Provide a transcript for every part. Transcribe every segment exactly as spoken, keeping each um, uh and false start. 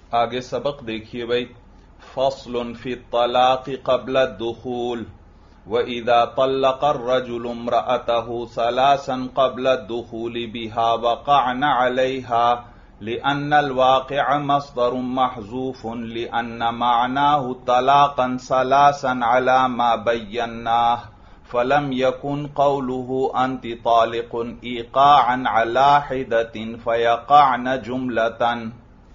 آگے سبق دیکھیے بھائی. فصل فی الطلاق قبل الدخول وَإِذَا طَلَّقَ الرَّجُلُ امْرَأَتَهُ ثَلَاثًا قَبْلَ الدُّخُولِ بِهَا وَقَعْنَ عَلَيْهَا لِأَنَّ الْوَاقِعَ مَصْدَرٌ مَحْذُوفٌ لِأَنَّ مَعْنَاهُ طَلَاقًا ثَلَاثًا عَلَى مَا بَيَّنَّاهُ فَلَمْ يَكُنْ قَوْلُهُ أَنْتِ طَالِقٌ إِيقَاعًا عَلَى حِدَةٍ فَيَقَعْنَ جُمْلَةً.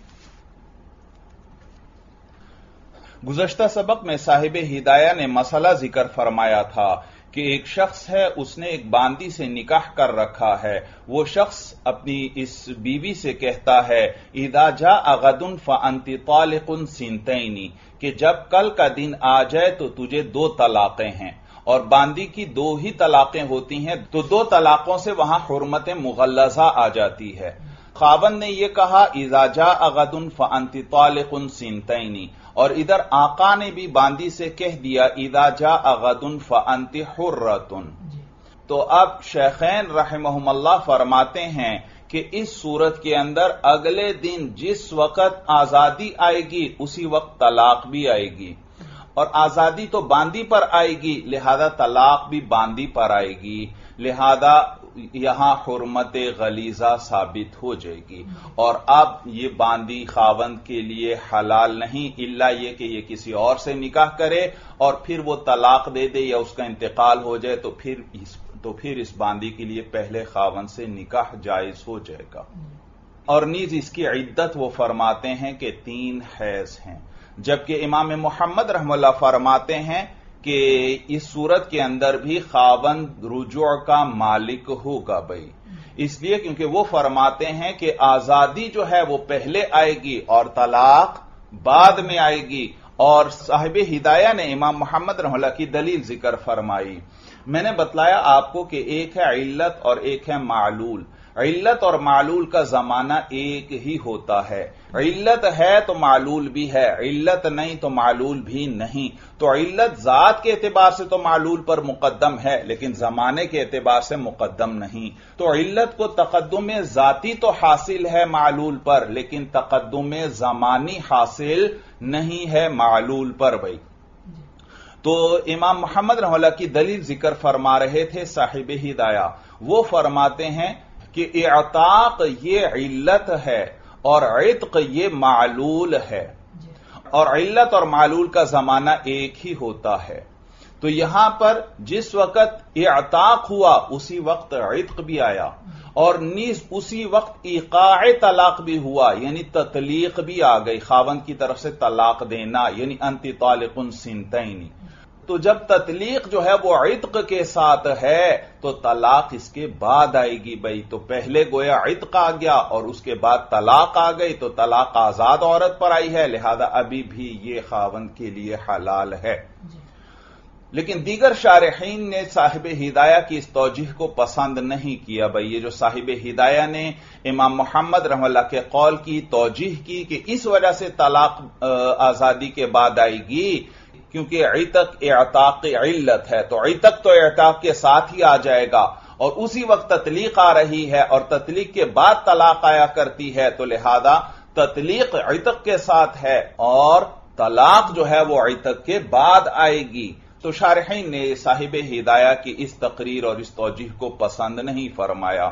گزشتہ سبق میں صاحب ہدایہ نے مسئلہ ذکر فرمایا تھا کہ ایک شخص ہے، اس نے ایک باندی سے نکاح کر رکھا ہے. وہ شخص اپنی اس بیوی سے کہتا ہے اذا جاء غد فانت طالق سنتین، کہ جب کل کا دن آ جائے تو تجھے دو طلاقیں ہیں. اور باندی کی دو ہی طلاقیں ہوتی ہیں، تو دو طلاقوں سے وہاں حرمت مغلظہ آ جاتی ہے. خاوند نے یہ کہا اذا جاء غد فانت طالق سنتین، اور ادھر آقا نے بھی باندی سے کہہ دیا اذا جاء غد فانت حرۃ. تو اب شیخین رحمہم اللہ فرماتے ہیں کہ اس صورت کے اندر اگلے دن جس وقت آزادی آئے گی اسی وقت طلاق بھی آئے گی، اور آزادی تو باندی پر آئے گی، لہذا طلاق بھی باندی پر آئے گی. لہذا یہاں حرمت غلیظہ ثابت ہو جائے گی، اور اب یہ باندی خاوند کے لیے حلال نہیں، الا یہ کہ یہ کسی اور سے نکاح کرے اور پھر وہ طلاق دے دے یا اس کا انتقال ہو جائے تو پھر اس تو پھر اس باندی کے لیے پہلے خاوند سے نکاح جائز ہو جائے گا. اور نیز اس کی عدت وہ فرماتے ہیں کہ تین حیض ہیں، جبکہ امام محمد رحمہ اللہ فرماتے ہیں کہ اس صورت کے اندر بھی خاوند رجوع کا مالک ہوگا بھائی، اس لیے کیونکہ وہ فرماتے ہیں کہ آزادی جو ہے وہ پہلے آئے گی اور طلاق بعد میں آئے گی. اور صاحب ہدایہ نے امام محمد رحمہ اللہ کی دلیل ذکر فرمائی. میں نے بتلایا آپ کو کہ ایک ہے علت اور ایک ہے معلول. علت اور معلول کا زمانہ ایک ہی ہوتا ہے. علت ہے تو معلول بھی ہے، علت نہیں تو معلول بھی نہیں. تو علت ذات کے اعتبار سے تو معلول پر مقدم ہے لیکن زمانے کے اعتبار سے مقدم نہیں. تو علت کو تقدم ذاتی تو حاصل ہے معلول پر، لیکن تقدم زمانی حاصل نہیں ہے معلول پر بھائی. تو امام محمد رحمہ اللہ کی دلیل ذکر فرما رہے تھے صاحب ہدایہ. وہ فرماتے ہیں کہ اعتاق یہ علت ہے اور عتق یہ معلول ہے، اور علت اور معلول کا زمانہ ایک ہی ہوتا ہے. تو یہاں پر جس وقت اعتاق ہوا اسی وقت عتق بھی آیا، اور نیز اسی وقت ایقاع طلاق بھی ہوا، یعنی تطلیق بھی آ گئی، خاوند کی طرف سے طلاق دینا، یعنی انت طالق سنتین. تو جب تطلیق جو ہے وہ عتق کے ساتھ ہے تو طلاق اس کے بعد آئے گی بھائی. تو پہلے گویا عتق آ گیا اور اس کے بعد طلاق آ گئی، تو طلاق آزاد عورت پر آئی ہے، لہذا ابھی بھی یہ خاوند کے لیے حلال ہے. لیکن دیگر شارحین نے صاحب ہدایہ کی اس توجیہ کو پسند نہیں کیا بھائی. یہ جو صاحب ہدایہ نے امام محمد رحمہ اللہ کے قول کی توجیہ کی کہ اس وجہ سے طلاق آزادی کے بعد آئے گی کیونکہ عتق اعتاق علت ہے، تو عتق تو اعتاق کے ساتھ ہی آ جائے گا، اور اسی وقت تطلیق آ رہی ہے اور تطلیق کے بعد طلاق آیا کرتی ہے، تو لہذا تطلیق عتق کے ساتھ ہے اور طلاق جو ہے وہ عتق کے بعد آئے گی. تو شارحین نے صاحب ہدایہ کی اس تقریر اور اس توجیہ کو پسند نہیں فرمایا.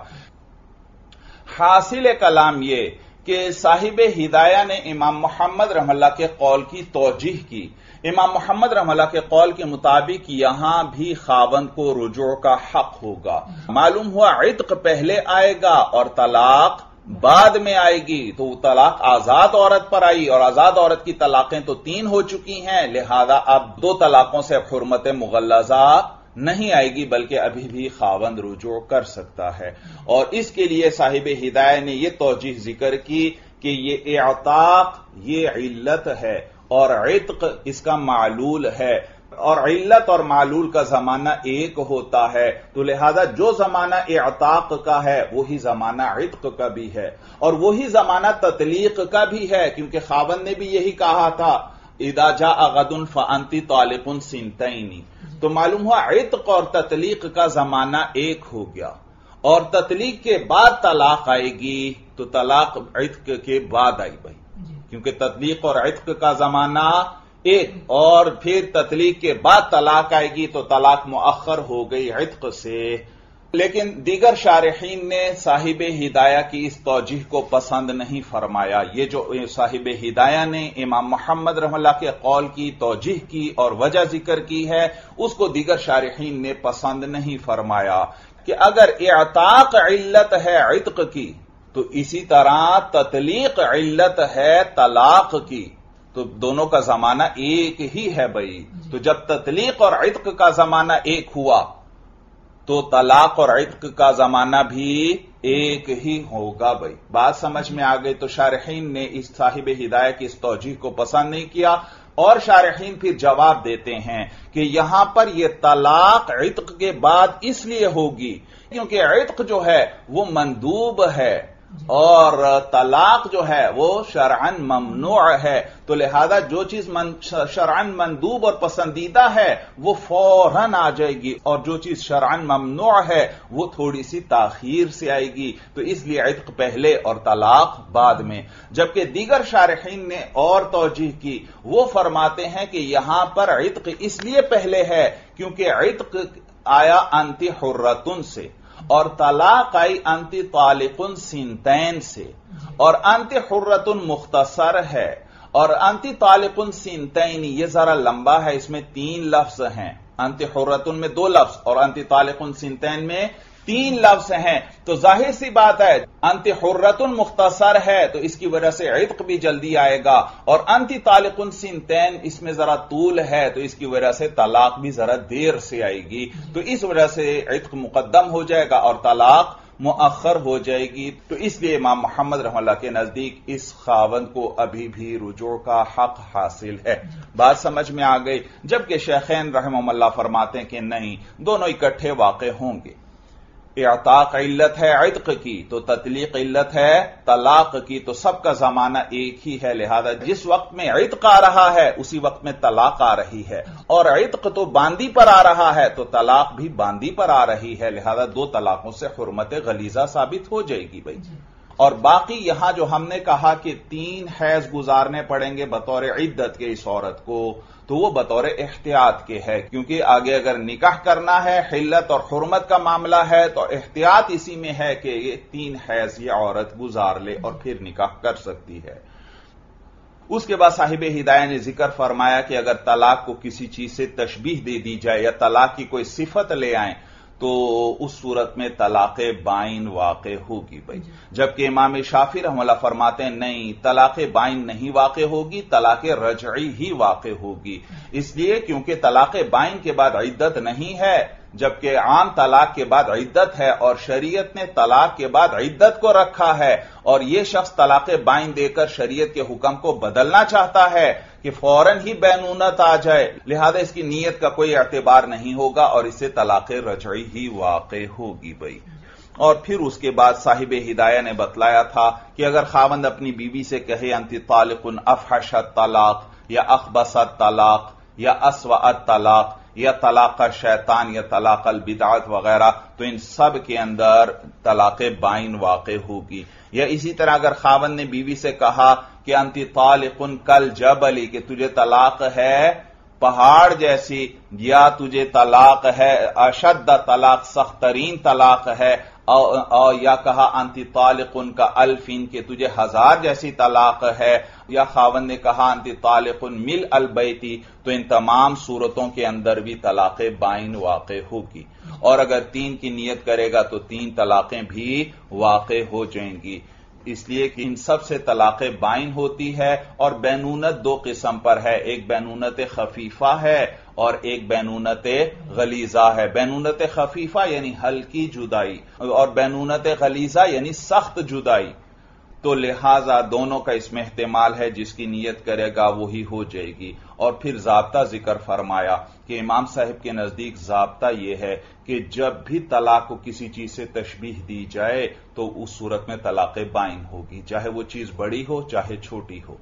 حاصل کلام یہ کہ صاحب ہدایہ نے امام محمد رحمہ اللہ کے قول کی توجیہ کی. امام محمد رحمہ اللہ کے قول کے مطابق یہاں بھی خاوند کو رجوع کا حق ہوگا. معلوم ہوا عتق پہلے آئے گا اور طلاق بعد میں آئے گی، تو طلاق آزاد عورت پر آئی، اور آزاد عورت کی طلاقیں تو تین ہو چکی ہیں، لہذا اب دو طلاقوں سے حرمت مغلظہ نہیں آئے گی بلکہ ابھی بھی خاوند رجوع کر سکتا ہے. اور اس کے لیے صاحب ہدایہ نے یہ توجیہ ذکر کی کہ یہ اعتاق یہ علت ہے اور عتق اس کا معلول ہے، اور علت اور معلول کا زمانہ ایک ہوتا ہے، تو لہذا جو زمانہ اعتاق کا ہے وہی زمانہ عتق کا بھی ہے، اور وہی زمانہ تطلیق کا بھی ہے، کیونکہ خاوند نے بھی یہی کہا تھا اذا جاء غد فانت طالق سنتین. تو معلوم ہوا عتق اور تطلیق کا زمانہ ایک ہو گیا، اور تطلیق کے بعد طلاق آئے گی تو طلاق عتق کے بعد آئی بھائی، کیونکہ تطلیق اور عتق کا زمانہ ایک، اور پھر تطلیق کے بعد طلاق آئے گی تو طلاق مؤخر ہو گئی عتق سے۔ لیکن دیگر شارحین نے صاحب ہدایہ کی اس توجیح کو پسند نہیں فرمایا۔ یہ جو صاحب ہدایہ نے امام محمد رحمہ اللہ کے قول کی توجیح کی اور وجہ ذکر کی ہے، اس کو دیگر شارحین نے پسند نہیں فرمایا کہ اگر اعتاق علت ہے عتق کی تو اسی طرح تطلیق علت ہے طلاق کی، تو دونوں کا زمانہ ایک ہی ہے بھائی۔ تو جب تطلیق اور عتق کا زمانہ ایک ہوا تو طلاق اور عتق کا زمانہ بھی ایک ہی ہوگا بھائی۔ بات سمجھ میں آ گئی؟ تو شارحین نے اس صاحب ہدایہ کی اس توجیح کو پسند نہیں کیا، اور شارحین پھر جواب دیتے ہیں کہ یہاں پر یہ طلاق عتق کے بعد اس لیے ہوگی کیونکہ عتق جو ہے وہ مندوب ہے اور طلاق جو ہے وہ شرعاً ممنوع ہے، تو لہذا جو چیز شرعاً مندوب اور پسندیدہ ہے وہ فوراً آ جائے گی، اور جو چیز شرعاً ممنوع ہے وہ تھوڑی سی تاخیر سے آئے گی، تو اس لیے عتق پہلے اور طلاق بعد میں۔ جبکہ دیگر شارحین نے اور توجیح کی، وہ فرماتے ہیں کہ یہاں پر عتق اس لیے پہلے ہے کیونکہ عتق آیا انتی حرتن سے، اور طلاق آئی انتی طالقن سنتین سے، اور انتی حرتن مختصر ہے، اور انتی طالقن سنتین یہ ذرا لمبا ہے، اس میں تین لفظ ہیں۔ انتی حرتن میں دو لفظ اور انتی طالقن سنتین میں تین لفظ ہیں، تو ظاہر سی بات ہے انتی حرتن مختصر ہے تو اس کی وجہ سے عتق بھی جلدی آئے گا، اور انتی طالقن سنتین اس میں ذرا طول ہے تو اس کی وجہ سے طلاق بھی ذرا دیر سے آئے گی، تو اس وجہ سے عتق مقدم ہو جائے گا اور طلاق مؤخر ہو جائے گی۔ تو اس لیے امام محمد رحمہ اللہ کے نزدیک اس خاوند کو ابھی بھی رجوع کا حق حاصل ہے۔ بات سمجھ میں آ گئی؟ جبکہ شیخین رحمہ اللہ فرماتے ہیں کہ نہیں، دونوں اکٹھے واقع ہوں گے۔ اعتاق علت ہے عتق کی تو تطلیق علت ہے طلاق کی، تو سب کا زمانہ ایک ہی ہے، لہذا جس وقت میں عتق آ رہا ہے اسی وقت میں طلاق آ رہی ہے، اور عتق تو باندی پر آ رہا ہے تو طلاق بھی باندی پر آ رہی ہے، لہذا دو طلاقوں سے حرمت غلیظہ ثابت ہو جائے گی بھائی۔ اور باقی یہاں جو ہم نے کہا کہ تین حیض گزارنے پڑیں گے بطور عدت کے اس عورت کو، تو وہ بطور احتیاط کے ہے، کیونکہ آگے اگر نکاح کرنا ہے، حلت اور حرمت کا معاملہ ہے، تو احتیاط اسی میں ہے کہ یہ تین حیض یہ عورت گزار لے اور پھر نکاح کر سکتی ہے۔ اس کے بعد صاحب ہدایہ نے ذکر فرمایا کہ اگر طلاق کو کسی چیز سے تشبیہ دے دی جائے یا طلاق کی کوئی صفت لے آئیں تو اس صورت میں طلاق بائن واقع ہوگی بھائی۔ جبکہ امام شافعی رحمہ اللہ فرماتے ہیں نہیں، طلاق بائن نہیں واقع ہوگی، طلاق رجعی ہی واقع ہوگی، اس لیے کیونکہ طلاق بائن کے بعد عدت نہیں ہے، جبکہ عام طلاق کے بعد عدت ہے، اور شریعت نے طلاق کے بعد عدت کو رکھا ہے، اور یہ شخص طلاق بائن دے کر شریعت کے حکم کو بدلنا چاہتا ہے کہ فوراً ہی بینونت آ جائے، لہذا اس کی نیت کا کوئی اعتبار نہیں ہوگا اور اس سے طلاق رجعی ہی واقع ہوگی بھائی۔ اور پھر اس کے بعد صاحب ہدایہ نے بتلایا تھا کہ اگر خاوند اپنی بیوی سے کہے انت طالق افحشت طلاق یا اخبثت طلاق یا اسوأت طلاق یا طلاق شیطان یا طلاق البدعت وغیرہ، تو ان سب کے اندر طلاق بائن واقع ہوگی۔ یا اسی طرح اگر خاوند نے بیوی سے کہا کہ انت طالق کل جبل، کہ تجھے طلاق ہے پہاڑ جیسی، یا تجھے طلاق ہے اشد طلاق سخت ترین طلاق ہے، اور یا کہا انت طالق کا الفین، کہ تجھے ہزار جیسی طلاق ہے، یا خاوند نے کہا انت طالق مل البیتی، تو ان تمام صورتوں کے اندر بھی طلاق بائن واقع ہوگی، اور اگر تین کی نیت کرے گا تو تین طلاقیں بھی واقع ہو جائیں گی، اس لیے کہ ان سب سے طلاق بائن ہوتی ہے۔ اور بینونت دو قسم پر ہے، ایک بینونت خفیفہ ہے اور ایک بینونت غلیظہ ہے۔ بینونت خفیفہ یعنی ہلکی جدائی، اور بینونت غلیظہ یعنی سخت جدائی، تو لہذا دونوں کا اس میں احتمال ہے، جس کی نیت کرے گا وہی ہو جائے گی۔ اور پھر ضابطہ ذکر فرمایا کہ امام صاحب کے نزدیک ضابطہ یہ ہے کہ جب بھی طلاق کو کسی چیز سے تشبیہ دی جائے تو اس صورت میں طلاق بائن ہوگی، چاہے وہ چیز بڑی ہو چاہے چھوٹی ہو۔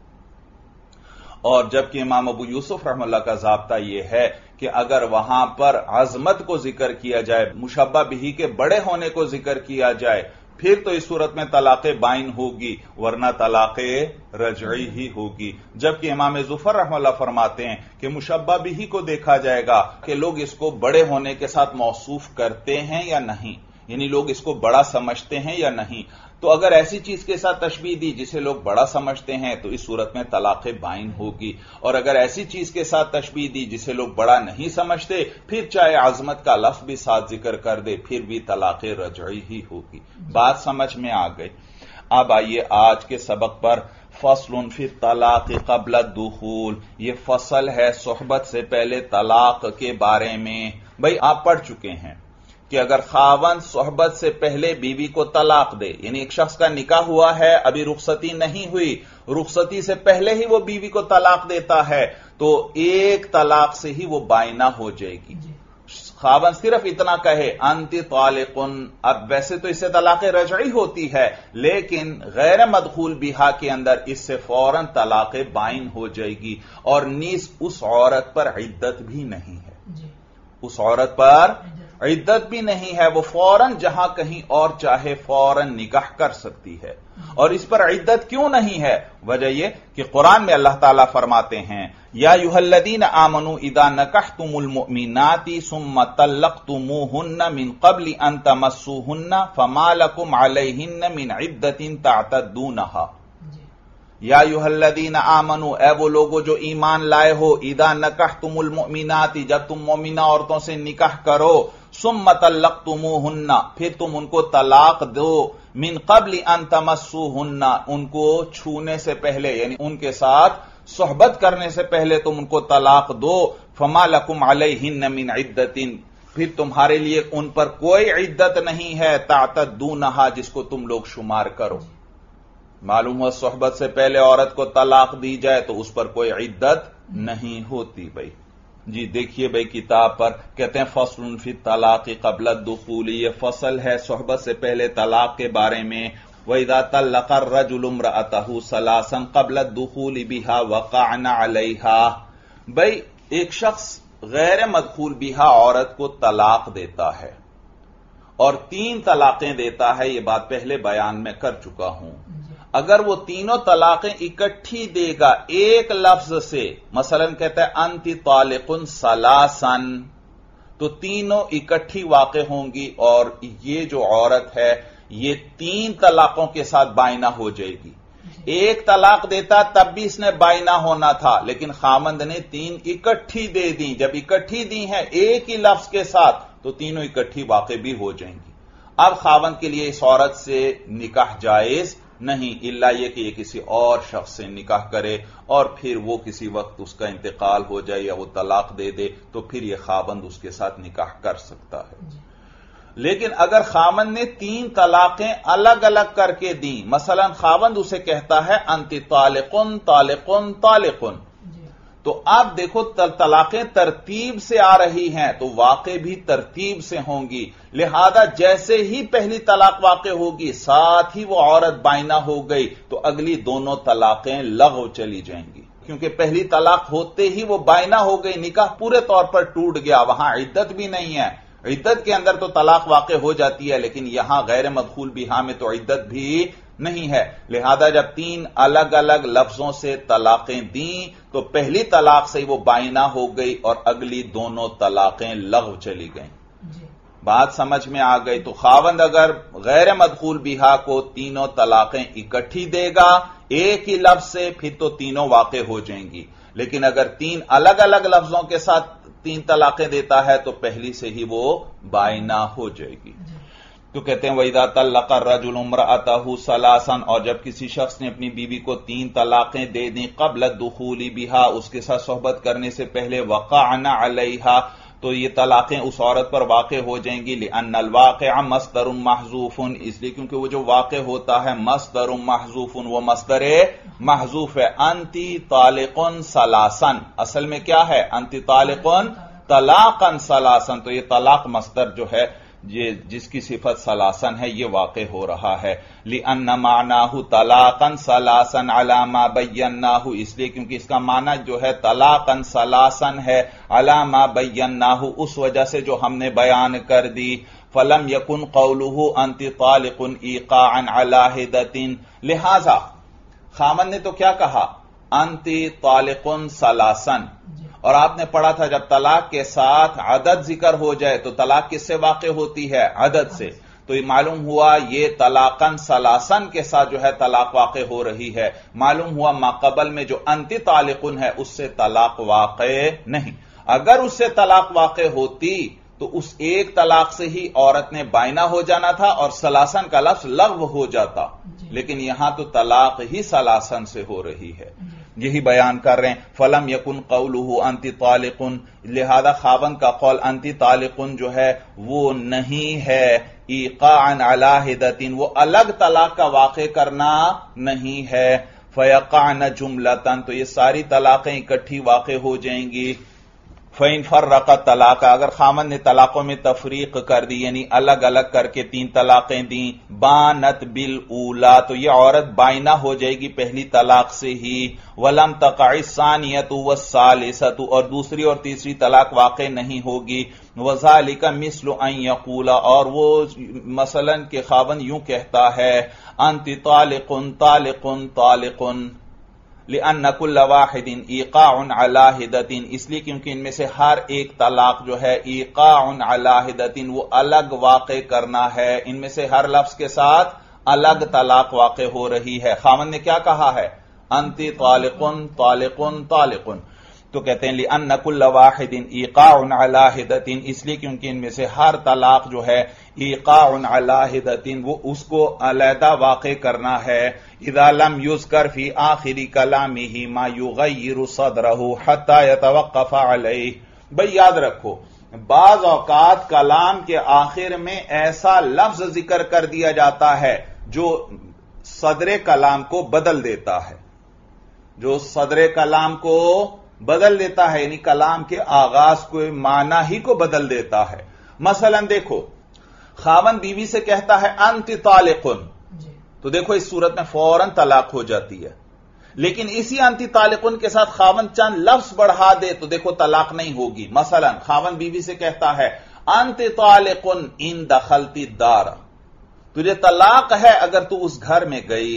اور جبکہ امام ابو یوسف رحمہ اللہ کا ضابطہ یہ ہے کہ اگر وہاں پر عظمت کو ذکر کیا جائے، مشبہ بہ کے بڑے ہونے کو ذکر کیا جائے، پھر تو اس صورت میں طلاق بائن ہوگی ورنہ طلاق رجعی ہی ہوگی. جبکہ امام ظفر رحمہ اللہ فرماتے ہیں کہ مشبہ بھی کو دیکھا جائے گا کہ لوگ اس کو بڑے ہونے کے ساتھ موصوف کرتے ہیں یا نہیں، یعنی لوگ اس کو بڑا سمجھتے ہیں یا نہیں. تو اگر ایسی چیز کے ساتھ تشبیہ دی جسے لوگ بڑا سمجھتے ہیں تو اس صورت میں طلاق بائن ہوگی، اور اگر ایسی چیز کے ساتھ تشبیہ دی جسے لوگ بڑا نہیں سمجھتے پھر چاہے عظمت کا لفظ بھی ساتھ ذکر کر دے پھر بھی طلاق رجعی ہی ہوگی. بات سمجھ میں آ گئی. اب آئیے آج کے سبق پر. فصل فی الطلاق قبل الدخول، یہ فصل ہے صحبت سے پہلے طلاق کے بارے میں. بھائی آپ پڑھ چکے ہیں کہ اگر خاوند صحبت سے پہلے بیوی کو طلاق دے، یعنی ایک شخص کا نکاح ہوا ہے ابھی رخصتی نہیں ہوئی، رخصتی سے پہلے ہی وہ بیوی کو طلاق دیتا ہے تو ایک طلاق سے ہی وہ بائنہ ہو جائے گی. خاوند صرف اتنا کہے انت طالقن، اب ویسے تو اس سے طلاق رجعی ہوتی ہے لیکن غیر مدخول بہا کے اندر اس سے فوراً طلاق بائن ہو جائے گی، اور نیز اس عورت پر عدت بھی نہیں ہے. اس عورت پر عدت بھی نہیں ہے، وہ فوراً جہاں کہیں اور چاہے فوراً نکاح کر سکتی ہے. اور اس پر عدت کیوں نہیں ہے؟ وجہ یہ کہ قرآن میں اللہ تعالیٰ فرماتے ہیں یا ایھا الذین آمنوا اذا نکحتم المؤمنات ثم طلقتموہن من قبل ان تمسوہن فما لکم علیہن من عدت تعتدونہا. یا ایھا الذین آمنوا، اے وہ لوگو جو ایمان لائے ہو، اذا نکحتم المؤمنات، جب تم مومنہ عورتوں سے نکاح کرو، ثم طلقتموہن، پھر تم ان کو طلاق دو، من قبل ان تمسوہن، ان کو چھونے سے پہلے، یعنی ان کے ساتھ صحبت کرنے سے پہلے تم ان کو طلاق دو، فما لکم علیہن من عدت، پھر تمہارے لیے ان پر کوئی عدت نہیں ہے، تعتدونہا، جس کو تم لوگ شمار کرو. معلوم ہوا صحبت سے پہلے عورت کو طلاق دی جائے تو اس پر کوئی عدت نہیں ہوتی. بھائی جی دیکھیے بھائی کتاب پر کہتے ہیں فصل فی الطلاق قبل الدخول، یہ فصل ہے صحبت سے پہلے طلاق کے بارے میں. وَإِذَا طَلَّقَ الرَّجُلُ امْرَأَتَهُ ثَلَاثًا قَبْلَ الدُّخُولِ بِهَا وَقَعْنَ عَلَيْهَا. بھائی ایک شخص غیر مدخول بہا عورت کو طلاق دیتا ہے اور تین طلاقیں دیتا ہے، یہ بات پہلے بیان میں کر چکا ہوں. اگر وہ تینوں طلاقیں اکٹھی دے گا ایک لفظ سے، مثلا کہتا ہے انت طالقن ثلاثن، تو تینوں اکٹھی واقع ہوں گی اور یہ جو عورت ہے یہ تین طلاقوں کے ساتھ بائنہ ہو جائے گی. ایک طلاق دیتا تب بھی اس نے بائنہ ہونا تھا لیکن خامند نے تین اکٹھی دے دی. جب اکٹھی دی ہیں ایک ہی لفظ کے ساتھ تو تینوں اکٹھی واقع بھی ہو جائیں گی. اب خامند کے لیے اس عورت سے نکاح جائز نہیں، الا یہ کہ یہ کسی اور شخص سے نکاح کرے اور پھر وہ کسی وقت اس کا انتقال ہو جائے یا وہ طلاق دے دے تو پھر یہ خاوند اس کے ساتھ نکاح کر سکتا ہے. لیکن اگر خاوند نے تین طلاقیں الگ الگ کر کے دیں، مثلا خاوند اسے کہتا ہے انت طالقن طالقن طالقن، تو اب دیکھو طلاقیں ترتیب سے آ رہی ہیں تو واقع بھی ترتیب سے ہوں گی، لہذا جیسے ہی پہلی طلاق واقع ہوگی ساتھ ہی وہ عورت بائنہ ہو گئی تو اگلی دونوں طلاقیں لغو چلی جائیں گی، کیونکہ پہلی طلاق ہوتے ہی وہ بائنہ ہو گئی، نکاح پورے طور پر ٹوٹ گیا، وہاں عدت بھی نہیں ہے. عدت کے اندر تو طلاق واقع ہو جاتی ہے لیکن یہاں غیر مدخول بہا میں تو عدت بھی نہیں ہے. لہذا جب تین الگ الگ لفظوں سے طلاقیں دیں تو پہلی طلاق سے وہ بائنہ ہو گئی اور اگلی دونوں طلاقیں لغو چلی گئیں. بات سمجھ میں آ گئی؟ تو خاوند اگر غیر مدخول بہا کو تینوں طلاقیں اکٹھی دے گا ایک ہی لفظ سے پھر تو تینوں واقع ہو جائیں گی، لیکن اگر تین الگ الگ لفظوں کے ساتھ تین طلاقیں دیتا ہے تو پہلی سے ہی وہ بائنہ ہو جائے گی. تو کہتے ہیں وَإِذَا طَلَّقَ الرَّجُلُ امْرَأَتَهُ ثَلَاثًا، اور جب کسی شخص نے اپنی بیوی کو تین طلاقیں دے دیں قبل الدخول بها، اس کے ساتھ صحبت کرنے سے پہلے، وَقَعْنَ عَلَيْهَا، تو یہ طلاقیں اس عورت پر واقع ہو جائیں گی. لِأَنَّ الْوَاقِعَ مَصْدَرٌ مَحْذُوفٌ، اس لیے کیونکہ وہ جو واقع ہوتا ہے مصدر محذوف، وہ مصدر محذوف ہے. انتی طالقن ثلاثن، اصل میں کیا ہے؟ انتی طالقن طلاقن ثلاثن، تو یہ طلاق مصدر جو ہے یہ جس کی صفت ثلاثن ہے یہ واقع ہو رہا ہے. لِأَنَّ مَعْنَاهُ طَلَاقًا ثَلَاثًا عَلَى مَا بَيَّنَّاهُ، اس لیے کیونکہ اس کا معنی جو ہے طلاقاً ثلاثاً ہے، عَلَى مَا بَيَّنَّاهُ، اس وجہ سے جو ہم نے بیان کر دی. فلم یکن قولہ انت طالق ایقاعا علی ہدۃ، لہذا خامن نے تو کیا کہا؟ انت طالق ثلاثن، اور آپ نے پڑھا تھا جب طلاق کے ساتھ عدد ذکر ہو جائے تو طلاق کس سے واقع ہوتی ہے؟ عدد سے. تو یہ معلوم ہوا یہ طلاقن ثلاثن کے ساتھ جو ہے طلاق واقع ہو رہی ہے. معلوم ہوا ماقبل میں جو انت طالقن ہے اس سے طلاق واقع نہیں. اگر اس سے طلاق واقع ہوتی تو اس ایک طلاق سے ہی عورت نے بائنا ہو جانا تھا اور ثلاثن کا لفظ لغو ہو جاتا، لیکن یہاں تو طلاق ہی ثلاثن سے ہو رہی ہے. یہی بیان کر رہے ہیں. فلم یکن قولہ انت طالق، لہذا خاوند کا قول انت طالق جو ہے وہ نہیں ہے ایقاعا علی ہدۃ، وہ الگ طلاق کا واقع کرنا نہیں ہے. فیقعن جملتن، تو یہ ساری طلاقیں اکٹھی واقع ہو جائیں گی. فَإِن فَرَّقَ طلاق، اگر خامن نے طلاقوں میں تفریق کر دی یعنی الگ الگ کر کے تین طلاقیں دیں، بانت بالأولا، تو یہ عورت بائنا ہو جائے گی پہلی طلاق سے ہی. وَلَمْ تَقَعِ الثَّانِيَةُ وَالثَّالِثَةُ، اور دوسری اور تیسری طلاق واقع نہیں ہوگی. وَذَلِكَ مِثْلُ أَن يَقُولَ، اور وہ مثلا کہ خاوند یوں کہتا ہے أَنْتِ طَالِقٌ طَالِقٌ طَالِقٌ لِأَنَّ كُلَّ وَاحِدٍ إِيقَاعٌ عَلَى ہدۃ، اس لیے کیونکہ ان میں سے ہر ایک طلاق جو ہے ایقاع علی ہدۃ وہ الگ واقع کرنا ہے. ان میں سے ہر لفظ کے ساتھ الگ طلاق واقع ہو رہی ہے. خاوند نے کیا کہا ہے؟ انت طالق طالق طالق، تو کہتے ہیں لِأَنَّ كُلَّ وَاحِدٍ إِيقَاعٌ عَلَى ہدۃ، اس لیے کیونکہ ان میں سے ہر طلاق جو ہے ایقاع علی ہدۃ وہ اس کو علیحدہ واقع کرنا ہے. اذا لم يذكر في آخر كلامه ما يغير صدره حتى يتوقف عليه. بھئی یاد رکھو بعض اوقات کلام کے آخر میں ایسا لفظ ذکر کر دیا جاتا ہے جو صدر کلام کو بدل دیتا ہے، جو صدر کلام کو بدل دیتا ہے، یعنی کلام کے آغاز کو معنی ہی کو بدل دیتا ہے. مثلا دیکھو خاوند بیوی سے کہتا ہے انت طالقن، تو دیکھو اس صورت میں فوراً طلاق ہو جاتی ہے. لیکن اسی انت طالقن کے ساتھ خاوند چند لفظ بڑھا دے تو دیکھو طلاق نہیں ہوگی. مثلا خاوند بیوی سے کہتا ہے انت طالقن ان دخلت الدار، تجھے طلاق ہے اگر تو اس گھر میں گئی.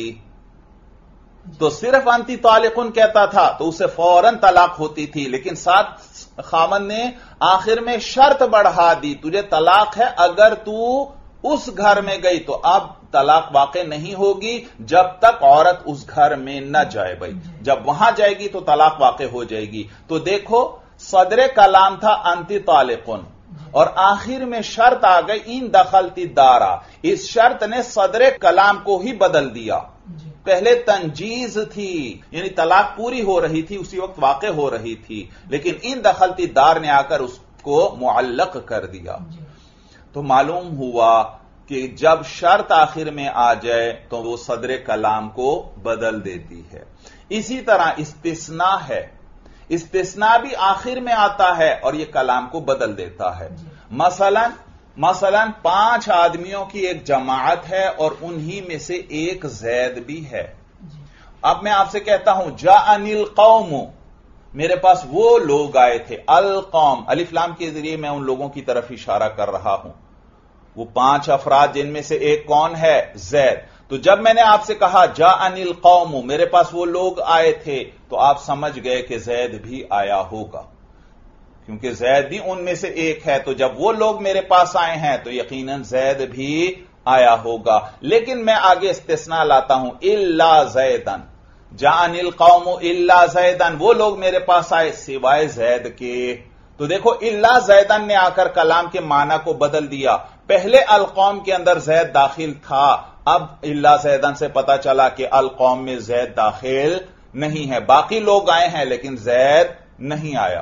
تو صرف انت طالقن کہتا تھا تو اسے فوراً طلاق ہوتی تھی، لیکن ساتھ خاوند نے آخر میں شرط بڑھا دی تجھے طلاق ہے اگر تو اس گھر میں گئی. تو اب طلاق واقع نہیں ہوگی جب تک عورت اس گھر میں نہ جائے. بھائی جب وہاں جائے گی تو طلاق واقع ہو جائے گی. تو دیکھو صدر کلام تھا انت طالقن اور آخر میں شرط آ گئی ان دخلت الدار. اس شرط نے صدر کلام کو ہی بدل دیا. پہلے تنجیز تھی یعنی طلاق پوری ہو رہی تھی، اسی وقت واقع ہو رہی تھی، لیکن ان دخلت الدار نے آ کر اس کو معلق کر دیا. تو معلوم ہوا کہ جب شرط آخر میں آ جائے تو وہ صدر کلام کو بدل دیتی ہے. اسی طرح استثناء ہے، استثناء بھی آخر میں آتا ہے اور یہ کلام کو بدل دیتا ہے. مثلا مثلا پانچ آدمیوں کی ایک جماعت ہے اور انہی میں سے ایک زید بھی ہے. اب میں آپ سے کہتا ہوں جاءنی القوم، میرے پاس وہ لوگ آئے تھے. القوم الف لام کے ذریعے میں ان لوگوں کی طرف اشارہ کر رہا ہوں. وہ پانچ افراد جن میں سے ایک کون ہے؟ زید. تو جب میں نے آپ سے کہا جاءنی القوم میرے پاس وہ لوگ آئے تھے تو آپ سمجھ گئے کہ زید بھی آیا ہوگا، کیونکہ زید بھی ان میں سے ایک ہے. تو جب وہ لوگ میرے پاس آئے ہیں تو یقیناً زید بھی آیا ہوگا. لیکن میں آگے استثناء لاتا ہوں الا زیدن، جاءنی القوم الا زیدن، وہ لوگ میرے پاس آئے سوائے زید کے. تو دیکھو الا زیدن نے آ کر کلام کے معنی کو بدل دیا. پہلے القوم کے اندر زید داخل تھا، اب الا زیدن سے پتا چلا کہ القوم میں زید داخل نہیں ہے. باقی لوگ آئے ہیں لیکن زید نہیں آیا.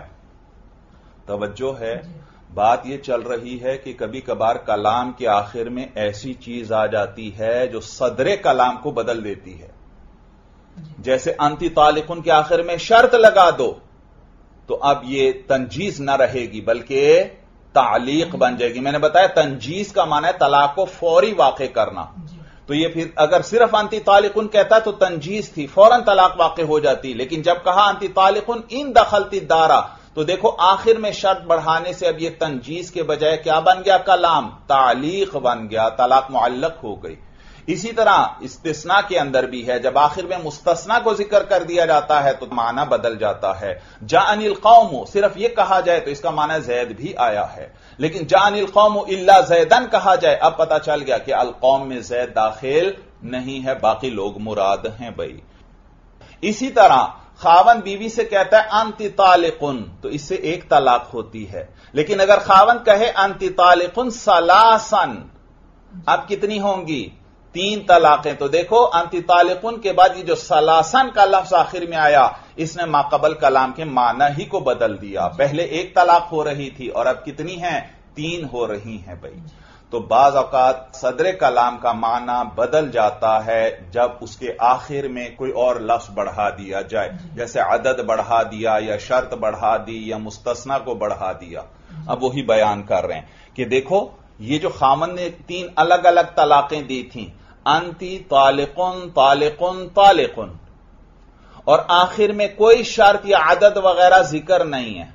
توجہ ہے، بات یہ چل رہی ہے کہ کبھی کبھار کلام کے آخر میں ایسی چیز آ جاتی ہے جو صدر کلام کو بدل دیتی ہے. جیسے انت طالقن کے آخر میں شرط لگا دو تو اب یہ تنجیز نہ رہے گی بلکہ تعلیق بن جائے گی. میں نے بتایا تنجیز کا معنی ہے طلاق کو فوری واقع کرنا. تو یہ پھر اگر صرف انت طالقن کہتا تو تنجیز تھی، فوراً طلاق واقع ہو جاتی. لیکن جب کہا انت طالقن ان دخلت الدار تو دیکھو آخر میں شرط بڑھانے سے اب یہ تنجیز کے بجائے کیا بن گیا؟ کلام، تعلیق بن گیا، طلاق معلق ہو گئی۔ اسی طرح استثناء کے اندر بھی ہے، جب آخر میں مستثنیٰ کو ذکر کر دیا جاتا ہے تو معنی بدل جاتا ہے۔ جاءنی القوم، صرف یہ کہا جائے تو اس کا معنی زید بھی آیا ہے، لیکن جاءنی القوم الا زیدن کہا جائے، اب پتہ چل گیا کہ القوم میں زید داخل نہیں ہے، باقی لوگ مراد ہیں بھائی۔ اسی طرح خاوند بیوی سے کہتا ہے انتی طالقن، تو اس سے ایک طلاق ہوتی ہے، لیکن اگر خاوند کہے انتی طالقن ثلاثن، اب کتنی ہوں گی؟ تین طلاقیں۔ تو دیکھو انتی طالقن کے بعد یہ جو ثلاثن کا لفظ آخر میں آیا، اس نے ماقبل کلام کے معنی ہی کو بدل دیا، پہلے ایک طلاق ہو رہی تھی اور اب کتنی ہیں؟ تین ہو رہی ہیں بھائی۔ تو بعض اوقات صدر کلام کا معنی بدل جاتا ہے جب اس کے آخر میں کوئی اور لفظ بڑھا دیا جائے، جیسے عدد بڑھا دیا یا شرط بڑھا دی یا مستثنیٰ کو بڑھا دیا۔ اب وہی بیان کر رہے ہیں کہ دیکھو یہ جو خاوند نے تین الگ الگ طلاقیں دی تھیں، انتی طالقن طالقن طالقن، اور آخر میں کوئی شرط یا عدد وغیرہ ذکر نہیں ہے،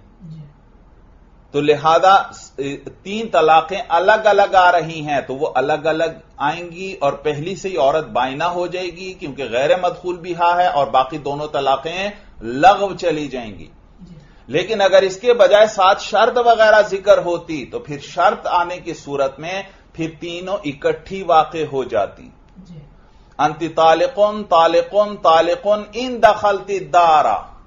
تو لہذا تین طلاقیں الگ الگ آ رہی ہیں، تو وہ الگ الگ آئیں گی اور پہلی سے ہی عورت بائنہ ہو جائے گی کیونکہ غیر مدخول بہا ہے، اور باقی دونوں طلاقیں لغو چلی جائیں گی۔ لیکن اگر اس کے بجائے ساتھ شرط وغیرہ ذکر ہوتی تو پھر شرط آنے کی صورت میں پھر تینوں اکٹھی واقع ہو جاتی۔ انتی طالقن طالقن طالقن ان دخلت الدار،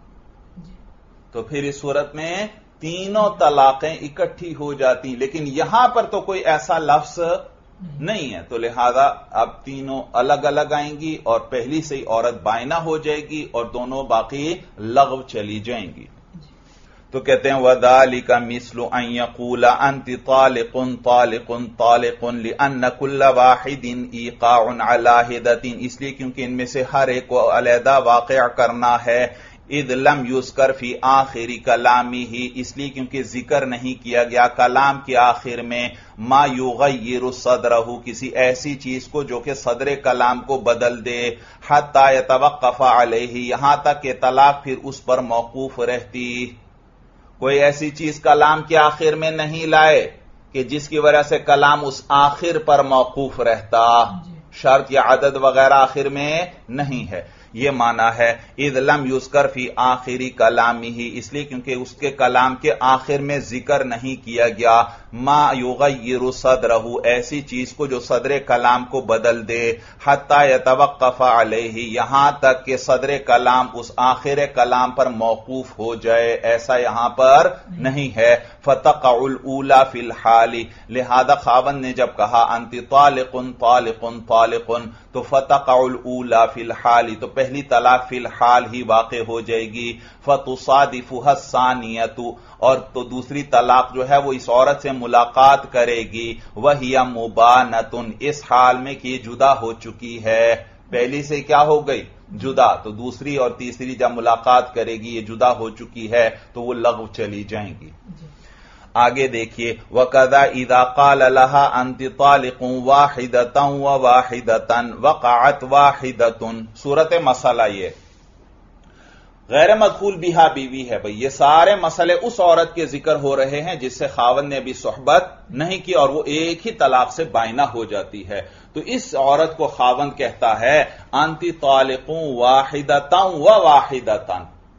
تو پھر اس صورت میں تینوں طلاقیں اکٹھی ہو جاتی، لیکن یہاں پر تو کوئی ایسا لفظ نہیں ہے، تو لہذا اب تینوں الگ الگ آئیں گی اور پہلی سے ہی عورت بائنہ ہو جائے گی اور دونوں باقی لغو چلی جائیں گی۔ تو کہتے ہیں وَذَلِكَ مِثْلُ أَن يَقُولَ أَنْتِ طَالِقٌ طَالِقٌ طَالِقٌ لِأَنَّ كُلَّ وَاحِدٍ إِيقَاعٌ عَلَى حِدَةٍ، اس لیے کیونکہ ان میں سے ہر ایک کو علیحدہ واقع کرنا ہے، اذ لم یذکر فی آخری کلامی ہی، اس لیے کیونکہ ذکر نہیں کیا گیا کلام کے آخر میں ما یغیر صدرہ، کسی ایسی چیز کو جو کہ صدر کلام کو بدل دے، حتی یتوقف علیہ، یہاں تک کہ طلاق پھر اس پر موقوف رہتی۔ کوئی ایسی چیز کلام کے آخر میں نہیں لائے کہ جس کی وجہ سے کلام اس آخر پر موقوف رہتا، شرط یا عدد وغیرہ آخر میں نہیں ہے، یہ معنی ہے اذ لم یذکر فی آخری کلامی ہی، اس لیے کیونکہ اس کے کلام کے آخر میں ذکر نہیں کیا گیا ما یغیر صدرہ، ایسی چیز کو جو صدر کلام کو بدل دے، حتی یتوقف علیہ، یہاں تک کہ صدر کلام اس آخر کلام پر موقوف ہو جائے، ایسا یہاں پر نہیں ہے۔ فتقع الاولی فی الحال، لہذا خاوند نے جب کہا انتی طالقن طالقن طالقن، تو فتقع الاولی فی الحال، تو پہلی طلاق فی الحال ہی واقع ہو جائے گی، فتصادفها الثانیۃ، اور تو دوسری طلاق جو ہے وہ اس عورت سے ملاقات کرے گی، وہی مبانۃ، اس حال میں کہ یہ جدا ہو چکی ہے، پہلی سے کیا ہو گئی؟ جدا، تو دوسری اور تیسری جب ملاقات کرے گی یہ جدا ہو چکی ہے تو وہ لغو چلی جائیں گی۔ آگے دیکھیے وَقَذَا إِذَا قَالَ لَهَا أَنْتِ طَالِقٌ وَاحِدَةً وَوَاحِدَةً وَقَعَتْ وَاحِدَةٌ، صورت مسئلہ یہ غیر مدخول بہا بیوی ہے بھئی، یہ سارے مسئلے اس عورت کے ذکر ہو رہے ہیں جس سے خاوند نے ابھی صحبت نہیں کی اور وہ ایک ہی طلاق سے بائنہ ہو جاتی ہے، تو اس عورت کو خاوند کہتا ہے انتی طالقون واحدۃ و واحدۃ،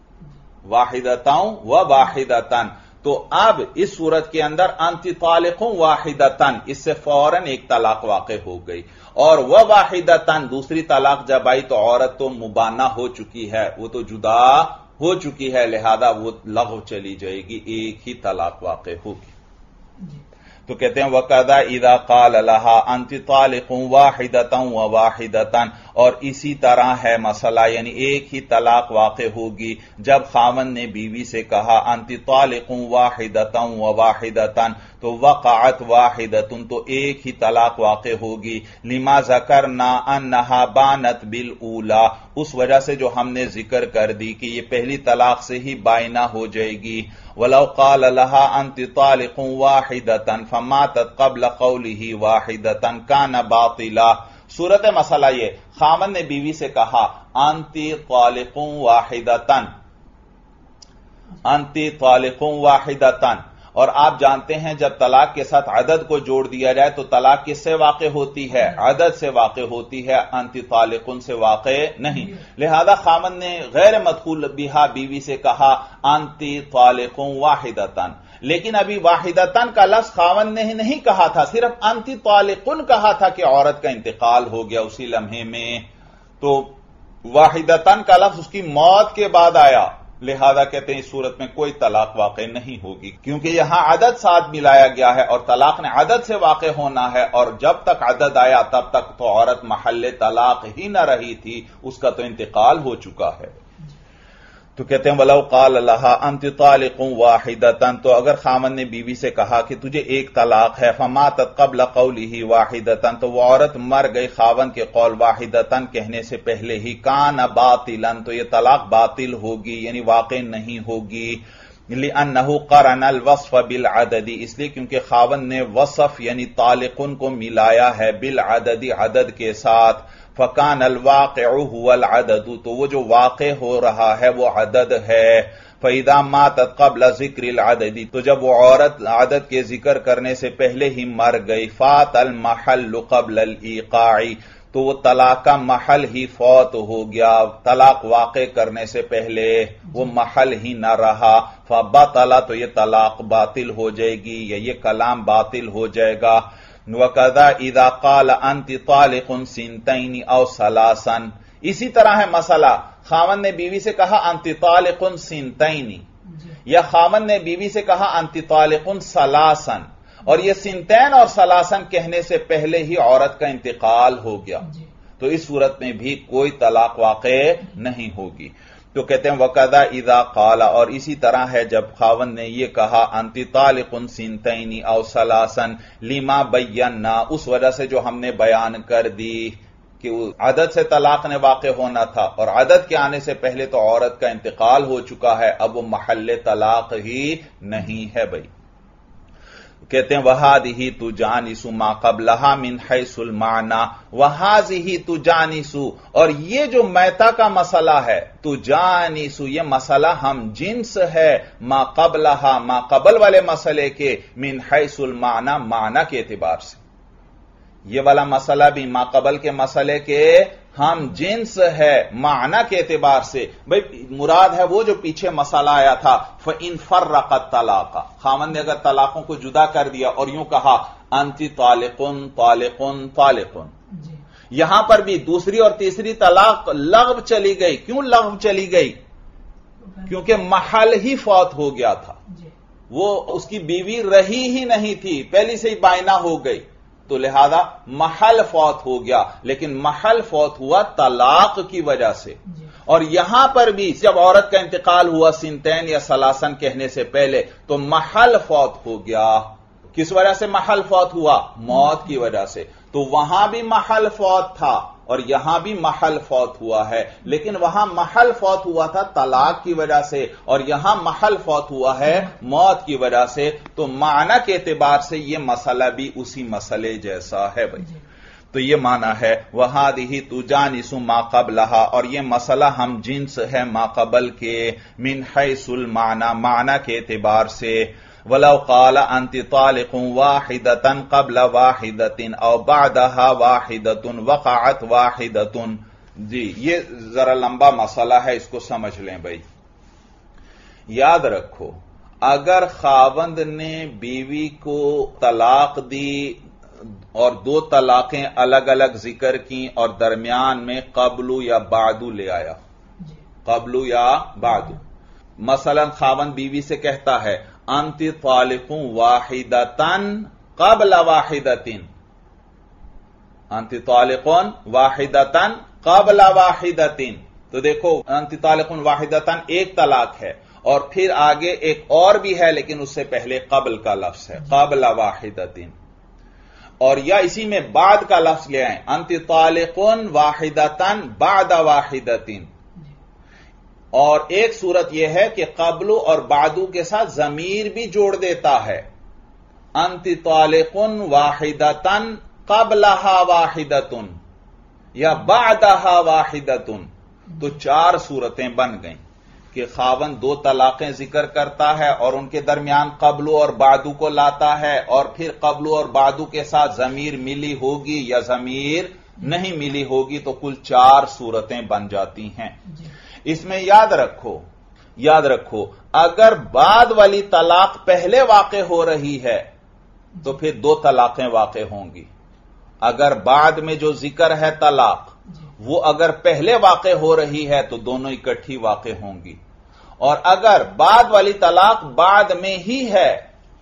واحدۃ و واحدۃ، تو اب اس صورت کے اندر انتی طالقون واحدۃ، اس سے فوراً ایک طلاق واقع ہو گئی، اور وہ واحدتاً دوسری طلاق جب آئی تو عورت تو مبانہ ہو چکی ہے، وہ تو جدا ہو چکی ہے، لہذا وہ لغو چلی جائے گی، ایک ہی طلاق واقع ہوگی۔ تو کہتے ہیں وَقَذَا إِذَا قَالَ لَهَا أَنْتِ طَالِقٌ وَاحِدَةً وَوَاحِدَةً، اور اسی طرح ہے مسئلہ، یعنی ایک ہی طلاق واقع ہوگی جب خاوند نے بیوی سے کہا انتی طالق واحدۃ وواحدۃ، تو وقعت واحدۃ، تو ایک ہی طلاق واقع ہوگی، لما ذکرنا انہا بانت بالاولی، اس وجہ سے جو ہم نے ذکر کر دی کہ یہ پہلی طلاق سے ہی بائنہ ہو جائے گی۔ وَلَوْ قَالَ لَهَا أَنْتِ طَالِقٌ وَاحِدَةً فَمَاتَتْ قَبْلَ قَوْلِهِ وَاحِدَةً كَانَ بَاطِلًا، صورت مسئلہ یہ خاوند نے بیوی سے کہا انتی طالق واحدۃ، انتی طالقون واحدتن، اور آپ جانتے ہیں جب طلاق کے ساتھ عدد کو جوڑ دیا جائے تو طلاق کس سے واقع ہوتی ہے؟ عدد سے واقع ہوتی ہے، انتی طالقون سے واقع نہیں۔ لہذا خاوند نے غیر مدخول بہا بیوی سے کہا انتی طالقون واحدتن، لیکن ابھی واحدتن کا لفظ خاوند نے نہیں کہا تھا، صرف انتی طالقون کہا تھا کہ عورت کا انتقال ہو گیا اسی لمحے میں، تو واحدتن کا لفظ اس کی موت کے بعد آیا، لہذا کہتے ہیں اس صورت میں کوئی طلاق واقع نہیں ہوگی، کیونکہ یہاں عدد ساتھ ملایا گیا ہے اور طلاق نے عدد سے واقع ہونا ہے، اور جب تک عدد آیا تب تک تو عورت محل طلاق ہی نہ رہی تھی، اس کا تو انتقال ہو چکا ہے۔ تو کہتے ہیں وَلَوْ قَالَ لَهَا أَنْتِ طَالِقٌ وَاحِدَةً، تو اگر خاوند نے بیوی سے کہا کہ تجھے ایک طلاق ہے، فَمَاتَتْ قَبْلَ قَوْلِهِ وَاحِدَةً، تو وہ عورت مر گئی خاوند کے قول واحدتاً کہنے سے پہلے ہی، کَانَ بَاطِلًا، تو یہ طلاق باطل ہوگی، یعنی واقع نہیں ہوگی، لِأَنَّهُ قَرَنَ الْوَصْفَ بِالْعَدَدِ، اس لیے کیونکہ خاوند نے وصف یعنی طالقن کو ملایا ہے بالعدد، عدد کے ساتھ، فَكَانَ الْوَاقِعُ هُوَ الْعَدَدُ، تو وہ جو واقع ہو رہا ہے وہ عدد ہے، فَإِذَا مَاتَتْ قَبْلَ ذِكْرِ الْعَدَدِ، تو جب وہ عورت عدد کے ذکر کرنے سے پہلے ہی مر گئی، فَاتَ الْمَحَلُّ قَبْلَ الْإِيقَاعِ، تو وہ طلاق کا محل ہی فوت ہو گیا، طلاق واقع کرنے سے پہلے وہ محل ہی نہ رہا، فَبَطَلَ، تو یہ طلاق باطل ہو جائے گی یا یہ کلام باطل ہو جائے گا۔ وَكَذَا إِذَا قَالَ أَنْتِ طَالِقٌ سِنْتَيْنِ أَوْ ثَلَاثًا، اسی طرح ہے مسئلہ، خاوند نے بیوی سے کہا أَنْتِ طَالِقٌ سِنْتَيْنِ، یا خاوند نے بیوی سے کہا أَنْتِ طَالِقٌ ثَلَاثًا، اور یہ سنتین اور ثلاثن کہنے سے پہلے ہی عورت کا انتقال ہو گیا، تو اس صورت میں بھی کوئی طلاق واقع نہیں ہوگی۔ تو کہتے ہیں وَقَذَا إِذَا قَالَ، اور اسی طرح ہے جب خاوند نے یہ کہا أَنْتِ طَالِقٌ سِنْتَيْنِ أَوْ ثَلَاثًا لِمَا بَيَّنَّا، اس وجہ سے جو ہم نے بیان کر دی کہ عدد سے طلاق نے واقع ہونا تھا، اور عدد کے آنے سے پہلے تو عورت کا انتقال ہو چکا ہے، اب وہ محل طلاق ہی نہیں ہے بھائی۔ کہتے ہیں وَهَذِهِ تُجَانِسُ مَا قَبْلَهَا مِنْ حَيْثُ الْمَعْنَى، وَهَذِهِ تُجَانِسُ، اور یہ جو میتا کا مسئلہ ہے، تُجَانِسُ، یہ مسئلہ ہم جنس ہے ما قبلها، ما قبل والے مسئلے کے، من حیث المعنی، معنی کے اعتبار سے، یہ والا مسئلہ بھی ما قبل کے مسئلے کے ہم جنس ہے معنی کے اعتبار سے۔ بھئی مراد ہے وہ جو پیچھے مسئلہ آیا تھا فَإِن فَرَّقَ الطَّلَاقَ، خاوند نے اگر طلاقوں کو جدا کر دیا اور یوں کہا انتی طالقن طالقن طالقن، یہاں پر بھی دوسری اور تیسری طلاق لغو چلی گئی۔ کیوں لغو چلی گئی؟ کیونکہ محل ہی فوت ہو گیا تھا، وہ اس کی بیوی رہی ہی نہیں تھی، پہلی سے ہی بائنا ہو گئی، تو لہذا محل فوت ہو گیا، لیکن محل فوت ہوا طلاق کی وجہ سے۔ اور یہاں پر بھی جب عورت کا انتقال ہوا سنتین یا ثلاثن کہنے سے پہلے تو محل فوت ہو گیا۔ کس وجہ سے محل فوت ہوا؟ موت کی وجہ سے۔ تو وہاں بھی محل فوت تھا اور یہاں بھی محل فوت ہوا ہے، لیکن وہاں محل فوت ہوا تھا طلاق کی وجہ سے اور یہاں محل فوت ہوا ہے موت کی وجہ سے، تو معنی کے اعتبار سے یہ مسئلہ بھی اسی مسئلے جیسا ہے بھائی۔ تو یہ معنی ہے وَهَذِهِ تُجَانِسُ مَا قَبْلَهَا، اور یہ مسئلہ ہم جنس ہے ما قبل کے، من حیث المعنی، معنی کے اعتبار سے۔ وَلَوْ قَالَ أَنْتِ طَالِقٌ وَاحِدَةً قَبْلَ وَاحِدَةٍ أَوْ بَعْدَهَا وَاحِدَةٌ وَقَعَتْ وَاحِدَةٌ، جی یہ ذرا لمبا مسئلہ ہے، اس کو سمجھ لیں بھائی۔ یاد رکھو اگر خاوند نے بیوی کو طلاق دی اور دو طلاقیں الگ الگ ذکر کی اور درمیان میں قبلو یا بعدو لے آیا، قبلو یا بعدو، مثلا خاوند بیوی سے کہتا ہے انت طالق واحدتن قبل واحدتن، انت طالق واحدتن قبل واحدتن، تو دیکھو انت طالق واحدتن ایک طلاق ہے اور پھر آگے ایک اور بھی ہے لیکن اس سے پہلے قبل کا لفظ ہے، قبل واحدتن، اور یا اسی میں بعد کا لفظ لے آئیں انت طالق واحدتن بعد واحدتن، اور ایک صورت یہ ہے کہ قبلو اور بعدو کے ساتھ ضمیر بھی جوڑ دیتا ہے، انت طالق واحدتن قبلها واحدتن یا بعدها واحدتن، تو چار صورتیں بن گئیں۔ کہ خاوند دو طلاقیں ذکر کرتا ہے اور ان کے درمیان قبلو اور بعدو کو لاتا ہے اور پھر قبلو اور بعدو کے ساتھ ضمیر ملی ہوگی یا ضمیر نہیں ملی ہوگی تو کل چار صورتیں بن جاتی ہیں. اس میں یاد رکھو یاد رکھو اگر بعد والی طلاق پہلے واقع ہو رہی ہے تو پھر دو طلاقیں واقع ہوں گی. اگر بعد میں جو ذکر ہے طلاق وہ اگر پہلے واقع ہو رہی ہے تو دونوں اکٹھی واقع ہوں گی. اور اگر بعد والی طلاق بعد میں ہی ہے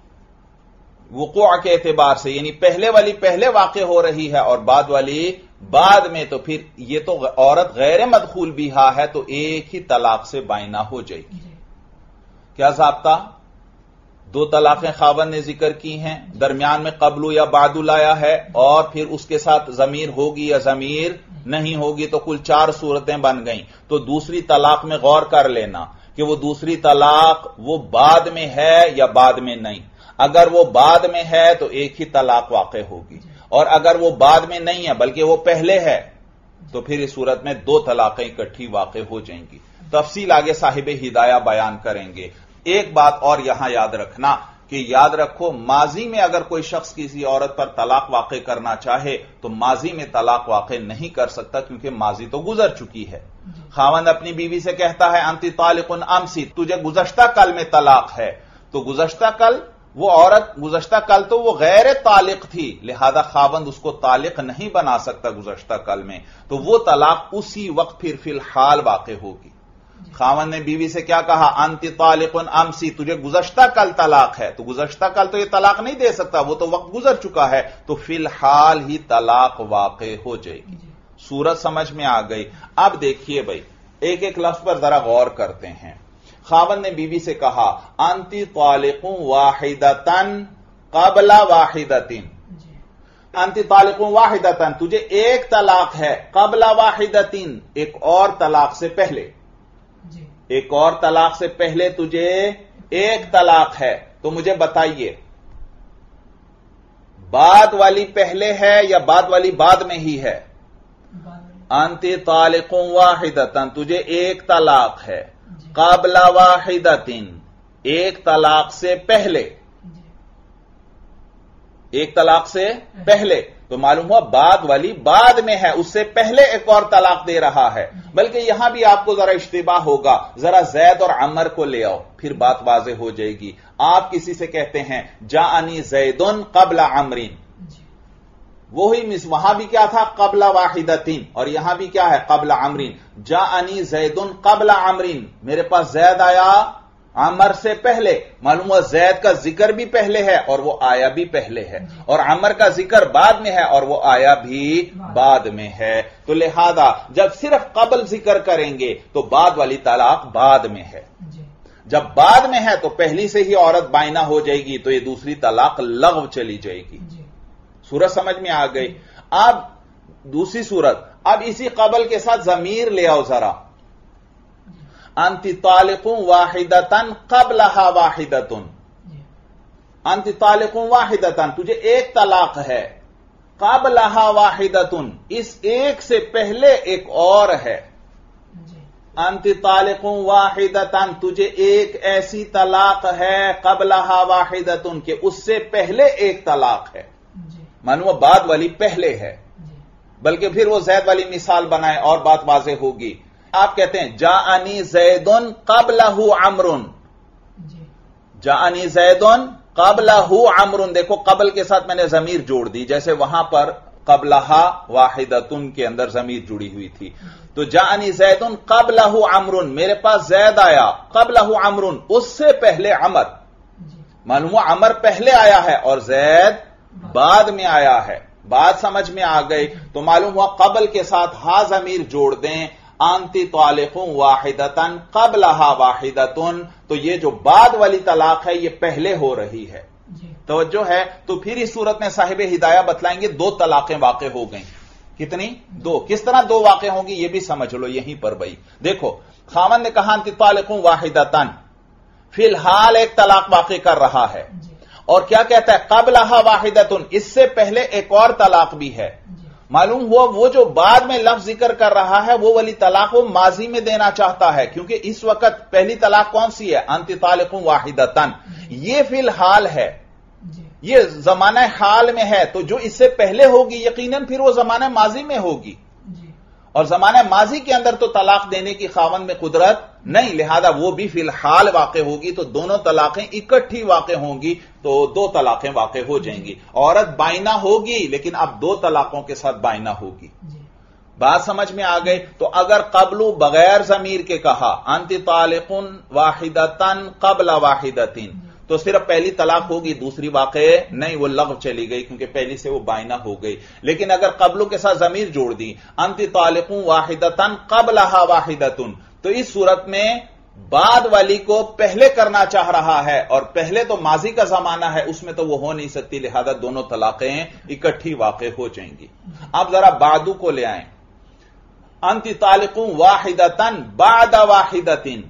وقوع کے اعتبار سے، یعنی پہلے والی پہلے واقع ہو رہی ہے اور بعد والی بعد میں، تو پھر یہ تو عورت غیر مدخول بیہا ہے تو ایک ہی طلاق سے بائنہ ہو جائے گی. کیا ضابطہ؟ دو طلاقیں خاوند نے ذکر کی ہیں، درمیان میں قبلو یا بعدو لایا ہے اور پھر اس کے ساتھ ضمیر ہوگی یا ضمیر نہیں ہوگی تو کل چار صورتیں بن گئیں. تو دوسری طلاق میں غور کر لینا کہ وہ دوسری طلاق وہ بعد میں ہے یا بعد میں نہیں. اگر وہ بعد میں ہے تو ایک ہی طلاق واقع ہوگی، اور اگر وہ بعد میں نہیں ہے بلکہ وہ پہلے ہے تو پھر اس صورت میں دو طلاقیں اکٹھی واقع ہو جائیں گی. تفصیل آگے صاحب ہدایہ بیان کریں گے. ایک بات اور یہاں یاد رکھنا کہ یاد رکھو ماضی میں اگر کوئی شخص کسی عورت پر طلاق واقع کرنا چاہے تو ماضی میں طلاق واقع نہیں کر سکتا کیونکہ ماضی تو گزر چکی ہے. خاوند اپنی بیوی سے کہتا ہے انتی طالق امسی، تجھے گزشتہ کل میں طلاق ہے، تو گزشتہ کل وہ عورت گزشتہ کل تو وہ غیر طالق تھی، لہذا خاوند اس کو طالق نہیں بنا سکتا گزشتہ کل میں، تو وہ طلاق اسی وقت پھر فی الحال واقع ہوگی. خاوند نے بیوی سے کیا کہا؟ انتی طالق امسی، تجھے گزشتہ کل طلاق ہے، تو گزشتہ کل تو یہ طلاق نہیں دے سکتا، وہ تو وقت گزر چکا ہے، تو فی الحال ہی طلاق واقع ہو جائے گی. صورت سمجھ میں آ گئی. اب دیکھیے بھائی ایک ایک لفظ پر ذرا غور کرتے ہیں. خاوند نے بیوی سے کہا انتی طالق واحدتن قبل واحدتن، انتی طالق واحدتن، تجھے ایک طلاق ہے، قبل واحدتن، ایک اور طلاق سے پہلے، ایک اور طلاق سے پہلے تجھے ایک طلاق ہے. تو مجھے بتائیے بعد والی پہلے ہے یا بعد والی بعد میں ہی ہے؟ انتی طالق واحدتن، تجھے ایک طلاق ہے، قبل واحدتن، ایک طلاق سے پہلے، ایک طلاق سے پہلے، تو معلوم ہوا بعد والی بعد میں ہے، اس سے پہلے ایک اور طلاق دے رہا ہے. بلکہ یہاں بھی آپ کو ذرا اشتباہ ہوگا، ذرا زید اور عمر کو لے آؤ پھر بات واضح ہو جائے گی. آپ کسی سے کہتے ہیں جاءنی زیدن قبل عمرین، وہی مس وہاں بھی کیا تھا؟ قبل واحدتین، اور یہاں بھی کیا ہے؟ قبل عمرین. جاءنی زیدن قبل عمرین، میرے پاس زید آیا عمر سے پہلے، معلوم ہوا زید کا ذکر بھی پہلے ہے اور وہ آیا بھی پہلے ہے، اور عمر کا ذکر بعد میں ہے اور وہ آیا بھی بعد میں ہے. تو لہذا جب صرف قبل ذکر کریں گے تو بعد والی طلاق بعد میں ہے، جب بعد میں ہے تو پہلی سے ہی عورت بائنہ ہو جائے گی تو یہ دوسری طلاق لغو چلی جائے گی. صورت سمجھ میں آ گئی. اب دوسری صورت، اب اسی قبل کے ساتھ ضمیر لے آؤ ذرا. انتی طالق واحدتن قبلہا واحدتن، انتی طالق واحدتن، تجھے ایک طلاق ہے، قبلہا واحدتن، اس ایک سے پہلے ایک اور ہے. انتی طالق واحدتن، تجھے ایک ایسی طلاق ہے، قبلہا واحدتن، کہ اس سے پہلے ایک طلاق ہے، مانو بعد والی پہلے ہے. بلکہ پھر وہ زید والی مثال بنائے اور بات واضح ہوگی. آپ کہتے ہیں جاءنی زیدن قبلہ عمرن، جاءنی زیدن قبلہ عمرن، دیکھو قبل کے ساتھ میں نے ضمیر جوڑ دی، جیسے وہاں پر قبلہا واحدتن کے اندر ضمیر جڑی ہوئی تھی. تو جاءنی زیدن قبلہ عمرن، میرے پاس زید آیا، قبلہ عمرن، اس سے پہلے عمر، معلوم ہوا عمر پہلے آیا ہے اور زید بعد میں آیا ہے. بات سمجھ میں آ گئی. تو معلوم ہوا قبل کے ساتھ ہا ضمیر جوڑ دیں، انتی طالق واحدتن قبلہا واحدتن، تو یہ جو بعد والی طلاق ہے یہ پہلے ہو رہی ہے. توجہ ہے. تو پھر اس صورت میں صاحب ہدایہ بتلائیں گے دو طلاقیں واقع ہو گئیں. کتنی؟ دو. کس طرح دو واقع ہوں گی یہ بھی سمجھ لو یہیں پر بھائی. دیکھو خاوند نے کہا انتی طالق واحدتن، فی الحال ایک طلاق واقع کر رہا ہے، اور کیا کہتا ہے؟ قبلہا واحدتن، اس سے پہلے ایک اور طلاق بھی ہے. معلوم ہوا وہ جو بعد میں لفظ ذکر کر رہا ہے وہ والی طلاق وہ ماضی میں دینا چاہتا ہے، کیونکہ اس وقت پہلی طلاق کون سی ہے؟ انت طالق واحدتن، یہ فی الحال ہے، یہ زمانہ حال میں ہے، تو جو اس سے پہلے ہوگی یقیناً پھر وہ زمانہ ماضی میں ہوگی، اور زمانہ ماضی کے اندر تو طلاق دینے کی خاوند میں قدرت نہیں، لہذا وہ بھی فی الحال واقع ہوگی، تو دونوں طلاقیں اکٹھی واقع ہوں گی تو دو طلاقیں واقع ہو جائیں گی۔ عورت بائنہ ہوگی لیکن اب دو طلاقوں کے ساتھ بائنہ ہوگی۔ بات سمجھ میں آ گئی؟ تو اگر قبل بغیر ضمیر کے کہا انت طالق واحدتن قبل واحدتن تو صرف پہلی طلاق ہوگی، دوسری واقع نہیں، وہ لغو چلی گئی کیونکہ پہلی سے وہ بائنہ ہو گئی۔ لیکن اگر قبل کے ساتھ ضمیر جوڑ دی انت طالق واحدتن قبلها واحدتن تو اس صورت میں بعد والی کو پہلے کرنا چاہ رہا ہے، اور پہلے تو ماضی کا زمانہ ہے، اس میں تو وہ ہو نہیں سکتی، لہذا دونوں طلاقیں اکٹھی واقع ہو جائیں گی۔ اب ذرا بعدو کو لے آئیں، انت طالق واحدتن بعد واحدتن،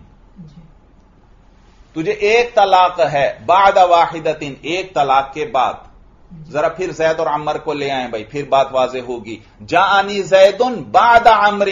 تجھے ایک طلاق ہے بعد واحدتن، ایک طلاق کے بعد۔ ذرا پھر زید اور عمر کو لے آئیں بھائی، پھر بات واضح ہوگی۔ جاءنی زید بعد عمر،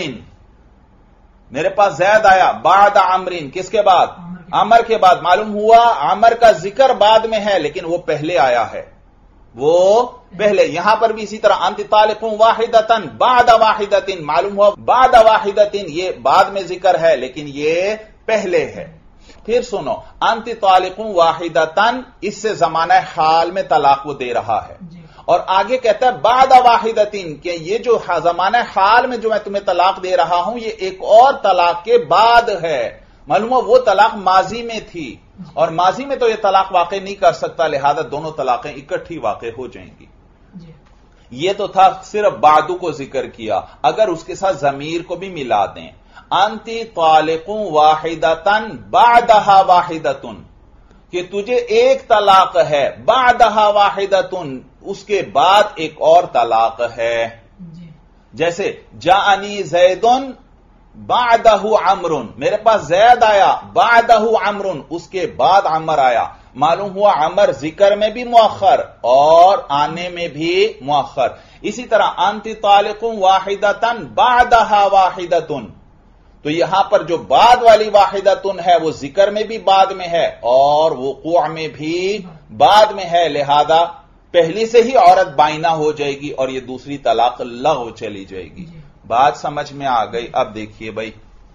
میرے پاس زید آیا بعد عمر، کس کے بعد؟ عمر کے بعد۔ معلوم ہوا عمر کا ذکر بعد میں ہے لیکن وہ پہلے آیا ہے، وہ پہلے۔ یہاں پر بھی اسی طرح انت طالق واحدتن بعد واحدتن، معلوم ہوا بعد واحدتن یہ بعد میں ذکر ہے لیکن یہ پہلے ہے۔ پھر سنو، انت طالق واحدتن اس سے زمانہ حال میں طلاق وہ دے رہا ہے، اور آگے کہتا ہے بعد واحدتن کہ یہ جو زمانہ حال میں جو میں تمہیں طلاق دے رہا ہوں یہ ایک اور طلاق کے بعد ہے۔ معلوم ہو وہ طلاق ماضی میں تھی اور ماضی میں تو یہ طلاق واقع نہیں کر سکتا، لہذا دونوں طلاقیں اکٹھی واقع ہو جائیں گی۔ یہ تو تھا صرف بعدو کو ذکر کیا، اگر اس کے ساتھ ضمیر کو بھی ملا دیں، انت طالق واحدتن بعدها واحدتن کہ تجھے ایک طلاق ہے، بعدها واحدتن اس کے بعد ایک اور طلاق ہے، جیسے جاءنی زیدن بعدہ عمر، میرے پاس زید آیا بعدہ عمر اس کے بعد عمر آیا، معلوم ہوا عمر ذکر میں بھی مؤخر اور آنے میں بھی مؤخر۔ اسی طرح انت طالق واحدتن بعدها واحدتن تو یہاں پر جو بعد والی واحدتن ہے وہ ذکر میں بھی بعد میں ہے اور وقوع میں بھی بعد میں ہے، لہذا پہلی سے ہی عورت بائنہ ہو جائے گی اور یہ دوسری طلاق لغو چلی جائے گی۔ بات سمجھ میں آ گئی؟ اب دیکھیے بھائی،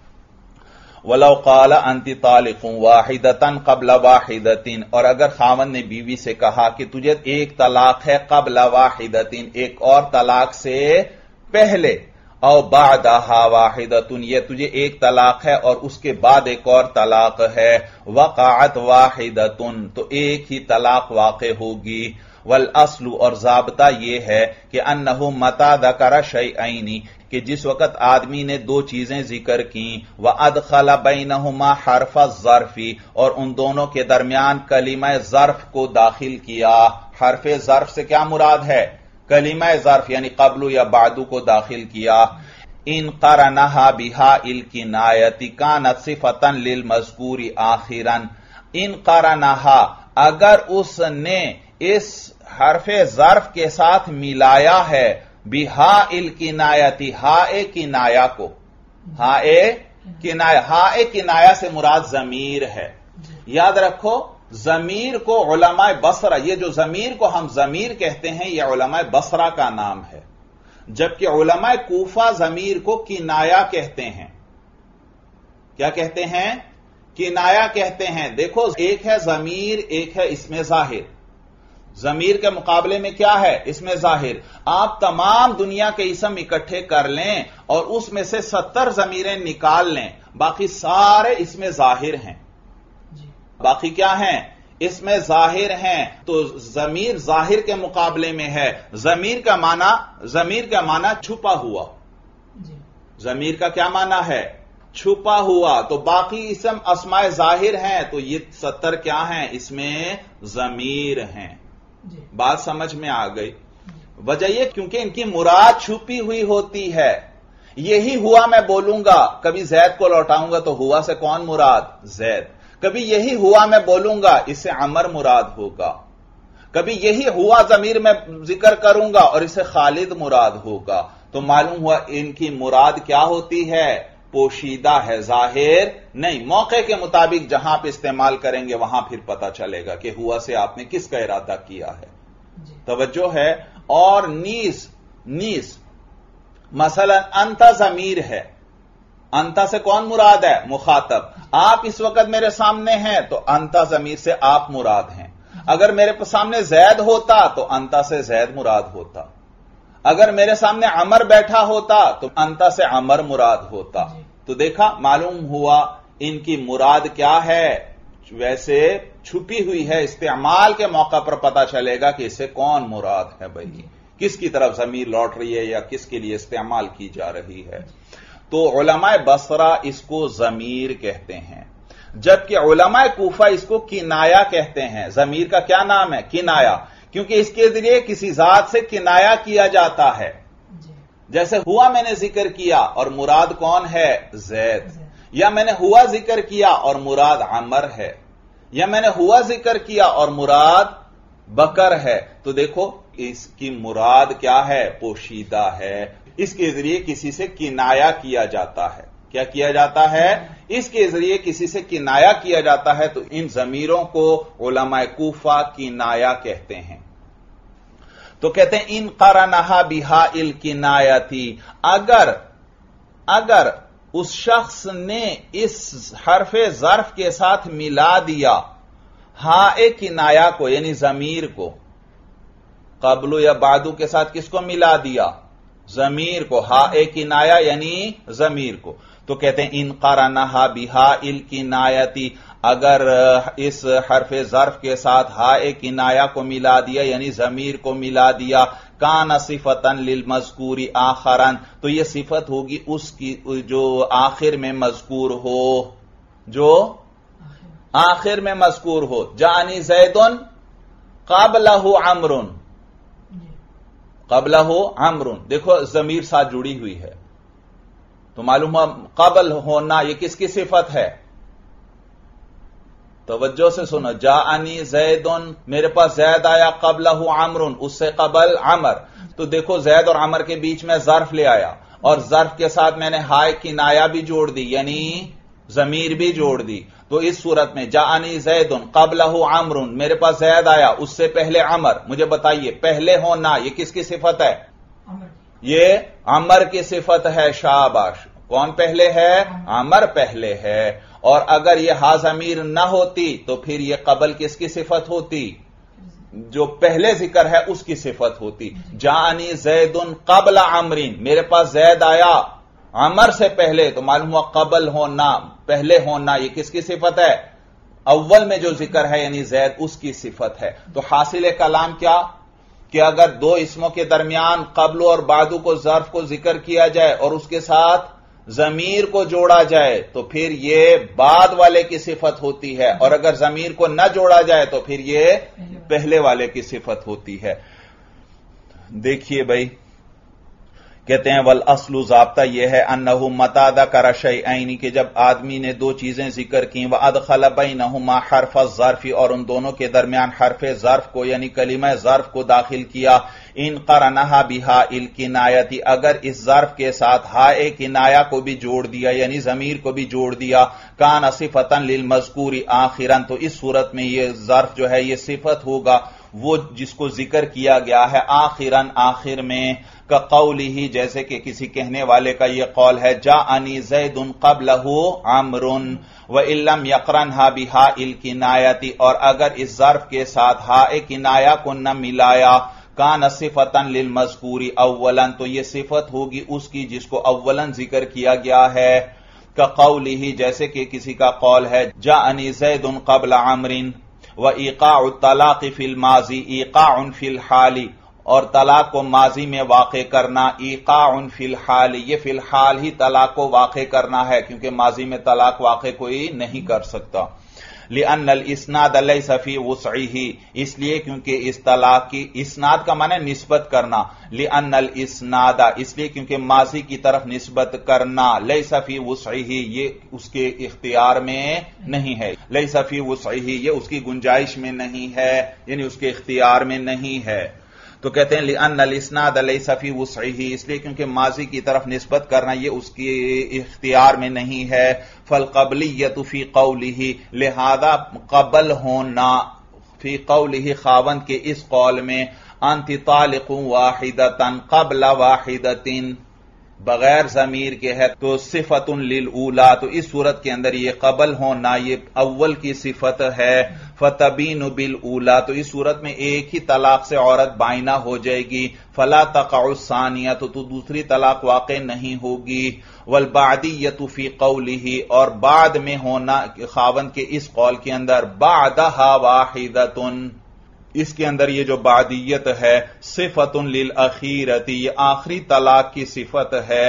وَلَوْ قَالَ أَنْتِ طَالِقٌ وَاحِدَةً قَبْلَ وَاحِدَةٍ، اور اگر خاوند نے بیوی سے کہا کہ تجھے ایک طلاق ہے قبل واحدتن ایک اور طلاق سے پہلے، او بعدها واحدتن یہ تجھے ایک طلاق ہے اور اس کے بعد ایک اور طلاق ہے، وقعت واحدتن تو ایک ہی طلاق واقع ہوگی، والاصل اور ضابطہ یہ ہے کہ انہ متی ذکر شیئین کہ جس وقت آدمی نے دو چیزیں ذکر کیں، وادخل بینہما حرف الظرف اور ان دونوں کے درمیان کلمہ ظرف کو داخل کیا۔ حرف ظرف سے کیا مراد ہے؟ کلمہ ظرف یعنی قبل یا بعدو کو داخل کیا۔ ان قرنہا بہا الکنایۃ کانت صفۃ للمذکور آخرا، ان قرنہا اگر اس نے اس حرف ظرف کے ساتھ ملایا ہے بہا الکنایۃ ہائے کنایا کو، ہائے کنایا، ہائے کنایا سے مراد ضمیر ہے۔ یاد رکھو ضمیر کو علماء بصرہ، یہ جو ضمیر کو ہم ضمیر کہتے ہیں یہ علماء بصرہ کا نام ہے، جبکہ علماء کوفہ ضمیر کو کنایا کہتے ہیں۔ کیا کہتے ہیں؟ کنایا کہتے ہیں۔ دیکھو ایک ہے ضمیر، ایک ہے اسم ظاہر۔ ضمیر کے مقابلے میں کیا ہے؟ اسم ظاہر۔ آپ تمام دنیا کے اسم اکٹھے کر لیں اور اس میں سے ستر ضمیریں نکال لیں، باقی سارے اسم ظاہر ہیں۔ باقی کیا ہیں؟ اسم ظاہر ہیں۔ تو ضمیر ظاہر کے مقابلے میں ہے۔ ضمیر کا معنی ضمیر کا معنی چھپا ہوا، ضمیر کا کیا معنی ہے؟ چھپا ہوا۔ تو باقی اسم اسماء ظاہر ہیں تو یہ ستر کیا ہیں؟ اس میں ضمیر ہیں۔ بات سمجھ میں آ گئی؟ وجہ یہ کیونکہ ان کی مراد چھپی ہوئی ہوتی ہے۔ یہی ہوا میں بولوں گا، کبھی زید کو لوٹاؤں گا تو ہوا سے کون مراد؟ زید۔ کبھی یہی ہوا میں بولوں گا، اس سے عمر مراد ہوگا۔ کبھی یہی ہوا ضمیر میں ذکر کروں گا اور اسے خالد مراد ہوگا، تو معلوم ہوا ان کی مراد کیا ہوتی ہے؟ پوشیدہ ہے، ظاہر نہیں۔ موقع کے مطابق جہاں پہ استعمال کریں گے وہاں پھر پتا چلے گا کہ ہوا سے آپ نے کس کا ارادہ کیا ہے۔ توجہ ہے۔ اور نیز نیز مثلا انت ضمیر ہے، انت سے کون مراد ہے؟ مخاطب۔ آپ اس وقت میرے سامنے ہیں تو انت ضمیر سے آپ مراد ہیں۔ اگر میرے سامنے زید ہوتا تو انت سے زید مراد ہوتا، اگر میرے سامنے عمر بیٹھا ہوتا تو انت سے عمر مراد ہوتا۔ تو دیکھا، معلوم ہوا ان کی مراد کیا ہے؟ ویسے چھپی ہوئی ہے، استعمال کے موقع پر پتا چلے گا کہ اسے کون مراد ہے، بھائی کس کی طرف ضمیر لوٹ رہی ہے یا کس کے لیے استعمال کی جا رہی ہے۔ تو علماء بصرہ اس کو ضمیر کہتے ہیں، جبکہ علماء کوفہ اس کو کنایا کہتے ہیں۔ ضمیر کا کیا نام ہے؟ کنایا، کیونکہ اس کے ذریعے کسی ذات سے کنایا کیا جاتا ہے۔ جیسے ہوا میں نے ذکر کیا اور مراد کون ہے؟ زید، یا میں نے ہوا ذکر کیا اور مراد عمر ہے، یا میں نے ہوا ذکر کیا اور مراد بکر ہے۔ تو دیکھو اس کی مراد کیا ہے؟ پوشیدہ ہے، اس کے ذریعے کسی سے کنایا کیا جاتا ہے۔ کیا کیا جاتا ہے؟ اس کے ذریعے کسی سے کنایا کیا جاتا ہے، تو ان ضمیروں کو علماء کوفہ کنایا کہتے ہیں۔ تو کہتے ہیں ان قرنہا بہا الکنایتی، اگر اگر اس شخص نے اس حرف ظرف کے ساتھ ملا دیا ہا کنایا کو، یعنی ضمیر کو، قبل یا بعدو کے ساتھ کس کو ملا دیا؟ ضمیر کو، ہا کنایا یعنی ضمیر کو۔ تو کہتے ہیں ان قرنہا بہا الکنایتی، اگر اس حرف ظرف کے ساتھ ہا کنایا کو ملا دیا یعنی ضمیر کو ملا دیا، کان صفتن للمذکور آخرا، تو یہ صفت ہوگی اس کی جو آخر میں مذکور ہو، جو آخر میں مذکور ہو۔ جانی زیدن قبلہ عمرن، قبلہ عمرن، دیکھو ضمیر ساتھ جڑی ہوئی ہے، تو معلوم ہوا قبل ہونا یہ کس کی صفت ہے؟ توجہ سے سنو، جاءنی زیدن، میرے پاس زید آیا، قبلہ عمرن، اس سے قبل عمر، تو دیکھو زید اور عمر کے بیچ میں ظرف لے آیا، اور ظرف کے ساتھ میں نے ہائے کنایا بھی جوڑ دی، یعنی ضمیر بھی جوڑ دی۔ تو اس صورت میں جاءنی زیدن قبلہ عمرن، میرے پاس زید آیا اس سے پہلے عمر۔ مجھے بتائیے پہلے ہونا یہ کس کی صفت ہے؟ یہ عمر کی صفت ہے، شاباش۔ کون پہلے ہے؟ عمر پہلے ہے۔ اور اگر یہ ہا ضمیر نہ ہوتی تو پھر یہ قبل کس کی صفت ہوتی؟ جو پہلے ذکر ہے اس کی صفت ہوتی۔ جاءنی زیدن قبل عمرین، میرے پاس زید آیا عمر سے پہلے، تو معلوم ہوا قبل ہونا، پہلے ہونا یہ کس کی صفت ہے؟ اول میں جو ذکر ہے یعنی زید، اس کی صفت ہے۔ تو حاصل کلام کیا کہ اگر دو اسموں کے درمیان قبل اور بعدو کو ظرف کو ذکر کیا جائے اور اس کے ساتھ ضمیر کو جوڑا جائے تو پھر یہ بعد والے کی صفت ہوتی ہے، اور اگر ضمیر کو نہ جوڑا جائے تو پھر یہ پہلے والے کی صفت ہوتی ہے۔ دیکھیے بھائی، کہتے ہیں والاصل، ضابطہ یہ ہے انہ متی ذکر شیئین، کہ جب آدمی نے دو چیزیں ذکر کی، وادخل بینہما حرف الظرف، اور ان دونوں کے درمیان حرف ظرف کو یعنی کلمہ ظرف کو داخل کیا، ان قرنہا بہا الکنایتی، اگر اس ظرف کے ساتھ ہا کنایا کو بھی جوڑ دیا یعنی ضمیر کو بھی جوڑ دیا، کان صفتا للمذکور آخرا، تو اس صورت میں یہ ظرف جو ہے یہ صفت ہوگا وہ جس کو ذکر کیا گیا ہے آخراً، آخر میں، کا قولی ہی، جیسے کہ کسی کہنے والے کا یہ قول ہے، جاءنی زید قبلہ عمر وان لم یقرنھا بہا الکنایتی، اور اگر اس ظرف کے ساتھ ہا کنایا کو نہ ملایا، کان صفتا للمذکور اولا، تو یہ صفت ہوگی اس کی جس کو اولا ذکر کیا گیا ہے، کا قولی ہی، جیسے کہ کسی کا قول ہے، جاءنی زید قبل عمر وایقاع الطلاق فی الماضی ایقاع فی الحال، اور طلاق کو ماضی میں واقع کرنا، ایقاع فی الحال، یہ فی الحال ہی طلاق کو واقع کرنا ہے، کیونکہ ماضی میں طلاق واقع کوئی نہیں کر سکتا۔ لأن الاسناد ليس في وسعه، اس لیے کیونکہ اس طلاق کی اسناد کا معنی نسبت کرنا، لأن الاسناد اس لیے کیونکہ ماضی کی طرف نسبت کرنا، ليس في وسعه یہ اس کے اختیار میں نہیں ہے، ليس في وسعه یہ اس کی گنجائش میں نہیں ہے، یعنی اس کے اختیار میں نہیں ہے۔ تو کہتے ہیں لأن الاسناد ليس في وسعه اس لیے کیونکہ ماضی کی طرف نسبت کرنا یہ اس کی اختیار میں نہیں ہے۔ فالقبلیۃ فی قوله لہذا قبل ہونا فی قوله خاوند کے اس قول میں انت طالق واحدۃ قبل واحدۃ بغیر ضمیر کے ہے تو صفت للأولی، تو اس صورت کے اندر یہ قبل ہونا یہ اول کی صفت ہے۔ فتبین بالأولی تو اس صورت میں ایک ہی طلاق سے عورت بائنہ ہو جائے گی۔ فلا تقع الثانیہ تو تو دوسری طلاق واقع نہیں ہوگی۔ والبعدیۃ فی قولہ اور بعد میں ہونا خاوند کے اس قول کے اندر بعدہا واحدۃ اس کے اندر یہ جو بعدیت ہے صفت للأخیرۃ یہ آخری طلاق کی صفت ہے۔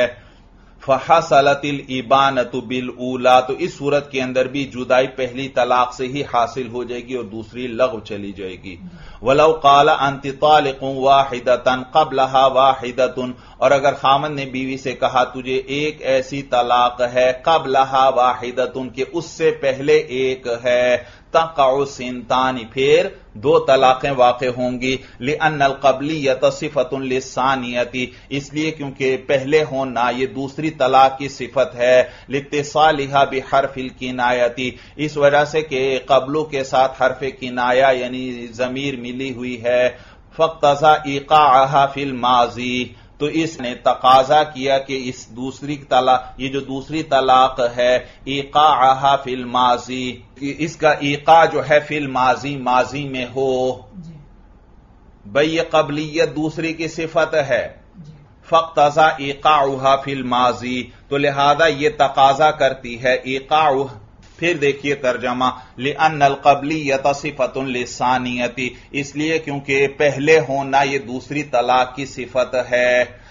فحصلت الابانۃ بالأولی تو اس صورت کے اندر بھی جدائی پہلی طلاق سے ہی حاصل ہو جائے گی اور دوسری لغو چلی جائے گی۔ ولو قال انت طالق واحدۃ قبلها واحدۃ اور اگر خامن نے بیوی سے کہا تجھے ایک ایسی طلاق ہے قبلها واحدۃ کہ اس سے پہلے ایک ہے، تقع سنتان پھر دو طلاقیں واقع ہوں گی۔ لأن القبلیۃ صفت للثانیۃ اس لیے کیونکہ پہلے ہونا یہ دوسری طلاق کی صفت ہے، لاتصالها بحرف الکنایۃ اس وجہ سے کہ قبلو کے ساتھ حرف کنایہ یعنی ضمیر ملی ہوئی ہے۔ فاقتضى ایقاعها فی الماضی تو اس نے تقاضا کیا کہ اس دوسری طلاق یہ جو دوسری طلاق ہے ایقاعها فی الماضی اس کا ایقاع جو ہے فی الماضی ماضی میں ہو۔ بھئی یہ قبلیت دوسری کی صفت ہے، فاقتضى ایقاعها فی الماضی تو لہذا یہ تقاضا کرتی ہے ایقاعها پھر دیکھیے ترجمہ لأن القبلیۃ صفت للثانیۃ اس لیے کیونکہ پہلے ہونا یہ دوسری طلاق کی صفت ہے،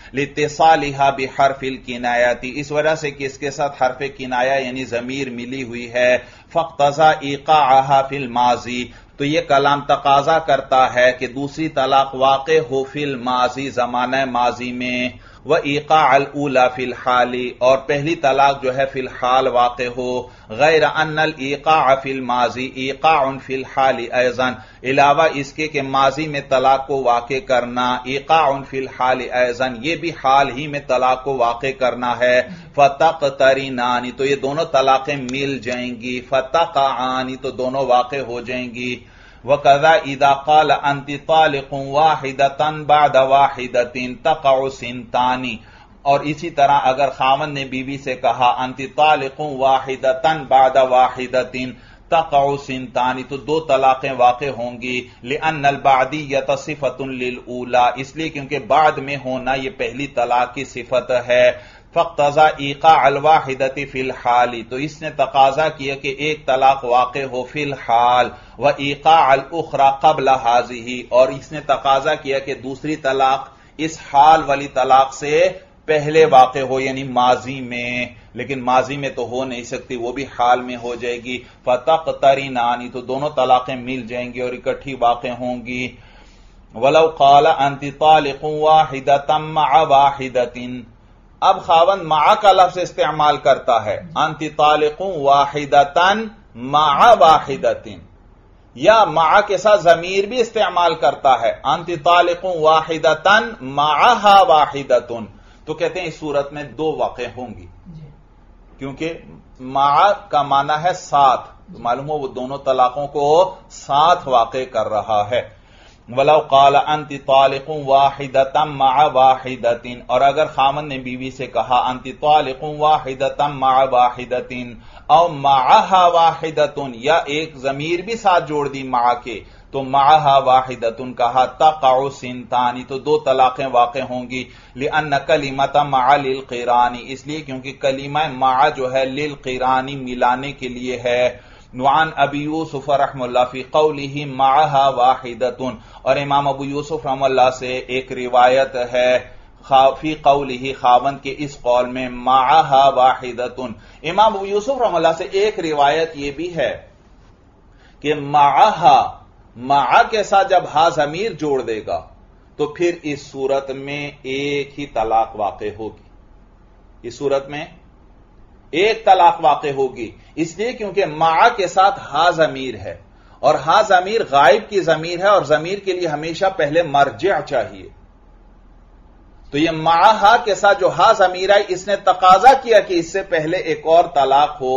لاتصالها بحرف الکنایۃ اس وجہ سے کہ اس کے ساتھ حرف کنایہ یعنی ضمیر ملی ہوئی ہے۔ فاقتضى ایقاعها فی الماضی تو یہ کلام تقاضا کرتا ہے کہ دوسری طلاق واقع ہو فی الماضی زمانہ ماضی میں، وَإِيقَاعَ الْأُولَى فِي الْحَالِ اور پہلی طلاق جو ہے فی الحال واقع ہو، غیر ان الْإِيقَاعَ فِي الْمَاضِي إِيقَاعٌ فِي الْحَالِ أَيْضًا علاوہ اس کے کہ ماضی میں طلاق کو واقع کرنا إِيقَاعٌ فِي الْحَالِ أَيْضًا یہ بھی حال ہی میں طلاق کو واقع کرنا ہے۔ فَتَقْتَرِنَانِ تو یہ دونوں طلاقیں مل جائیں گی، فَتَقَعَانِ تو دونوں واقع ہو جائیں گی۔ وَكَذَا إِذَا قَالَ أَنْتِ طَالِقٌ وَاحِدَةً بَعْدَ وَاحِدَةٍ تَقَعُ سِنْتَانِ اور اسی طرح اگر خاوند نے بیوی سے کہا أَنْتِ طَالِقٌ وَاحِدَةً بَعْدَ وَاحِدَةٍ تَقَعُ سِنْتَانِ تو دو طلاقیں واقع ہوں گی۔ لِأَنَّ الْبَعْدِيَّةَ صِفَةٌ لِلْأُولَى اس لیے کیونکہ بعد میں ہونا یہ پہلی طلاق کی صفت ہے۔ فاقتضى ایقاع الواحدۃ فی الحال تو اس نے تقاضا کیا کہ ایک طلاق واقع ہو فی الحال، و ایقاع الاخری قبل هذه اور اس نے تقاضا کیا کہ دوسری طلاق اس حال والی طلاق سے پہلے واقع ہو یعنی ماضی میں، لیکن ماضی میں تو ہو نہیں سکتی وہ بھی حال میں ہو جائے گی۔ فتقترنان تو دونوں طلاقیں مل جائیں گی اور اکٹھی واقع ہوں گی۔ ولو قال انت طالق واحدۃ مع واحدۃ اب خاوند مع کا لفظ استعمال کرتا ہے، انت طالق واحدۃ مع واحدۃ یا مع کے ساتھ ضمیر بھی استعمال کرتا ہے، انت طالق واحدۃ معها واحدۃ تو کہتے ہیں اس صورت میں دو واقع ہوں گی کیونکہ مع کا معنی ہے ساتھ، معلوم ہو وہ دونوں طلاقوں کو ساتھ واقع کر رہا ہے۔ ولو قال انت طالق واحدۃ مع واحدۃ اور اگر خامن نے بیوی سے کہا انت طالق واحدۃ مع واحدۃ او معها واحدۃ یا ایک ضمیر بھی ساتھ جوڑ دی مع کے تو معها واحدۃ کہا، تقع سنتان تو دو طلاقیں واقع ہوں گی۔ لأن کلمۃ مع للقران اس لیے کیونکہ کلمہ مع جو ہے للقران ملانے کے لیے ہے۔ وعن ابی یوسف رحم اللہ فی قولہ معها واحدۃ اور امام ابو یوسف رحم اللہ سے ایک روایت ہے فی قولہ خاوند کے اس قول میں معها واحدۃ۔ امام ابو یوسف رحم اللہ سے ایک روایت یہ بھی ہے کہ معہا مع کے ساتھ جب ہا ضمیر جوڑ دے گا تو پھر اس صورت میں ایک ہی طلاق واقع ہوگی، اس صورت میں ایک طلاق واقع ہوگی، اس لیے کیونکہ مع کے ساتھ ہا ضمیر ہے اور ہا ضمیر غائب کی ضمیر ہے، اور ضمیر کے لیے ہمیشہ پہلے مرجع چاہیے۔ تو یہ مع ہا کے ساتھ جو ہا ضمیر آئی، اس نے تقاضا کیا کہ اس سے پہلے ایک اور طلاق ہو،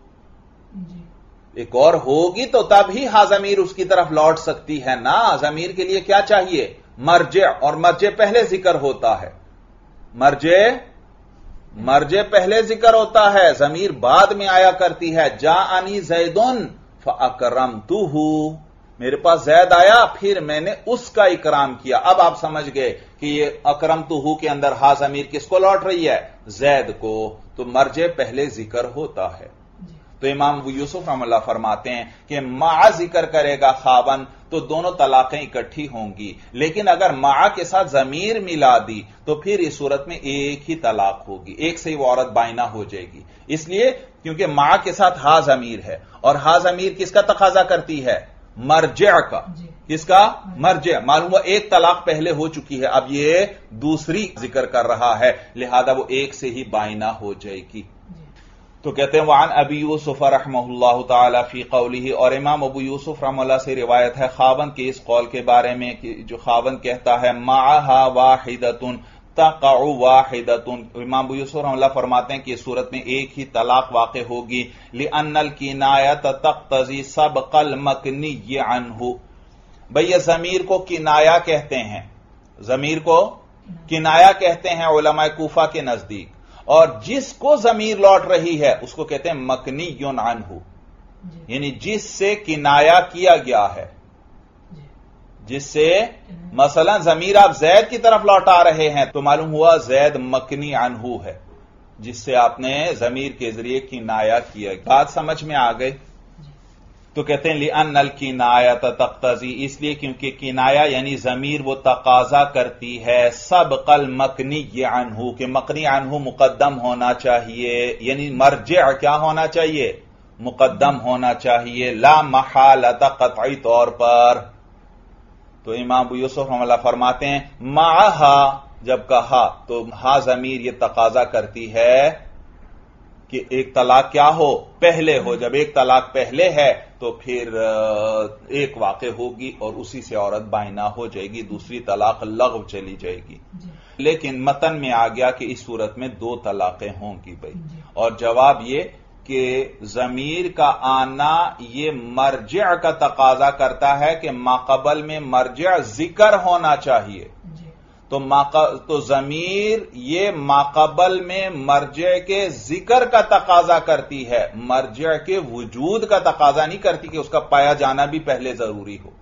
ایک اور ہوگی تو تب ہی ہا ضمیر اس کی طرف لوٹ سکتی ہے نا۔ ضمیر کے لیے کیا چاہیے؟ مرجع، اور مرجع پہلے ذکر ہوتا ہے، مرجع مرجع پہلے ذکر ہوتا ہے، ضمیر بعد میں آیا کرتی ہے۔ جاءنی زیدن فاکرمتہ، میرے پاس زید آیا پھر میں نے اس کا اکرام کیا۔ اب آپ سمجھ گئے کہ یہ اکرمتہ کے اندر ہا ضمیر کس کو لوٹ رہی ہے؟ زید کو، تو مرجع پہلے ذکر ہوتا ہے۔ تو امام ابو یوسف رحمہ اللہ فرماتے ہیں کہ مع ذکر کرے گا خاون تو دونوں طلاقیں اکٹھی ہوں گی، لیکن اگر مع کے ساتھ ضمیر ملا دی تو پھر اس صورت میں ایک ہی طلاق ہوگی، ایک سے ہی وہ عورت بائنہ ہو جائے گی، اس لیے کیونکہ مع کے ساتھ ہا ضمیر ہے، اور ہا ضمیر کس کا تقاضا کرتی ہے؟ مرجع کا۔ کس کا؟ مرجع۔ معلوم ہوا ایک طلاق پہلے ہو چکی ہے، اب یہ دوسری ذکر کر رہا ہے، لہذا وہ ایک سے ہی بائنہ ہو جائے گی۔ تو کہتے ہیں وعن ابی یوسف رحمہ اللہ تعالی فی قولہ، اور امام ابو یوسف رحمہ اللہ سے روایت ہے خاوند کے اس قول کے بارے میں کہ جو خاوند کہتا ہے معہا واحدۃ تقع واحدۃ، امام ابو یوسف رحمہ اللہ فرماتے ہیں کہ اس صورت میں ایک ہی طلاق واقع ہوگی، لأن الکنایۃ تقتضی سبق المکنی عنہ۔ بھئی یہ ضمیر کو کنایا کہتے ہیں، ضمیر کو کنایا کہتے ہیں علماء کوفہ کے نزدیک، اور جس کو ضمیر لوٹ رہی ہے اس کو کہتے ہیں مکنی عنہ، یعنی جس سے کنایا کیا گیا ہے، جس سے مثلا ضمیر آپ زید کی طرف لوٹا رہے ہیں تو معلوم ہوا زید مکنی عنہ ہے، جس سے آپ نے ضمیر کے ذریعے کنایا کیا۔ بات سمجھ میں آ گئی؟ تو کہتے ہیں لِأَنَّ الْكِنَایَةَ تَقْتَضِی، اس لیے کیونکہ کنایا یعنی ضمیر وہ تقاضا کرتی ہے سبق المکنی عنہ، کہ مکنی عنہ مقدم ہونا چاہیے، یعنی مرجع کیا ہونا چاہیے؟ مقدم ہونا چاہیے، لا محالۃ قطعی طور پر۔ تو امام ابو یوسف رحمہ اللہ فرماتے ہیں معہا جب کہا تو ہا ضمیر یہ تقاضا کرتی ہے کہ ایک طلاق کیا ہو؟ پہلے ہو۔ جب ایک طلاق پہلے ہے تو پھر ایک واقع ہوگی اور اسی سے عورت بائنہ ہو جائے گی، دوسری طلاق لغو چلی جائے گی۔ لیکن متن میں آ گیا کہ اس صورت میں دو طلاقیں ہوں گی بھائی، اور جواب یہ کہ ضمیر کا آنا یہ مرجع کا تقاضا کرتا ہے کہ ماقبل میں مرجع ذکر ہونا چاہیے، تو تو ضمیر یہ ماقبل میں مرجع کے ذکر کا تقاضا کرتی ہے، مرجع کے وجود کا تقاضا نہیں کرتی کہ اس کا پایا جانا بھی پہلے ضروری ہو۔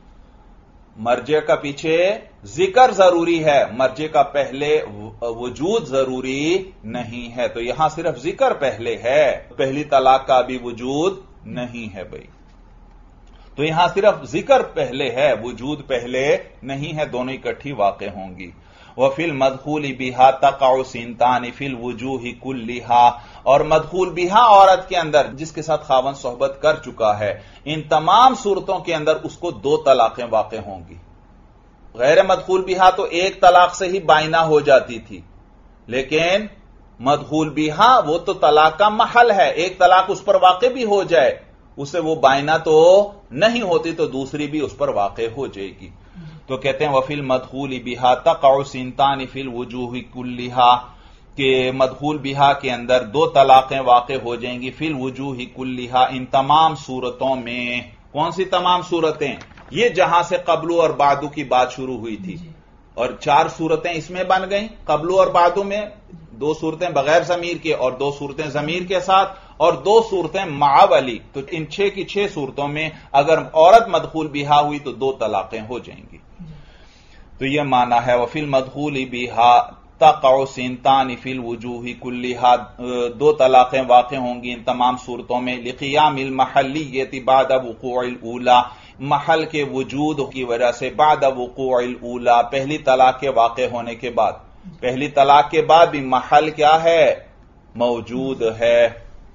مرجع کا پیچھے ذکر ضروری ہے، مرجع کا پہلے وجود ضروری نہیں ہے، تو یہاں صرف ذکر پہلے ہے، پہلی طلاق کا بھی وجود نہیں ہے بھائی، تو یہاں صرف ذکر پہلے ہے، وجود پہلے نہیں ہے، دونوں اکٹھی واقع ہوں گی۔ وفی المدخول بہا تقع سنتان فی الوجوہ کلہا، اور مدخول بہا عورت کے اندر جس کے ساتھ خاوند صحبت کر چکا ہے، ان تمام صورتوں کے اندر اس کو دو طلاقیں واقع ہوں گی۔ غیر مدخول بہا تو ایک طلاق سے ہی بائنہ ہو جاتی تھی، لیکن مدخول بہا وہ تو طلاق کا محل ہے، ایک طلاق اس پر واقع بھی ہو جائے اسے وہ بائنہ تو نہیں ہوتی، تو دوسری بھی اس پر واقع ہو جائے گی۔ تو کہتے ہیں وفی المدخول بہا تقع سنتان فی الوجوہ کلہا، کہ مدخول بہا کے اندر دو طلاقیں واقع ہو جائیں گی، فی الوجوہ کلہا ان تمام صورتوں میں۔ کون سی تمام صورتیں؟ یہ جہاں سے قبلو اور بعدو کی بات شروع ہوئی تھی، اور چار صورتیں اس میں بن گئیں، قبلو اور بعدو میں دو صورتیں بغیر ضمیر کے اور دو صورتیں ضمیر کے ساتھ اور دو صورتیں مع والی، تو ان چھ کی چھ صورتوں میں اگر عورت مدخول بہا ہوئی تو دو طلاقیں ہو جائیں گی۔ تو یہ معنی ہے وفی المدخول بہا تقع سنتان فی الوجوہ کلہا، دو طلاقیں واقع ہوں گی ان تمام صورتوں میں، لقیام المحلیۃ بعد وقوع الاولی، محل کے وجود کی وجہ سے، بعد وقوع الاولی پہلی طلاق کے واقع ہونے کے بعد، پہلی طلاق کے بعد بھی محل کیا ہے؟ موجود ہے۔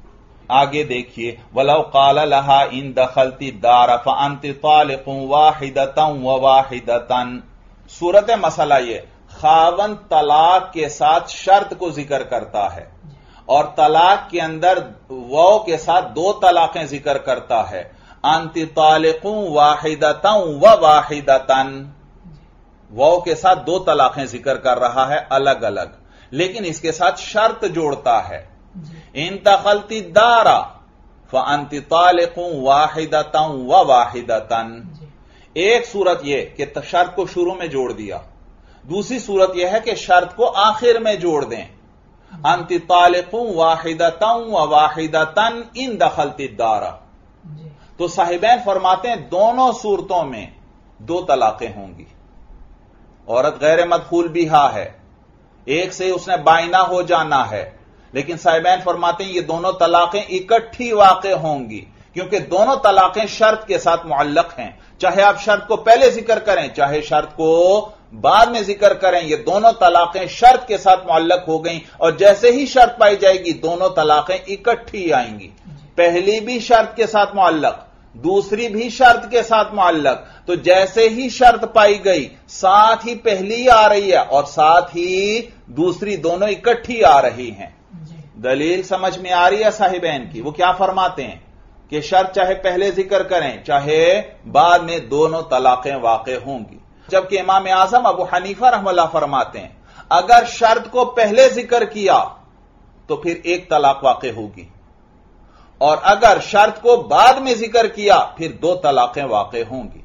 آگے دیکھیے ولو قال لها ان دخلت الدار فانت طالق واحدة وواحدة. صورت مسئلہ یہ خاوند طلاق کے ساتھ شرط کو ذکر کرتا ہے اور طلاق کے اندر واو کے ساتھ دو طلاقیں ذکر کرتا ہے. انت طالق واحدة وواحدة، واو کے ساتھ دو طلاقیں ذکر کر رہا ہے الگ الگ، لیکن اس کے ساتھ شرط جوڑتا ہے. ان دخلت الدار فانت طالق واحدة وواحدة. ایک صورت یہ کہ شرط کو شروع میں جوڑ دیا، دوسری صورت یہ ہے کہ شرط کو آخر میں جوڑ دیں. انت طالق واحدة وواحدة ان دخلت الدار. تو صاحبین فرماتے ہیں دونوں صورتوں میں دو طلاقیں ہوں گی. عورت غیر مدخول بیہا ہے، ایک سے اس نے بائنہ ہو جانا ہے، لیکن صاحبین فرماتے ہیں یہ دونوں طلاقیں اکٹھی واقع ہوں گی، کیونکہ دونوں طلاقیں شرط کے ساتھ معلق ہیں. چاہے آپ شرط کو پہلے ذکر کریں چاہے شرط کو بعد میں ذکر کریں، یہ دونوں طلاقیں شرط کے ساتھ معلق ہو گئیں، اور جیسے ہی شرط پائی جائے گی دونوں طلاقیں اکٹھی آئیں گی. پہلی بھی شرط کے ساتھ معلق، دوسری بھی شرط کے ساتھ معلق. تو جیسے ہی شرط پائی گئی ساتھ ہی پہلی آ رہی ہے اور ساتھ ہی دوسری، دونوں اکٹھی آ رہی ہیں. دلیل سمجھ میں آ رہی ہے صاحبین کی؟ وہ کیا فرماتے ہیں کہ شرط چاہے پہلے ذکر کریں چاہے بعد میں دونوں طلاقیں واقع ہوں گی. جبکہ امام اعظم ابو حنیفہ رحمہ اللہ فرماتے ہیں اگر شرط کو پہلے ذکر کیا تو پھر ایک طلاق واقع ہوگی، اور اگر شرط کو بعد میں ذکر کیا پھر دو طلاقیں واقع ہوں گی.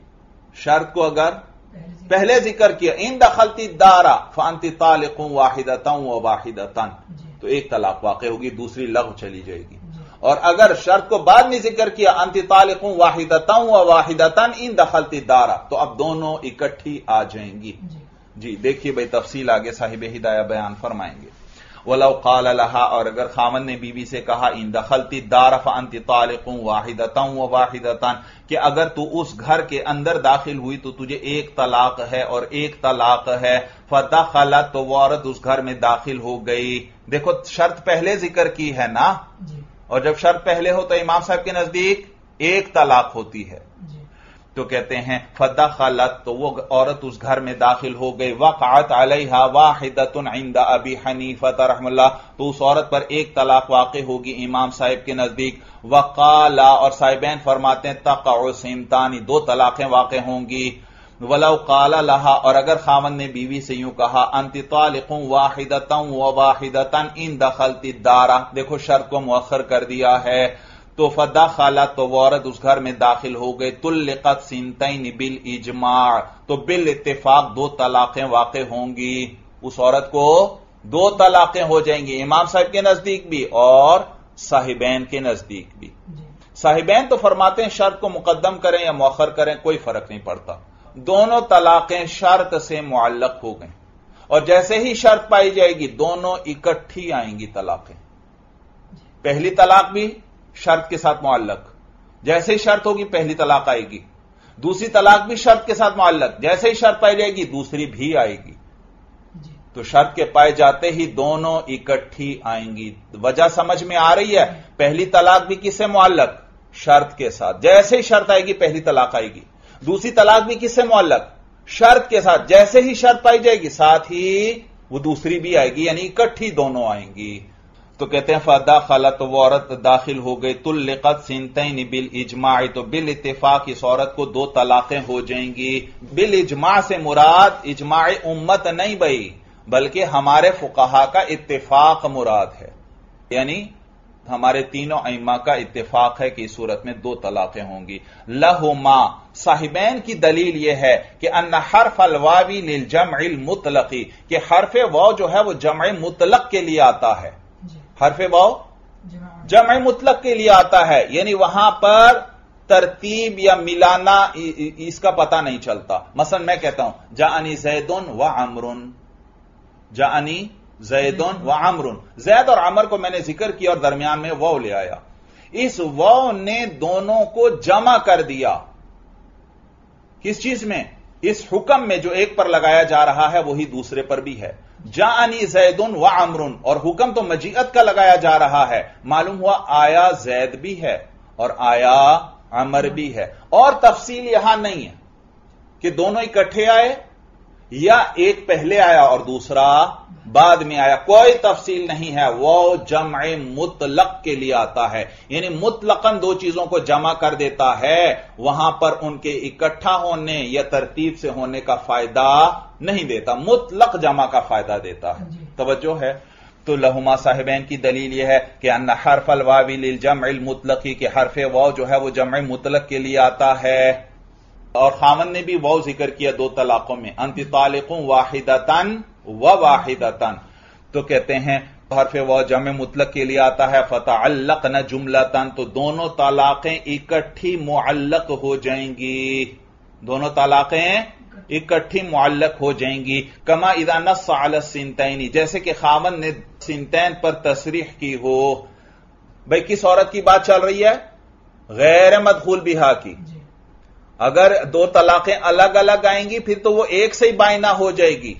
شرط کو اگر پہلے ذکر کیا ان دخلت الدار فانت طالق واحدة وواحدة، تو ایک طلاق واقع ہوگی، دوسری لغو چلی جائے گی. اور اگر شرط کو بعد میں ذکر کیا انت طالق واحدة وواحدة ان دخلت الدار، تو اب دونوں اکٹھی آ جائیں گی. جی دیکھیے بھائی تفصیل آگے صاحب ہدایہ بیان فرمائیں گے. ولو قال لها، اور اگر خاوند نے بیوی بی سے کہا ان دخلت الدار فانت طالق واحدة وواحدة، کہ اگر تو اس گھر کے اندر داخل ہوئی تو تجھے ایک طلاق ہے اور ایک طلاق ہے. فدخلت، تو وہ عورت اس گھر میں داخل ہو گئی. دیکھو شرط پہلے ذکر کی ہے نا، اور جب شرط پہلے ہو تو امام صاحب کے نزدیک ایک طلاق ہوتی ہے. تو کہتے ہیں فدخلت، تو وہ عورت اس گھر میں داخل ہو گئی. وقعت علیہا واحدۃ عند ابی حنیفہ رحمہ اللہ، تو اس عورت پر ایک طلاق واقع ہوگی امام صاحب کے نزدیک. وقال، اور صاحبین فرماتے ہیں تقع سنتان، دو طلاقیں واقع ہوں گی. ولو قال لها، اور اگر خاوند نے بیوی سے یوں کہا انت طالق واحدۃ وواحدۃ ان دخلت الدار، دیکھو شرط کو مؤخر کر دیا ہے. تو فدخلت، تو وہ عورت اس گھر میں داخل ہو گئی. طلقت سنتین بالاجماع، تو بالاتفاق دو طلاقیں واقع ہوں گی. اس عورت کو دو طلاقیں ہو جائیں گی، امام صاحب کے نزدیک بھی اور صاحبین کے نزدیک بھی. صاحبین تو فرماتے ہیں شرط کو مقدم کریں یا مؤخر کریں کوئی فرق نہیں پڑتا، دونوں طلاقیں شرط سے معلق ہو گئیں، اور جیسے ہی شرط پائی جائے گی دونوں اکٹھی آئیں گی طلاقیں. پہلی طلاق بھی شرط کے ساتھ معلق، جیسے ہی شرط ہوگی پہلی طلاق آئے گی. دوسری طلاق بھی شرط کے ساتھ معلق، جیسے ہی شرط پائی جائے گی دوسری بھی آئے گی. تو شرط کے پائے جاتے ہی دونوں اکٹھی آئیں گی. وجہ سمجھ میں آ رہی ہے؟ پہلی طلاق بھی کس سے معلق؟ شرط کے ساتھ. جیسے ہی شرط آئے گی پہلی طلاق آئے گی. دوسری طلاق بھی کس سے معلق؟ شرط کے ساتھ. جیسے ہی شرط پائی جائے گی ساتھ ہی وہ دوسری بھی آئے گی، یعنی اکٹھی دونوں آئیں گی. تو کہتے ہیں فدخلت، وہ عورت داخل ہو گئی. طلقت سنتین بالاجماع، تو بالاتفاق اس عورت کو دو طلاقیں ہو جائیں گی. بالاجماع سے مراد اجماع امت نہیں بھائی، بلکہ ہمارے فقہا کا اتفاق مراد ہے، یعنی ہمارے تینوں ائمہ کا اتفاق ہے کہ اس صورت میں دو طلاقیں ہوں گی. لہما، صاحبین کی دلیل یہ ہے کہ ان حرف الواو للجمع المطلق، کہ حرف واو جو ہے وہ جمع مطلق کے لیے آتا ہے. حرف واو جمع مطلق کے لیے آتا ہے، یعنی وہاں پر ترتیب یا ملانا اس کا پتہ نہیں چلتا. مثلا میں کہتا ہوں جاءنی زید و عمر، جاءنی زید و عمر، زید اور عمر کو میں نے ذکر کیا اور درمیان میں واو لے آیا. اس واو نے دونوں کو جمع کر دیا. کس چیز میں؟ اس حکم میں جو ایک پر لگایا جا رہا ہے وہی دوسرے پر بھی ہے. जाअनी ज़ैदुन व अम्रुन, और हुक्म तो मजीअत का लगाया जा रहा है, मालूम हुआ आया ज़ैद भी है और आया अमर भी है, और तफसील यहां नहीं है कि दोनों इकट्ठे आए या एक पहले आया और दूसरा बाद में आया, कोई तफसील नहीं है। वो जमए मुतलक के लिए आता है, यानी मुतलकन दो चीजों को जमा कर देता है, वहां पर उनके इकट्ठा होने या तरतीब से होने का फायदा नहीं देता, मुतलक जमा का फायदा देता है। तवज्जो है। तो लहुमा साहिबैन की दलील यह है कि अन्ना हर्फल वावी लिल जमइल मुतलकी, के हरफ वाव जो है वो जमए मुतलक के लिए आता है। और खामन ने भी वाव जिक्र किया दो तलाकों में, अंति तालिकुं वाहिदतन व वाहिदतन, तो कहते हैं हरफ वाव जमे मुतलक के लिए आता है, फतअल्लक़न जुमलतन, तो दोनों तलाकें इकट्ठी मुअल्लक हो जाएंगी, दोनों तलाकें इकट्ठी मुअल्लक हो जाएंगी। कमा इदा नस्स अला सिंतैनी, जैसे कि खामन ने सिंतैन पर तसरीह की हो। भाई किस औरत की बात चल रही है? गैर मदखूल बिहा की। अगर दो तलाकें अलग अलग आएंगी फिर तो वो एक से ही बाइना हो जाएगी,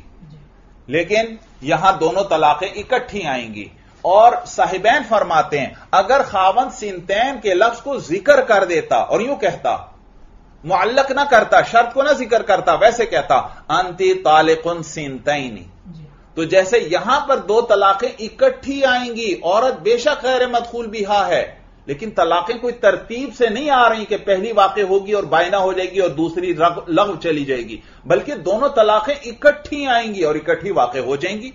लेकिन यहां दोनों तलाकें इकट्ठी आएंगी। और साहिबैन फरमाते हैं अगर खावंद सिंतैन के लफ्ज को जिक्र कर देता और यूं कहता, मुअल्लक ना करता, शर्त को ना जिक्र करता, वैसे कहता अंति तालिकुन सिंतैनी, तो जैसे यहां पर दो तलाकें इकट्ठी आएंगी, औरत बेशक गैर मदखूल बिहा है, लेकिन तलाकें कोई तरतीब से नहीं आ रही कि पहली वाक़े होगी और बायना हो जाएगी और दूसरी लग़्व चली जाएगी, बल्कि दोनों तलाकें इकट्ठी आएंगी और इकट्ठी वाक़े हो जाएंगी।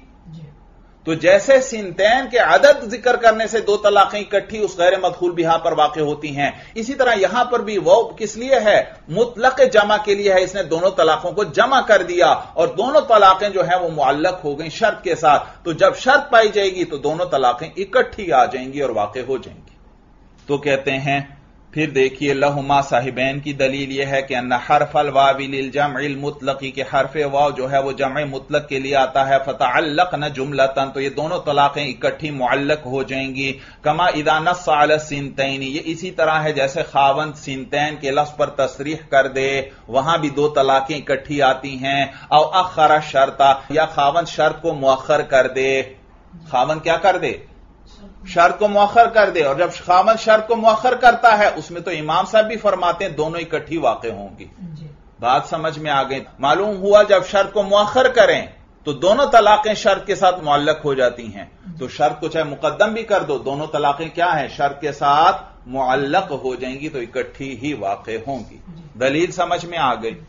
तो जैसे सिंतैन के अदद जिक्र करने से दो तलाकें इकट्ठी उस गैर मदखूल बिहा पर वाक़े होती हैं, इसी तरह यहां पर भी वो किस लिए है? मुतलक जमा के लिए है। इसने दोनों तलाकों को जमा कर दिया और दोनों तलाकें जो है वो मुअल्लक हो गई शर्त के साथ। तो जब शर्त पाई जाएगी तो दोनों तलाकें इकट्ठी आ जाएंगी और वाक़े हो जाएंगी। तो कहते हैं फिर देखिए लहुमा साहिबैन की दलील यह है कि अन्ना हरफल वावी लिल जमइल मुतलकी, के हरफ वाव जो है वो जमए मुतलक के लिए आता है, फतअल्लक़न जुमलतन, तो ये दोनों तलाकें इकट्ठी मुअल्लक हो जाएंगी। कमा इदा नस्स अला सिंतैनी, ये इसी तरह है जैसे खावंद सिंतैन के लफ्ज पर तसरीह कर दे, वहां भी दो तलाकें इकट्ठी आती हैं। औ अखरा शर्ता, या खावंद शर्त को मुअख्खर कर दे, खावंद क्या कर दे? शर्त को मुअख्खर कर दे, और जब खामद शर्त को मुअख्खर करता है उसमें तो इमाम साहब भी फरमाते हैं दोनों इकट्ठी वाक़े होंगी। बात समझ में आ गई? मालूम हुआ जब शर्त को मुअख्खर करें तो दोनों तलाकें शर्त के साथ मुअल्लक हो जाती हैं। तो शर्त को चाहे मुकद्दम भी कर दो, दोनों तलाकें क्या है? शर्त के साथ मुअल्लक हो जाएंगी, तो इकट्ठी ही वाक़े होंगी। दलील समझ में आ गई?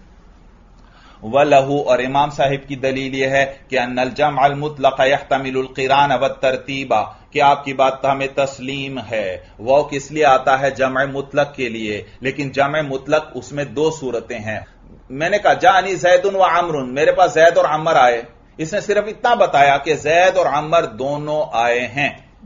वलहू, और इमाम साहिब की दलील यह है कि अन्नल जमअल मुतलक यहतमिलुल क़िरान व तरतीबा, कि आपकी बात हमें तस्लीम है, वो किस लिए आता है? जमअ मुतलक के लिए, लेकिन जमअ मुतलक उसमें दो सूरतें हैं। मैंने कहा जानी ज़ैदुन व अम्रुन, मेरे पास जैद और अमर आए, इसने सिर्फ इतना बताया कि जैद और अमर दोनों आए हैं,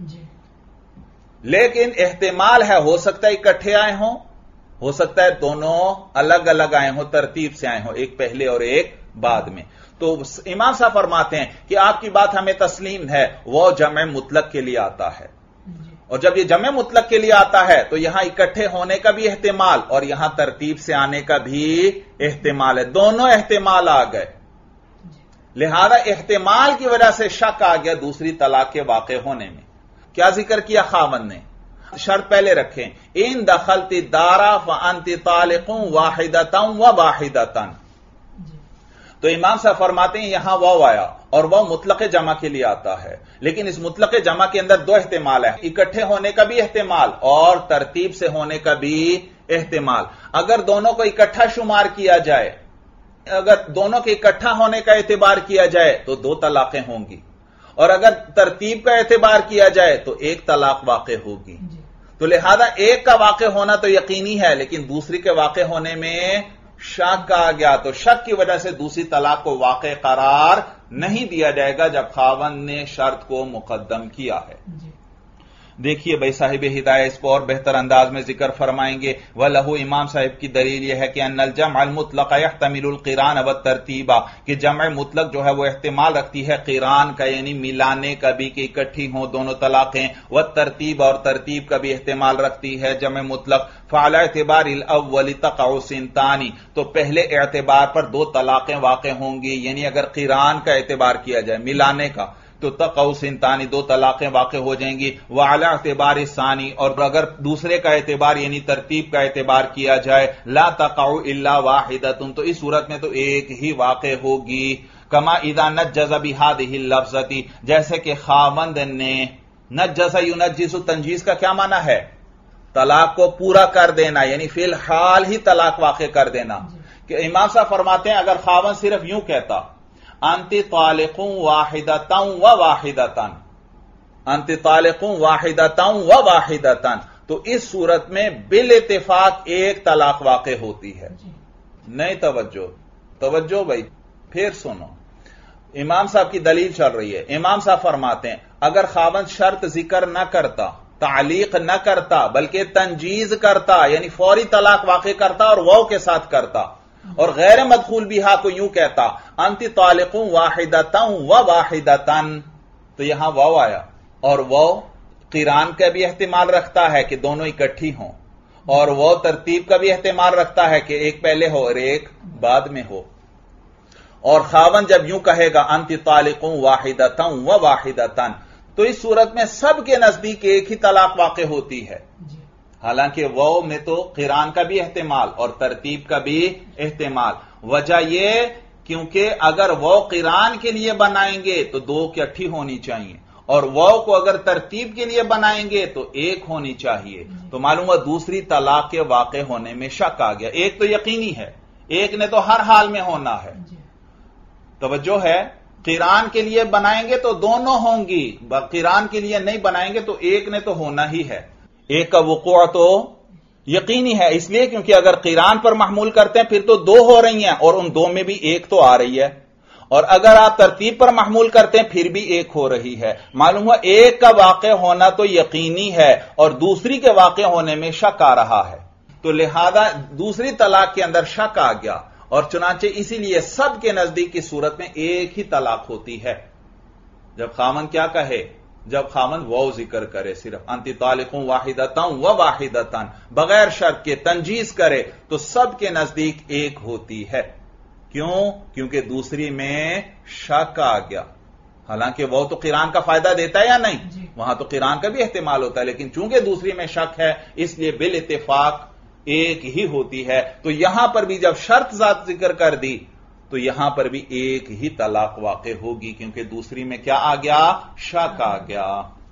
लेकिन एहतिमाल है हो सकता है इकट्ठे आए हों, हो सकता है दोनों अलग अलग आए हों, तरतीब से आए हों, एक पहले और एक बाद में। तो इमाम साहब फरमाते हैं कि आपकी बात हमें तस्लीम है, वह जमे मुतलक के लिए आता है, और जब यह जमे मुतलक के लिए आता है तो यहां इकट्ठे होने का भी एहतिमाल और यहां तरतीब से आने का भी एहतिमाल है, दोनों एहतिमाल आ गए। लिहाजा एहतिमाल की वजह से शक आ गया दूसरी तलाक के वाक़े होने में। क्या जिक्र किया खामन ने? शर्त पहले रखें, इन दखलती दारा फअंति तालिकुं वाहिदतन व वाहिदतन। तो इमाम साहब फरमाते हैं यहां वाव आया और वह मुतलक जमा के लिए आता है, लेकिन इस मुतलक जमा के अंदर दो एहतिमाल है, इकट्ठे होने का भी एहतिमाल और तरतीब से होने का भी एहतिमाल। अगर दोनों को इकट्ठा शुमार किया जाए, अगर दोनों के इकट्ठा होने का एतबार किया जाए तो दो तलाकें होंगी, और अगर तरतीब का एतबार किया जाए तो एक तलाक वाक़े होगी। तो लिहाजा एक का वाक़े होना तो यकीनी है, लेकिन दूसरी के वाक़े होने में शक आ गया, तो शक की वजह से दूसरी तलाक को वाक़े करार नहीं दिया जाएगा जब खावंद ने शर्त को मुकद्दम किया है। دیکھیے بھائی صاحب ہدایہ اس کو اور بہتر انداز میں ذکر فرمائیں گے. وَلَهُ امام صاحب کی دلیل یہ ہے کہ ان الجمع المطلق يحتمل القران والترتیب، کہ جمع مطلق جو ہے وہ احتمال رکھتی ہے قران کا یعنی ملانے کا بھی کہ اکٹھی ہوں دونوں طلاقیں، والترتیب اور ترتیب کا بھی احتمال رکھتی ہے جمع مطلق. فعلى اعتبار الاول تقع سنتان، تو پہلے اعتبار پر دو طلاقیں واقع ہوں گی، یعنی اگر قران کا اعتبار کیا جائے ملانے کا تو تقع سنتانی دو طلاقیں واقع ہو جائیں گی. وعلی اعتبار ثانی، اور اگر دوسرے کا اعتبار یعنی ترتیب کا اعتبار کیا جائے لا تقع الا واحدۃ، تو اس صورت میں تو ایک ہی واقع ہوگی. کما اذا نجز بهذه اللفظۃ، جیسے کہ خاوند نے نجز ینجز، تنجیز کا کیا معنی ہے؟ طلاق کو پورا کر دینا، یعنی فی الحال ہی طلاق واقع کر دینا. کہ امام صاحب فرماتے ہیں اگر خاوند صرف یوں کہتا انت طالق واحدۃ و واحدۃ، انت طالق واحدۃ و واحدۃ، تو اس صورت میں بالاتفاق ایک طلاق واقع ہوتی ہے. نہیں توجہ توجہ بھائی پھر سنو، امام صاحب کی دلیل چل رہی ہے. امام صاحب فرماتے ہیں اگر خاوند شرط ذکر نہ کرتا، تعلیق نہ کرتا، بلکہ تنجیز کرتا یعنی فوری طلاق واقع کرتا اور واو کے ساتھ کرتا، اور غیر مدخول بہا کو یوں کہتا انت طالق واحدۃ و واحدۃ، تو یہاں واو آیا، اور واو قران کا بھی احتمال رکھتا ہے کہ دونوں اکٹھی ہوں، اور وہ ترتیب کا بھی احتمال رکھتا ہے کہ ایک پہلے ہو اور ایک بعد میں ہو. اور خاوند جب یوں کہے گا انت طالق واحدۃ و واحدۃ، تو اس صورت میں سب کے نزدیک ایک ہی طلاق واقع ہوتی ہے. حالانکہ وہ میں تو قران کا بھی احتمال اور ترتیب کا بھی احتمال. وجہ یہ کیونکہ اگر وہ قران کے لیے بنائیں گے تو دو اکٹھی ہونی چاہیے، اور وہ کو اگر ترتیب کے لیے بنائیں گے تو ایک ہونی چاہیے. تو معلوم ہوا دوسری طلاق کے واقع ہونے میں شک آ گیا. ایک تو یقینی ہے، ایک نے تو ہر حال میں ہونا ہے. توجہ ہے، قران کے لیے بنائیں گے تو دونوں ہوں گی، قران کے لیے نہیں بنائیں گے تو ایک نے تو ہونا ہی ہے. ایک کا وقوع تو یقینی ہے، اس لیے کیونکہ اگر قران پر محمول کرتے ہیں پھر تو دو ہو رہی ہیں اور ان دو میں بھی ایک تو آ رہی ہے، اور اگر آپ ترتیب پر محمول کرتے ہیں پھر بھی ایک ہو رہی ہے. معلوم ہوا ایک کا واقع ہونا تو یقینی ہے اور دوسری کے واقع ہونے میں شک آ رہا ہے، تو لہذا دوسری طلاق کے اندر شک آ گیا، اور چنانچہ اسی لیے سب کے نزدیک کی صورت میں ایک ہی طلاق ہوتی ہے. جب خاوند کیا کہے، جب خاوند واو ذکر کرے، صرف انت طالق واحدۃ و واحدۃ بغیر شرط کے تنجیز کرے تو سب کے نزدیک ایک ہوتی ہے. کیوں؟ کیونکہ دوسری میں شک آ گیا. حالانکہ وہ تو قران کا فائدہ دیتا ہے یا نہیں، وہاں تو قران کا بھی احتمال ہوتا ہے، لیکن چونکہ دوسری میں شک ہے اس لیے بالاتفاق ایک ہی ہوتی ہے. تو یہاں پر بھی جب شرط ذات ذکر کر دی تو یہاں پر بھی ایک ہی طلاق واقع ہوگی، کیونکہ دوسری میں کیا آ گیا؟ شک آ گیا.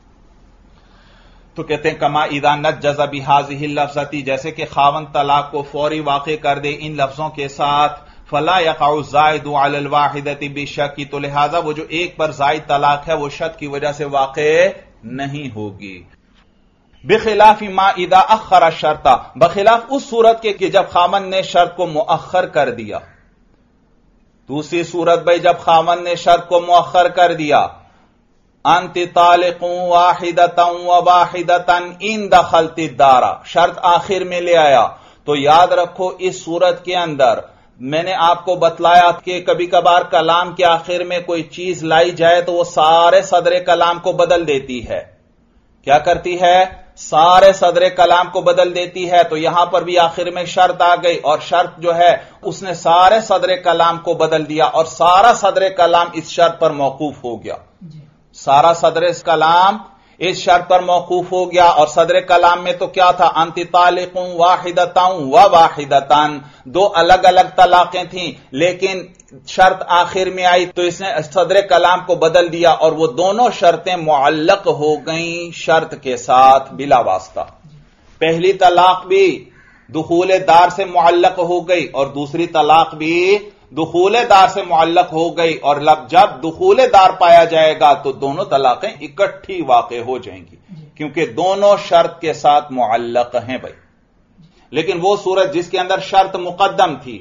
تو کہتے ہیں کما اذا نجز بهذه اللفظۃ، جیسے کہ خاوند طلاق کو فوری واقع کر دے ان لفظوں کے ساتھ، فلا يقع الزائد على الواحدۃ بشک، تو لہذا وہ جو ایک پر زائد طلاق ہے وہ شک کی وجہ سے واقع نہیں ہوگی. بخلاف ما اذا اخر الشرط، بخلاف اس صورت کے کہ جب خاوند نے شرط کو مؤخر کر دیا. دوسری صورت بھائی جب خاوند نے شرط کو مؤخر کر دیا، انت طالق واحدۃ و واحدۃ ان دخلت الدار، شرط آخر میں لے آیا، تو یاد رکھو اس صورت کے اندر میں نے آپ کو بتلایا کہ کبھی کبھار کلام کے آخر میں کوئی چیز لائی جائے تو وہ سارے صدر کلام کو بدل دیتی ہے. کیا کرتی ہے؟ سارے صدر کلام کو بدل دیتی ہے. تو یہاں پر بھی آخر میں شرط آ گئی، اور شرط جو ہے اس نے سارے صدر کلام کو بدل دیا، اور سارا صدر کلام اس شرط پر موقوف ہو گیا. سارا صدر کلام اس شرط پر موقوف ہو گیا، اور صدر کلام میں تو کیا تھا؟ انت طالق واحدۃ و واحدۃ، دو الگ الگ طلاقیں تھیں، لیکن شرط آخر میں آئی تو اس نے صدر کلام کو بدل دیا، اور وہ دونوں شرطیں معلق ہو گئیں شرط کے ساتھ بلا واسطہ. پہلی طلاق بھی دخول دار سے معلق ہو گئی، اور دوسری طلاق بھی دخول دار سے معلق ہو گئی، اور جب دخول دار پایا جائے گا تو دونوں طلاقیں اکٹھی واقع ہو جائیں گی، کیونکہ دونوں شرط کے ساتھ معلق ہیں بھائی. لیکن وہ صورت جس کے اندر شرط مقدم تھی،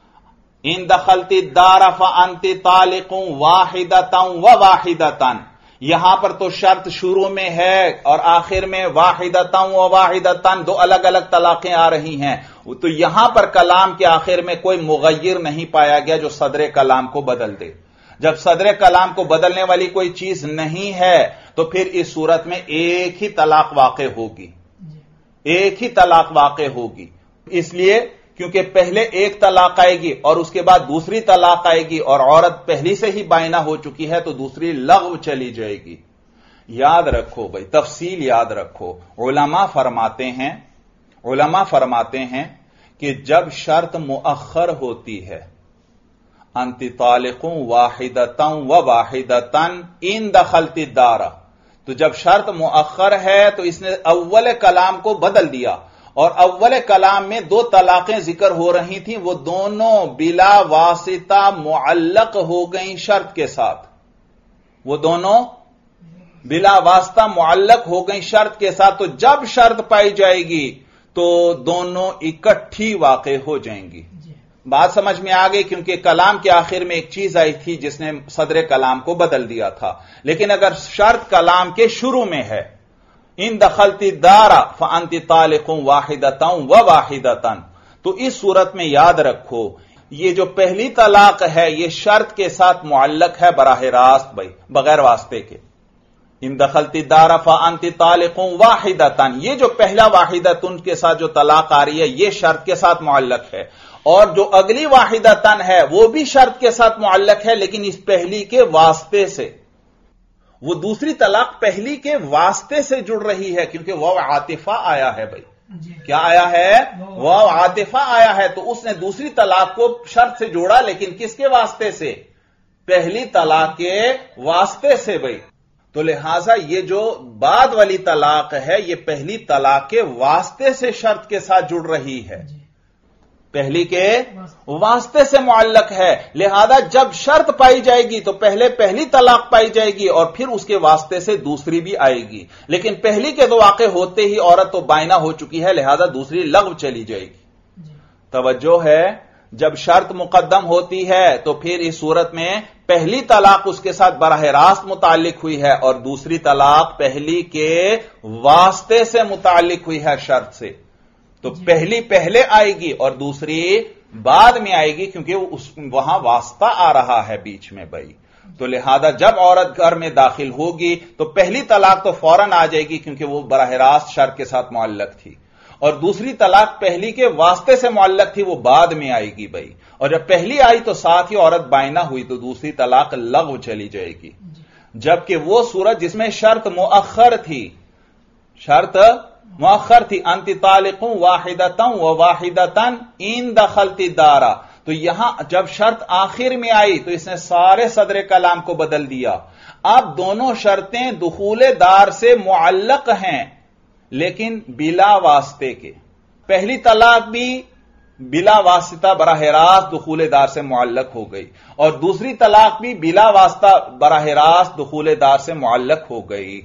ان دخلت الدار فانت طالق واحدۃ و واحدۃ، یہاں پر تو شرط شروع میں ہے اور آخر میں واحدتن و واحدتن دو الگ الگ طلاقیں آ رہی ہیں، تو یہاں پر کلام کے آخر میں کوئی مغیر نہیں پایا گیا جو صدر کلام کو بدل دے۔ جب صدر کلام کو بدلنے والی کوئی چیز نہیں ہے تو پھر اس صورت میں ایک ہی طلاق واقع ہوگی، ایک ہی طلاق واقع ہوگی، اس لیے کیونکہ پہلے ایک طلاق آئے گی اور اس کے بعد دوسری طلاق آئے گی، اور عورت پہلی سے ہی بائنہ ہو چکی ہے تو دوسری لغو چلی جائے گی۔ یاد رکھو بھائی، تفصیل یاد رکھو، علماء فرماتے ہیں علماء فرماتے ہیں کہ جب شرط مؤخر ہوتی ہے، انت طالق واحدتن و واحدتن ان دخلت الدار، تو جب شرط مؤخر ہے تو اس نے اول کلام کو بدل دیا، اور اول کلام میں دو طلاقیں ذکر ہو رہی تھیں، وہ دونوں بلا واسطہ معلق ہو گئیں شرط کے ساتھ، وہ دونوں بلا واسطہ معلق ہو گئیں شرط کے ساتھ، تو جب شرط پائی جائے گی تو دونوں اکٹھی واقع ہو جائیں گی۔ بات سمجھ میں آ گئی، کیونکہ کلام کے آخر میں ایک چیز آئی تھی جس نے صدر کلام کو بدل دیا تھا، لیکن اگر شرط کلام کے شروع میں ہے، ان دخلت الدار فانت طالق واحدتن و واحدتن، تو اس صورت میں یاد رکھو یہ جو پہلی طلاق ہے یہ شرط کے ساتھ معلق ہے براہ راست بھائی، بغیر واسطے کے۔ ان دخلت الدار فانت طالق واحدتن، یہ جو پہلا واحدتن کے ساتھ جو طلاق آ رہی ہے یہ شرط کے ساتھ معلق ہے، اور جو اگلی واحدتن ہے وہ بھی شرط کے ساتھ معلق ہے لیکن اس پہلی کے واسطے سے، وہ دوسری طلاق پہلی کے واسطے سے جڑ رہی ہے، کیونکہ وہ عاطفہ آیا ہے بھائی، کیا آیا ہے؟ وہ عاطفہ آیا ہے، تو اس نے دوسری طلاق کو شرط سے جوڑا، لیکن کس کے واسطے سے؟ پہلی طلاق کے واسطے سے بھائی۔ تو لہذا یہ جو بعد والی طلاق ہے یہ پہلی طلاق کے واسطے سے شرط کے ساتھ جڑ رہی ہے، پہلی کے واسطے سے معلق ہے، لہذا جب شرط پائی جائے گی تو پہلے پہلی طلاق پائی جائے گی اور پھر اس کے واسطے سے دوسری بھی آئے گی، لیکن پہلی کے دو واقع ہوتے ہی عورت تو بائنہ ہو چکی ہے، لہذا دوسری لغو چلی جائے گی۔ توجہ ہے، جب شرط مقدم ہوتی ہے تو پھر اس صورت میں پہلی طلاق اس کے ساتھ براہ راست متعلق ہوئی ہے اور دوسری طلاق پہلی کے واسطے سے متعلق ہوئی ہے شرط سے، تو پہلی پہلے آئے گی اور دوسری بعد میں آئے گی، کیونکہ وہاں واسطہ آ رہا ہے بیچ میں بھائی۔ تو لہذا جب عورت گھر میں داخل ہوگی تو پہلی طلاق تو فوراً آ جائے گی کیونکہ وہ براہ راست شرط کے ساتھ معلق تھی، اور دوسری طلاق پہلی کے واسطے سے معلق تھی، وہ بعد میں آئے گی بھائی، اور جب پہلی آئی تو ساتھ ہی عورت بائنہ ہوئی تو دوسری طلاق لغو چلی جائے گی۔ جبکہ وہ صورت جس میں شرط مؤخر تھی، شرط مؤخر تھی، انت طالق واحدتن و واحدتن ان دخلت الدار، تو یہاں جب شرط آخر میں آئی تو اس نے سارے صدر کلام کو بدل دیا۔ اب دونوں شرطیں دخول دار سے معلق ہیں لیکن بلا واسطے کے، پہلی طلاق بھی بلا واسطہ براہ راست دخول دار سے معلق ہو گئی، اور دوسری طلاق بھی بلا واسطہ براہ راست دخول دار سے معلق ہو گئی۔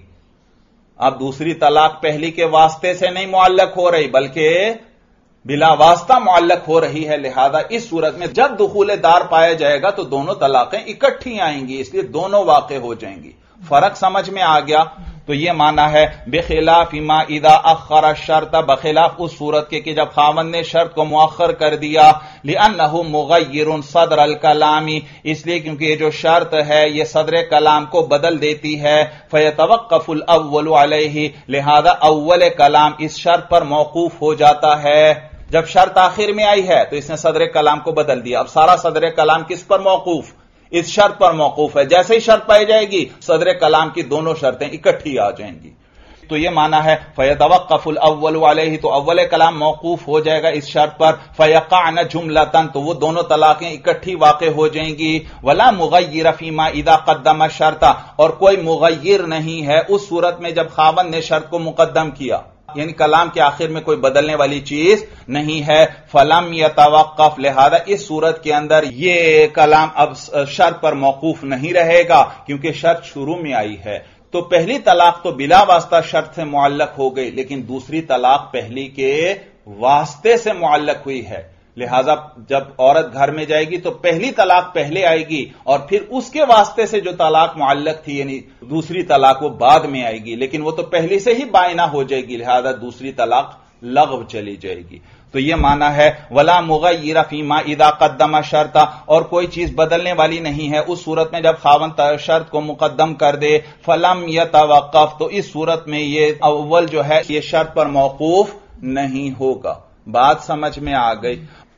اب دوسری طلاق پہلی کے واسطے سے نہیں معلق ہو رہی بلکہ بلا واسطہ معلق ہو رہی ہے، لہذا اس صورت میں جب دخول دار پایا جائے گا تو دونوں طلاقیں اکٹھی آئیں گی، اس لیے دونوں واقع ہو جائیں گی۔ فرق سمجھ میں آ گیا؟ تو یہ معنی ہے بخلاف ما اذا اخر الشرط، بخلاف اس صورت کے کہ جب خاوند نے شرط کو مؤخر کر دیا، لانه مغیر صدر الکلام، اس لیے کیونکہ یہ جو شرط ہے یہ صدر کلام کو بدل دیتی ہے، فیتوقف الاول علیہ، لہذا اول کلام اس شرط پر موقوف ہو جاتا ہے۔ جب شرط آخر میں آئی ہے تو اس نے صدر کلام کو بدل دیا، اب سارا صدر کلام کس پر موقوف؟ اس شرط پر موقوف ہے، جیسے ہی شرط پائی جائے گی صدر کلام کی دونوں شرطیں اکٹھی آ جائیں گی۔ تو یہ معنی ہے فیتوقف الاول علیہ، تو اول کلام موقوف ہو جائے گا اس شرط پر، فیقعن جملتن، تو وہ دونوں طلاقیں اکٹھی واقع ہو جائیں گی۔ ولا مغیر فیما اذا قدم الشرط، اور کوئی مغیر نہیں ہے اس صورت میں جب خاوند نے شرط کو مقدم کیا، یعنی کلام کے آخر میں کوئی بدلنے والی چیز نہیں ہے۔ فلم یتوقف، لہذا اس صورت کے اندر یہ کلام اب شرط پر موقوف نہیں رہے گا کیونکہ شرط شروع میں آئی ہے۔ تو پہلی طلاق تو بلا واسطہ شرط سے معلق ہو گئی، لیکن دوسری طلاق پہلی کے واسطے سے معلق ہوئی ہے، لہذا جب عورت گھر میں جائے گی تو پہلی طلاق پہلے آئے گی اور پھر اس کے واسطے سے جو طلاق معلق تھی یعنی دوسری طلاق وہ بعد میں آئے گی، لیکن وہ تو پہلے سے ہی بائنہ ہو جائے گی، لہذا دوسری طلاق لغو چلی جائے گی۔ تو یہ معنی ہے ولا مغیر فیما اذا قدم شرطا، اور کوئی چیز بدلنے والی نہیں ہے اس صورت میں جب خاوند شرط کو مقدم کر دے، فلم یتوقف، تو اس صورت میں یہ اول جو ہے یہ شرط پر موقوف نہیں ہوگا۔ بات سمجھ میں آ گئی؟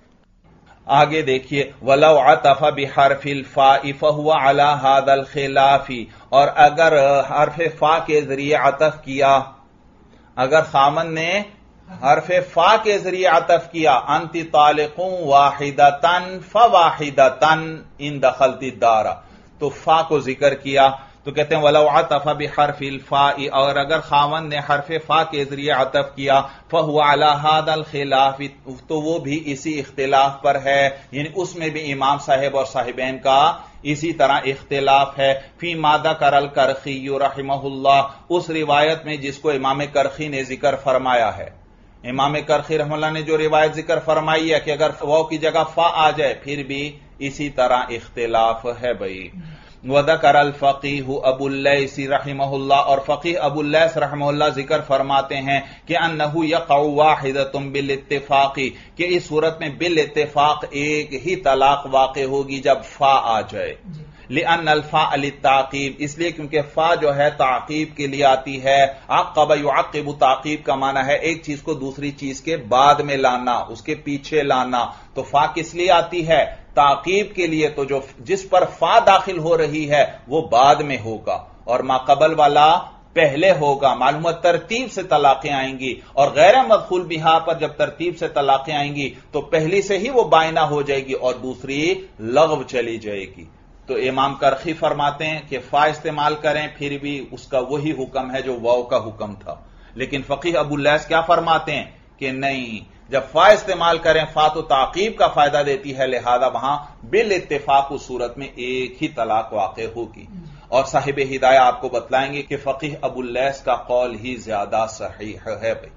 آگے دیکھیے وَلَوْ عَطَفَ بِحَرْفِ الْفَاءِ فَهُوَ عَلَى هَذَا الْخِلَافِ، اور اگر حرف فا کے ذریعے عطف کیا، اگر خامن نے حرف فا کے ذریعے عطف کیا انت طالق واحدتن فواحدتن ان دخلت الدار، تو فا کو ذکر کیا تو کہتے ہیں وَلَوْ عَطَفَ بِحَرْفِ الْفَاءِ، اور اگر خاوند نے حرف فا کے ذریعے عطف کیا فَهُوَ عَلَى هَذَا الْخِلَافِ، تو وہ بھی اسی اختلاف پر ہے، یعنی اس میں بھی امام صاحب اور صاحبین کا اسی طرح اختلاف ہے۔ فی ما ذکر الکرخی رحمہ اللہ، اس روایت میں جس کو امام کرخی نے ذکر فرمایا ہے۔ امام کرخی رحمہ اللہ نے جو روایت ذکر فرمائی ہے کہ اگر واو کی جگہ فا آ جائے پھر بھی اسی طرح اختلاف ہے بھائی۔ وذکر الفقیہ ابو اللیث رحمہ اللہ، اور فقیہ ابو اللیث رحمہ اللہ ذکر فرماتے ہیں کہ انہ یقع واحدۃ بالاتفاق، کہ اس صورت میں بالاتفاق ایک ہی طلاق واقع ہوگی جب فا آ جائے۔ لأن الفاء للتعقیب، اس لیے کیونکہ فا جو ہے تعقیب کے لیے آتی ہے۔ عقب یعقب، تعقیب کا معنی ہے ایک چیز کو دوسری چیز کے بعد میں لانا، اس کے پیچھے لانا، تو فا کس لیے آتی ہے؟ تعقیب کے لیے، تو جو جس پر فا داخل ہو رہی ہے وہ بعد میں ہوگا اور ما قبل والا پہلے ہوگا۔ معلوم ترتیب سے طلاقیں آئیں گی، اور غیر مدخول بہا پر جب ترتیب سے طلاقیں آئیں گی تو پہلی سے ہی وہ بائنہ ہو جائے گی اور دوسری لغو چلی جائے گی۔ تو امام کرخی فرماتے ہیں کہ فا استعمال کریں پھر بھی اس کا وہی حکم ہے جو واو کا حکم تھا، لیکن فقیہ ابو اللیث کیا فرماتے ہیں کہ نہیں، جب فا استعمال کریں فا تو تعقیب کا فائدہ دیتی ہے، لہذا وہاں بالاتفاق اس صورت میں ایک ہی طلاق واقع ہوگی۔ اور صاحب ہدایہ آپ کو بتلائیں گے کہ فقیہ ابو اللیث کا قول ہی زیادہ صحیح ہے بھائی۔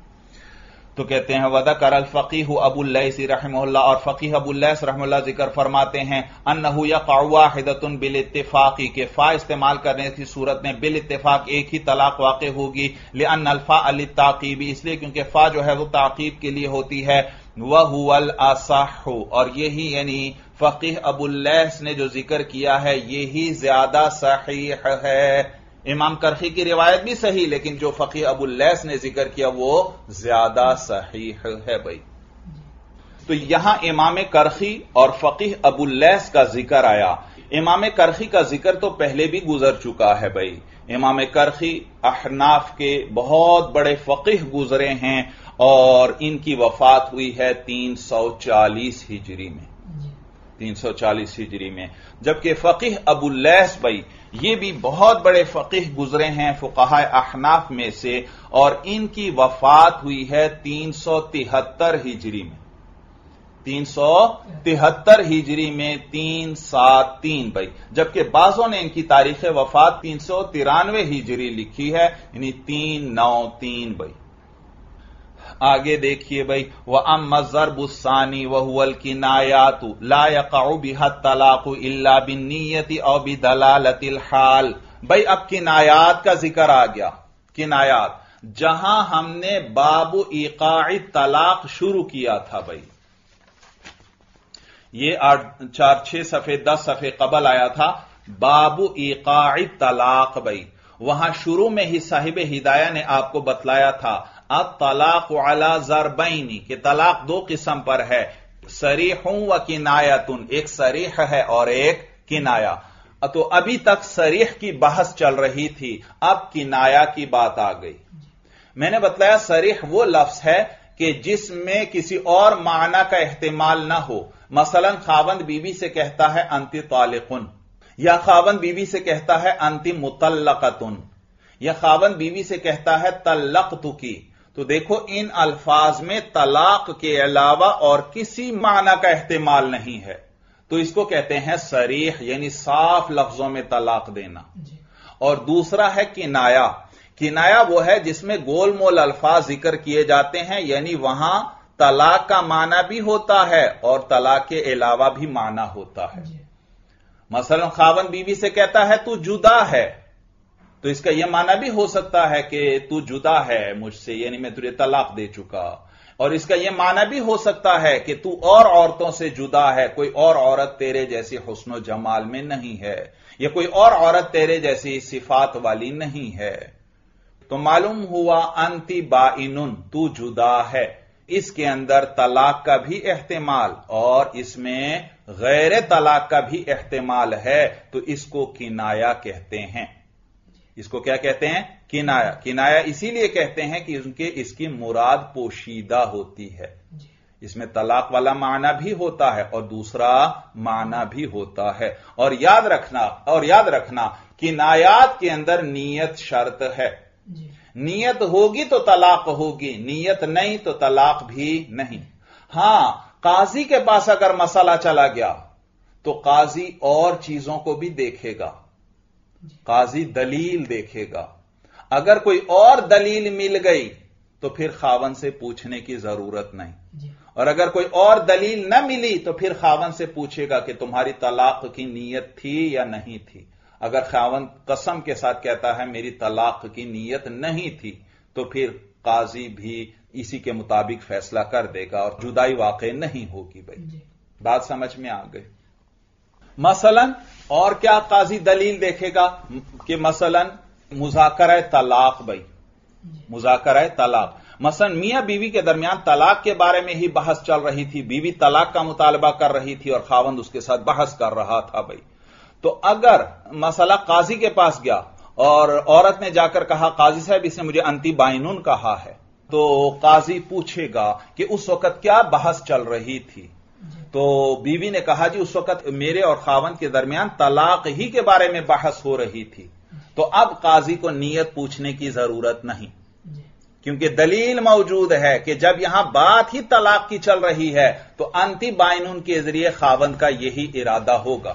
تو کہتے ہیں وذکر الفقیہ ابو اللیث رحمہ اللہ، اور فقیہ ابو اللیث رحمہ اللہ ذکر فرماتے ہیں انہ یقع واحدۃ بالاتفاق، کہ فا استعمال کرنے کی صورت میں بالاتفاق ایک ہی طلاق واقع ہوگی۔ لأن الفاء للتعقیب، اس لیے کیونکہ فا جو ہے وہ تعقیب کے لیے ہوتی ہے۔ وہو الاصح، اور یہی یعنی فقیہ ابو اللیث نے جو ذکر کیا ہے یہی زیادہ صحیح ہے۔ امام کرخی کی روایت بھی صحیح، لیکن جو فقیہ ابو اللیث نے ذکر کیا وہ زیادہ صحیح ہے بھائی۔ تو یہاں امام کرخی اور فقیہ ابو اللیث کا ذکر آیا۔ امام کرخی کا ذکر تو پہلے بھی گزر چکا ہے بھائی۔ امام کرخی احناف کے بہت بڑے فقیہ گزرے ہیں اور ان کی وفات ہوئی ہے تین سو چالیس ہجری میں، تین سو چالیس ہجری میں، جبکہ فقیہ ابو اللیث بھائی یہ بھی بہت بڑے فقیہ گزرے ہیں فقہاء احناف میں سے، اور ان کی وفات ہوئی ہے تین سو تہتر ہجری میں، تین سو تہتر ہجری میں، تین سات تین بھائی، جبکہ بعضوں نے ان کی تاریخ وفات تین سو ترانوے ہجری لکھی ہے، یعنی تین نو تین بھائی۔ آگے دیکھیے بھائی وَأَمَّا الضَّرْبُ الثَّانِي وَهُوَ الْكِنَايَاتُ لَا يَقَعُ بِهَا الطَّلَاقُ إِلَّا بِالنِّيَّةِ أَوْ بِدَلَالَةِ الْحَالِ۔ بھائی اب کنایات کا ذکر آ گیا، کنایات جہاں ہم نے باب ایقاع طلاق شروع کیا تھا بھائی، یہ آٹھ چار چھ صفحے دس صفحے قبل آیا تھا باب ایقاع طلاق بھائی، وہاں شروع میں ہی صاحب ہدایہ نے آپ کو بتلایا تھا الطلاق علی ضربین، کہ طلاق دو قسم پر ہے، صریح و کنایۃ، ایک صریح ہے اور ایک کنایا۔ تو ابھی تک صریح کی بحث چل رہی تھی، اب کنایا کی بات آ گئی۔ میں نے بتلایا صریح وہ لفظ ہے کہ جس میں کسی اور معنی کا احتمال نہ ہو، مثلا خاوند بیوی سے کہتا ہے انت طالقن، یا خاوند بیوی سے کہتا ہے انت مطلقتن، یا خاوند بیوی سے کہتا ہے طلقتکی، تو دیکھو ان الفاظ میں طلاق کے علاوہ اور کسی معنی کا احتمال نہیں ہے، تو اس کو کہتے ہیں صریح، یعنی صاف لفظوں میں طلاق دینا۔ اور دوسرا ہے کنایا، کنایا وہ ہے جس میں گول مول الفاظ ذکر کیے جاتے ہیں، یعنی وہاں तलाक का माना भी होता है और तलाक के अलावा भी माना होता है। मसलन खावन बीवी से कहता है तू जुदा है, तो इसका यह माना भी हो सकता है कि तू जुदा है मुझसे, यानी मैं तुझे तलाक दे चुका। और इसका यह माना भी हो सकता है कि तू और औरतों से जुदा है, कोई और औरत तेरे जैसी हुस्न जमाल में नहीं है, या कोई और औरत तेरे जैसी सिफात वाली नहीं है। तो मालूम हुआ अंति बाइनुन, तू जुदा है। इसके अंदर तलाक का भी एहतिमाल और इसमें गैर तलाक का भी एहतिमाल है, तो इसको किनाया कहते हैं। इसको क्या कहते हैं? किनाया। किनाया इसीलिए कहते हैं कि उनके इसकी मुराद पोशीदा होती है। इसमें तलाक वाला माना भी होता है और दूसरा माना भी होता है। और याद रखना और याद रखना किनायात के अंदर नीयत शर्त है। नीयत होगी तो तलाक होगी, नीयत नहीं तो तलाक भी नहीं। हां, काजी के पास अगर मसला चला गया तो काजी और चीजों को भी देखेगा, काजी दलील देखेगा। अगर कोई और दलील मिल गई तो फिर खावन से पूछने की जरूरत नहीं, और अगर कोई और दलील न मिली तो फिर खावन से पूछेगा कि तुम्हारी तलाक की नीयत थी या नहीं थी। अगर खावन कसम के साथ कहता है मेरी तलाक की नीयत नहीं थी, तो फिर काजी भी इसी के मुताबिक फैसला कर देगा और जुदाई वाकई नहीं होगी। भाई बात समझ में आ गई? मसलन और क्या काजी दलील देखेगा कि मसलन मुज़ाकरा तलाक। भाई मुज़ाकरा तलाक, मसलन मियां बीवी के दरमियान तलाक के बारे में ही बहस चल रही थी, बीवी तलाक का मुतालबा कर रही थी और खावंद उसके साथ बहस कर रहा था। भाई तो अगर मसला काजी के पास गया और औरत ने जाकर कहा काजी साहब इसने मुझे अंति बाइनुन कहा है, तो काजी पूछेगा कि उस वक्त क्या बहस चल रही थी। तो बीवी ने कहा जी उस वक्त मेरे और खावंद के दरमियान तलाक ही के बारे में बहस हो रही थी। तो अब काजी को नीयत पूछने की जरूरत नहीं, क्योंकि दलील मौजूद है कि जब यहां बात ही तलाक की चल रही है तो अंति बाइनुन के जरिए खावंद का यही इरादा होगा।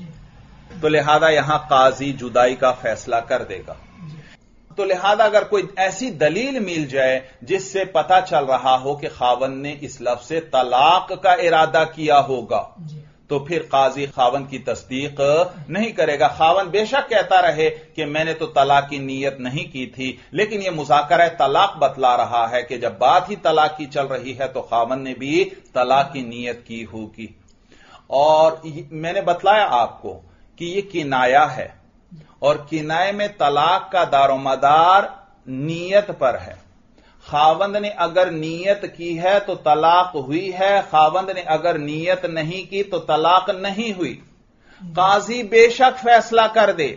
तो लिहाजा यहां काजी जुदाई का फैसला कर देगा। तो लिहाजा अगर कोई ऐसी दलील मिल जाए जिससे पता चल रहा हो कि खावंद ने इस लफ्ज़ से तलाक का इरादा किया होगा, तो फिर काजी खावंद की तस्दीक नहीं करेगा। खावंद बेशक कहता रहे कि मैंने तो तलाक की नीयत नहीं की थी, लेकिन यह मुज़ाकरा तलाक बतला रहा है कि जब बात ही तलाक की चल रही है तो खावंद ने भी तलाक की नीयत की होगी। और मैंने बतलाया आपको कि यह किनाया है, और किनाये में तलाक का दारोमदार नीयत पर है। खावंद ने अगर नीयत की है तो तलाक हुई है, खावंद ने अगर नीयत नहीं की तो तलाक नहीं हुई। काजी बेशक फैसला कर दे,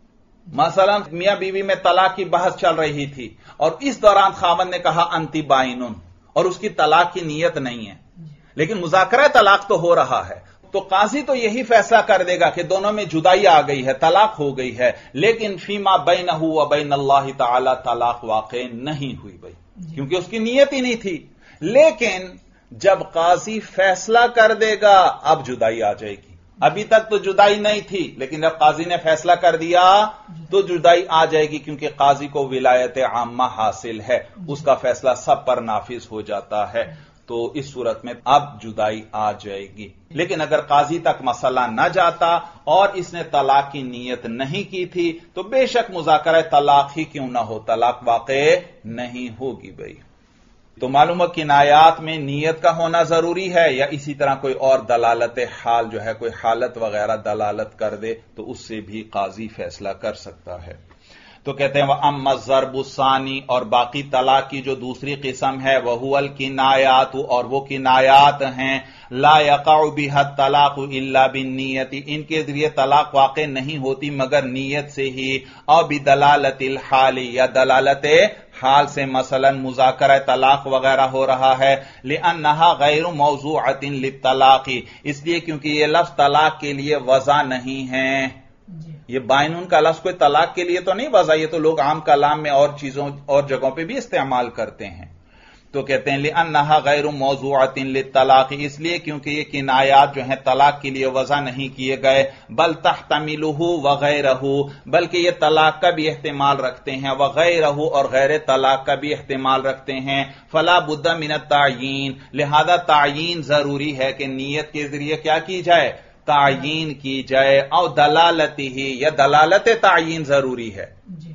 मसलन मियां बीवी में तलाक की बहस चल रही थी और इस दौरान खावंद ने कहा अंति बाइनुन, और उसकी तलाक की नीयत नहीं है, लेकिन मुज़ाकरा तलाक तो हो रहा है। तो काजी तो यही फैसला कर देगा कि दोनों में जुदाई आ गई है, तलाक हो गई है, लेकिन फीमा बैनहु व बैन अल्लाह तआला तलाक वाक़ई नहीं हुई भाई, क्योंकि उसकी नीयत ही नहीं थी। लेकिन जब काजी फैसला कर देगा अब जुदाई आ जाएगी। अभी तक तो जुदाई नहीं थी, लेकिन जब काजी ने फैसला कर दिया तो जुदाई आ जाएगी, क्योंकि काजी को विलायत आम्मा हासिल है, उसका फैसला सब पर नाफिज हो जाता है। तो इस सूरत में अब जुदाई आ जाएगी। लेकिन अगर काजी तक मसला न जाता और इसने तलाक की नीयत नहीं की थी तो बेशक मुज़ाकरा तलाक ही क्यों ना हो, तलाक वाक़ई नहीं होगी भाई। तो मालूम है किनायात में नीयत का होना जरूरी है, या इसी तरह कोई और दलालत हाल जो है, कोई हालत वगैरह दलालत कर दे तो उससे भी काजी फैसला कर सकता है। तो कहते हैं वह अम्मा ज़रबुस्सानी, और बाकी तलाक की जो दूसरी किस्म है वह हुवल किनायात, और वो किनायात हैं ला यक़अउ बिहा तलाक़ इल्ला बिन्नियति, इनके जरिए तलाक वाक़ई नहीं होती मगर नीयत से ही, और बिदलालतिल हाली, या दलालत हाल से, मसलन मुज़ाकरा तलाक वगैरह हो रहा है, लिअन्नहा गैरु मौज़ूअतिन लित्तलाक़ी, इसलिए क्योंकि ये लफ्ज़ तलाक के लिए वज़ा नहीं है। ये बाइनुन का लफ्ज़ कोई तलाक के लिए तो नहीं वज़ा, ये तो लोग आम कलाम में और चीजों और जगहों पे भी इस्तेमाल करते हैं। تو کہتے ہیں لِأَنَّهَا غَيْرُ مَوْضُوعَةٍ لِلطَّلَاقِ، اس لیے کیونکہ یہ کنایات جو ہیں طلاق کے لیے وضع نہیں کیے گئے، بل تحتملُهُ وغیرہ، بلکہ یہ طلاق کا بھی احتمال رکھتے ہیں، وغیرہ اور غیر طلاق کا بھی احتمال رکھتے ہیں، فلا بد من التعیین، لہذا تعیین ضروری ہے کہ نیت کے ذریعے کیا کی جائے، تعیین کی جائے، او دلالتی ہی، یا دلالت تعیین ضروری ہے،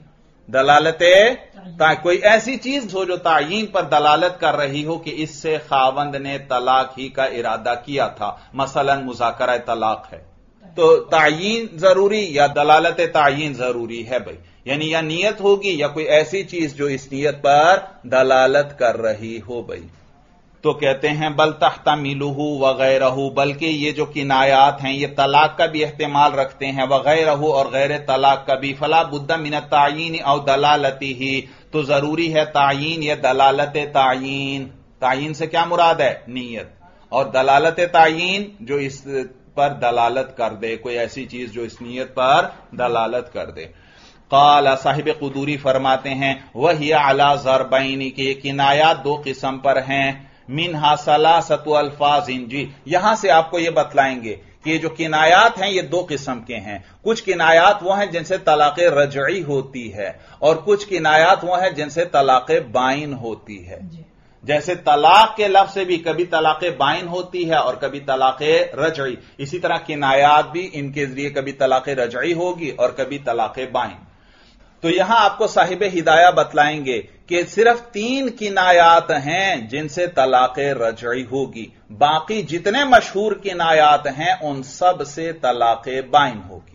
دلالت کوئی ایسی چیز ہو جو تعیین پر دلالت کر رہی ہو کہ اس سے خاوند نے طلاق ہی کا ارادہ کیا تھا، مثلا مذاکرہ طلاق ہے تو تعیین ضروری یا دلالت تعیین ضروری ہے بھائی، یعنی یا نیت ہوگی یا کوئی ایسی چیز جو اس نیت پر دلالت کر رہی ہو بھائی۔ تو کہتے ہیں بل تحتملہ وغیرہ، بلکہ یہ جو کنایات ہیں یہ طلاق کا بھی احتمال رکھتے ہیں، وغیرہ اور غیر طلاق کا بھی، فلا بد من التعیین او دلالتہ، تو ضروری ہے تعیین یا دلالت تعیین۔ تعیین سے کیا مراد ہے، نیت، اور دلالت تعیین جو اس پر دلالت کر دے، کوئی ایسی چیز جو اس نیت پر دلالت کر دے۔ قال صاحب قدوری فرماتے ہیں وہی علی ضربین، کہ یہ کنایات دو قسم پر ہیں، منہا ثلاثۃ الفاظ، جی یہاں سے آپ کو یہ بتلائیں گے کہ یہ جو کنایات ہیں یہ دو قسم کے ہیں، کچھ کنایات وہ ہیں جن سے طلاق رجعی ہوتی ہے، اور کچھ کنایات وہ ہیں جن سے طلاق بائن ہوتی ہے۔ جیسے طلاق کے لفظ سے بھی کبھی طلاق بائن ہوتی ہے اور کبھی طلاق رجعی، اسی طرح کنایات بھی ان کے ذریعے کبھی طلاق رجعی ہوگی اور کبھی طلاق بائن۔ تو یہاں آپ کو صاحب ہدایہ بتلائیں گے کہ صرف تین کنایات ہیں جن سے طلاق رجعی ہوگی، باقی جتنے مشہور کنایات ہیں ان سب سے طلاق بائن ہوگی۔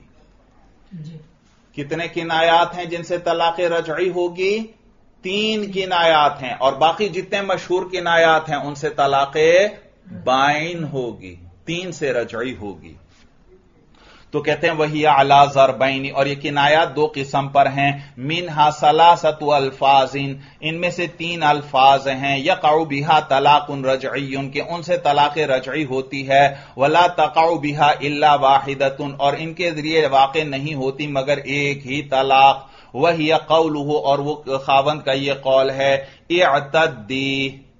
جی کتنے کنایات ہیں جن سے طلاق رجعی ہوگی؟ تین کنایات ہیں، اور باقی جتنے مشہور کنایات ہیں ان سے طلاق بائن ہوگی، تین سے رجعی ہوگی۔ تو کہتے ہیں وہی اعلی ضربین، اور یہ کنایات دو قسم پر ہیں، منہا ثلاثۃ الفاظ، ان میں سے تین الفاظ ہیں، یقع بہا طلاق رجعی، کہ ان سے طلاق رجعی ہوتی ہے، ولا تقع بہا الا واحدۃ، اور ان کے ذریعے واقع نہیں ہوتی مگر ایک ہی طلاق، وہی قولہ، اور وہ خاوند کا یہ قول ہے، اعتدی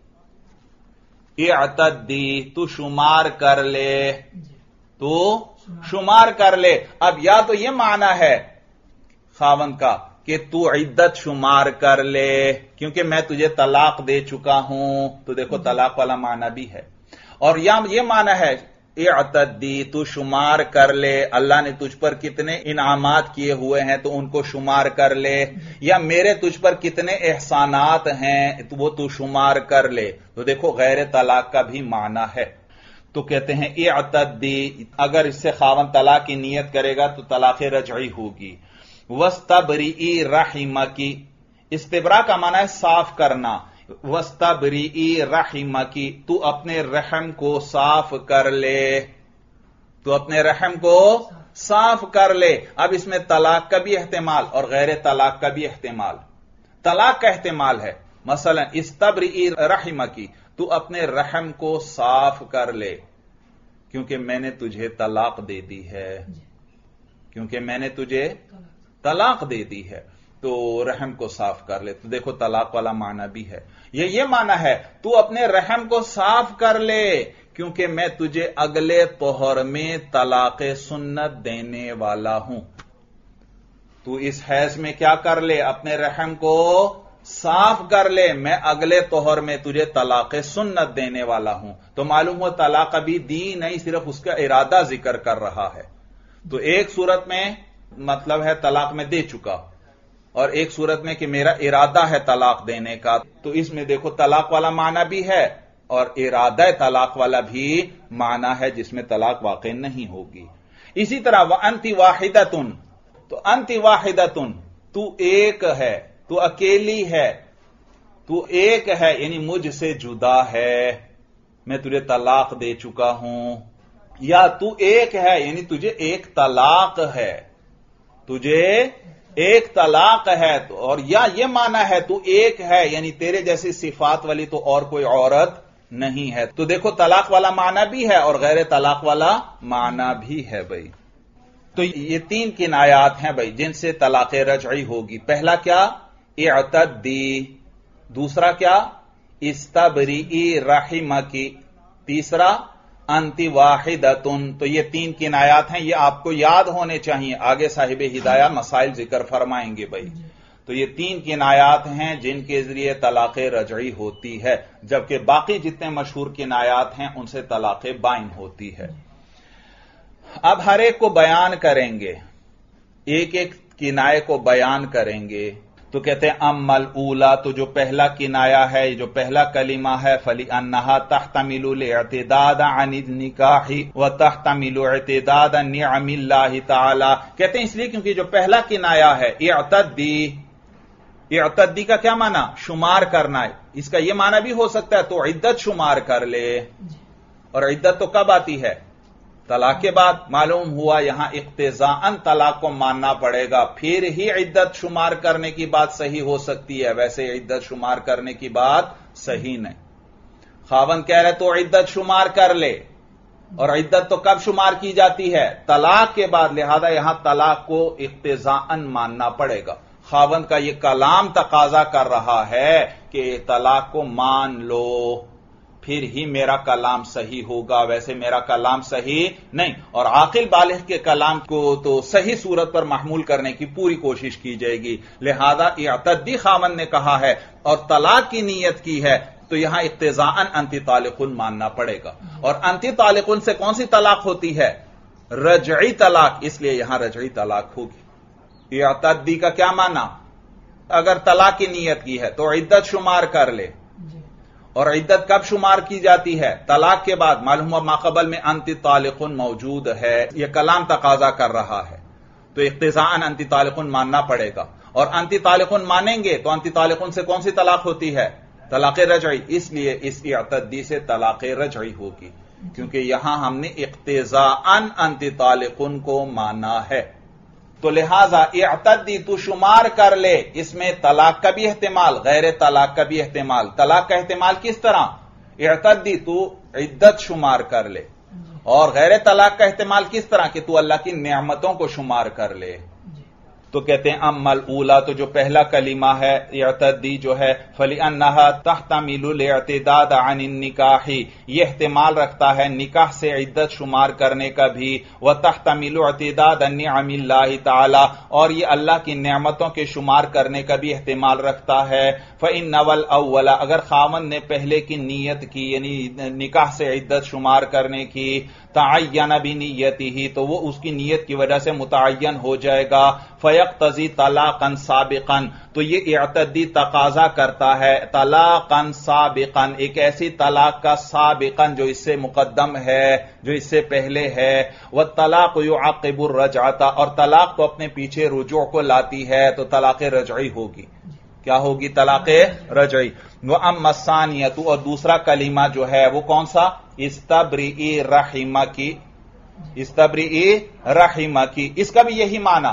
اعتدی، تو شمار کر لے، تو شمار کر لے۔ اب یا تو یہ معنی ہے خاوند کا کہ تو عدت شمار کر لے کیونکہ میں تجھے طلاق دے چکا ہوں، تو دیکھو طلاق والا معنی بھی ہے، اور یا یہ معنی ہے اعتدی، تو شمار کر لے، اللہ نے تجھ پر کتنے انعامات کیے ہوئے ہیں تو ان کو شمار کر لے، یا میرے تجھ پر کتنے احسانات ہیں تو وہ تو شمار کر لے، تو دیکھو غیر طلاق کا بھی معنی ہے۔ تو کہتے ہیں اعتدی، اگر اس سے خاوند طلاق کی نیت کرے گا تو طلاق رجعی ہوگی۔ وستبرئی رحمکی، استبرا کا معنی ہے صاف کرنا، وستبرئی رحمکی، تو اپنے رحم کو صاف کر لے، تو اپنے رحم کو صاف کر لے۔ اب اس میں طلاق کا بھی احتمال اور غیر طلاق کا بھی احتمال۔ طلاق کا احتمال ہے، مثلا استبرئی رحمکی، تو اپنے رحم کو صاف کر لے کیونکہ میں نے تجھے طلاق دے دی ہے، کیونکہ میں نے تجھے طلاق دے دی ہے، تو رحم کو صاف کر لے، تو دیکھو طلاق والا معنی بھی ہے۔ یہ یہ معنی ہے تو اپنے رحم کو صاف کر لے کیونکہ میں تجھے اگلے طہر میں طلاق سنت دینے والا ہوں، تو اس حیض میں کیا کر لے، اپنے رحم کو صاف کر لے، میں اگلے طہر میں تجھے طلاق سنت دینے والا ہوں۔ تو معلوم ہو طلاق ابھی دی نہیں، صرف اس کا ارادہ ذکر کر رہا ہے۔ تو ایک صورت میں مطلب ہے طلاق میں دے چکا، اور ایک صورت میں کہ میرا ارادہ ہے طلاق دینے کا، تو اس میں دیکھو طلاق والا معنی بھی ہے اور ارادہ طلاق والا بھی معنی ہے جس میں طلاق واقع نہیں ہوگی۔ اسی طرح وَأَنْتِ وَاحِدَةٌ، تو انت واحدتن، تو ایک ہے، تو اکیلی ہے، تو ایک ہے یعنی مجھ سے جدا ہے، میں تجھے طلاق دے چکا ہوں، یا تو ایک ہے یعنی تجھے ایک طلاق ہے، تجھے ایک طلاق ہے، اور یا یہ معنی ہے تو ایک ہے یعنی تیرے جیسی صفات والی تو اور کوئی عورت نہیں ہے۔ تو دیکھو طلاق والا معنی بھی ہے اور غیر طلاق والا معنی بھی ہے بھائی۔ تو یہ تین کنایات ہیں بھائی جن سے طلاق رجعی ہوگی۔ پہلا کیا، اعتدی، دوسرا کیا، इस्तबरी रहिमकी, तीसरा अंति वाहिदतुन। तो ये तीन किनायात हैं, ये आपको याद होने चाहिए, आगे साहिब हिदाया मसाइल जिक्र फरमाएंगे भाई। तो ये तीन किनायात हैं जिनके जरिए तलाक़ रजई होती है, जबकि बाकी जितने मशहूर किनायात हैं उनसे तलाक़ बाइन होती है। अब हर एक को बयान करेंगे, एक एक किनाये को बयान करेंगे। तो कहते हैं अम्मल ऊला, तो जो पहला किनाया है, जो पहला कलिमा है, फली अन्नहा तहतमिलु लिअतिदाद अनिल निकाही व तहतमिलु इतिदाद निअमिल्लाहि ताला। कहते हैं इसलिए क्योंकि जो पहला किनाया है इअतदी, इअतदी का क्या माना? शुमार करना है। इसका यह माना भी हो सकता है तो इद्दत शुमार कर ले, और इद्दत तो कब आती है? तलाक के बाद। मालूम हुआ यहां इक्तिजाअन तलाक को मानना पड़ेगा, फिर ही इद्दत शुमार करने की बात सही हो सकती है, वैसे इद्दत शुमार करने की बात सही नहीं। खावंद कह रहे तो इद्दत शुमार कर ले, और इद्दत तो कब शुमार की जाती है? तलाक के बाद, लिहाजा यहां तलाक को इक्तिजाअन मानना पड़ेगा। खावंद का यह कलाम तकाजा कर रहा है कि तलाक को मान लो, फिर ही मेरा कलाम सही होगा, वैसे मेरा कलाम सही नहीं। और आकिल बालिग के कलाम को तो सही सूरत पर महमूल करने की पूरी कोशिश की जाएगी। लिहाजा इअतदी खामन ने कहा है और तलाक की नीयत की है, तो यहां इक्तिजाअन अंति तालिकुन मानना पड़ेगा। और अंति तालिकुन से कौन सी तलाक होती है? रजई तलाक, इसलिए यहां रजई तलाक होगी। इअतदी का क्या माना? अगर तलाक की नीयत की है तो इद्दत शुमार कर ले, और इद्दत कब शुमार की जाती है? तलाक के बाद। मालूम हुआ माकबल में अंति तालिकुन मौजूद है, यह कलाम तकाजा कर रहा है, तो इक्तिजाअन अंति तालिकुन मानना पड़ेगा। और अंति तालिकुन मानेंगे तो अंति तालिकुन से कौन सी तलाक होती है? तलाक रजई। इसलिए इस इअतदी से तलाक रजई होगी, क्योंकि यहां हमने इक्तिजाअन अंति तालिकुन को माना है। तो लिहाजा इअतदी तू शुमार कर ले, इसमें तलाक का भी एहतिमाल, गैर तलाक का भी एहतिमाल। तलाक का एहतिमाल किस तरह? इअतदी तू इद्दत शुमार कर ले, और गैर तलाक का एहतिमाल किस तरह? कि तू अल्लाह की नेमतों को शुमार कर ले। तो कहते हैं अम्मल ऊला, तो जो पहला कलीमा है इअतदी जो है, फली अन्नहा तहतमिलु लिअतिदाद अनिन निकाही, यह एहतिमाल रखता है निकाह से इद्दत शुमार करने का भी, व तहतमिलु इतिदाद निअमिल्लाहि ताला, और यह अल्लाह की नेमतों के शुमार करने का भी एहतिमाल रखता है। फ़इन्नवल अव्वला, अगर खामन ने पहले की नीयत की, यानी निकाह से इद्दत शुमार करने की, तअय्यन बिनियतिही, तो वो उसकी नीयत की वजह से मुतअय्यन हो जाएगा। फयक्तज़ी तलाक़न साबिक़न, तो ये इअतदी तकाजा करता है तलाक़न साबिक़न, एक ऐसी तलाक का साबिक़न जो इससे मुकद्दम है, जो इससे पहले है। व तलाक़ युअक़िबु रजअता, और तलाक तो अपने पीछे रुजू को लाती है, तो तलाक़ रजई होगी। क्या होगी? तलाक़ रजई। व अम्मा सानियतु, और दूसरा कलीमा जो है वो कौन सा? इस्तबरी रहिमकी, इस्तबरी रहिमकी, इसका भी यही माना,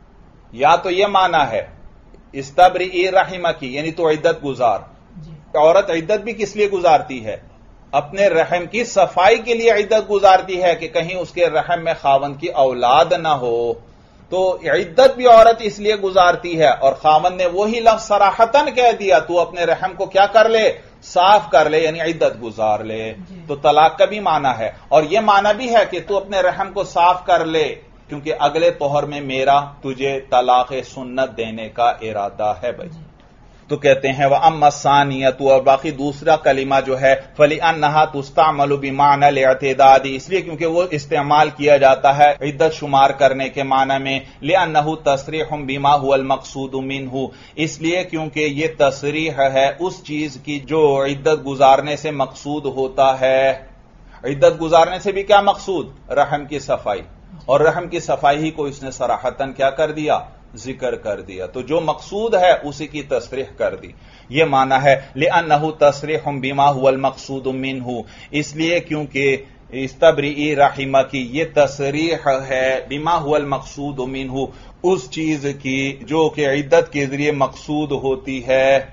या तो यह माना है इस्तबरी रहिमकी, यानी तो इद्दत गुजार। औरत इद्दत भी किस लिए गुजारती है? अपने रहम की सफाई के लिए इद्दत गुजारती है, कि कहीं उसके रहम में खावंद की औलाद ना हो। तो इद्दत भी औरत इसलिए गुजारती है, और खावंद ने वही लफ्ज सराहतन कह दिया, तू अपने रहम को क्या कर ले? साफ कर ले, यानी इद्दत गुजार ले। तो तलाक का भी माना है, और यह माना भी है कि तू अपने रहम को साफ कर ले, क्योंकि अगले तोहर में मेरा तुझे तलाक सुन्नत देने का इरादा है भाई। तो कहते हैं वह अम्मा सानियतु, और बाकी दूसरा कलिमा जो है, फली अन्नहा तुस्तामलु बिमाना लिअतिदादी, इसलिए क्योंकि वो इस्तेमाल किया जाता है इद्दत शुमार करने के माना में। लिअन्नहु तसरीहुम बिमा हुवल मकसूद मिनहु, इसलिए क्योंकि ये तसरीह है उस चीज की जो इद्दत गुजारने से मकसूद होता है। इद्दत गुजारने से भी क्या मकसूद? रहम की सफाई, और रहम की सफाई ही को इसने सराहतन क्या कर दिया? जिक्र कर दिया। तो जो मकसूद है उसी की तसरीह कर दी। यह माना है लिअन्नहु तसरीहुम बिमा हुवल मकसूद मिनहु, इसलिए क्योंकि इस्तबरी रहिमकी ये तसरीह है बिमा हुवल मकसूद मिनहु, उस चीज की जो कि इद्दत के जरिए मकसूद होती है।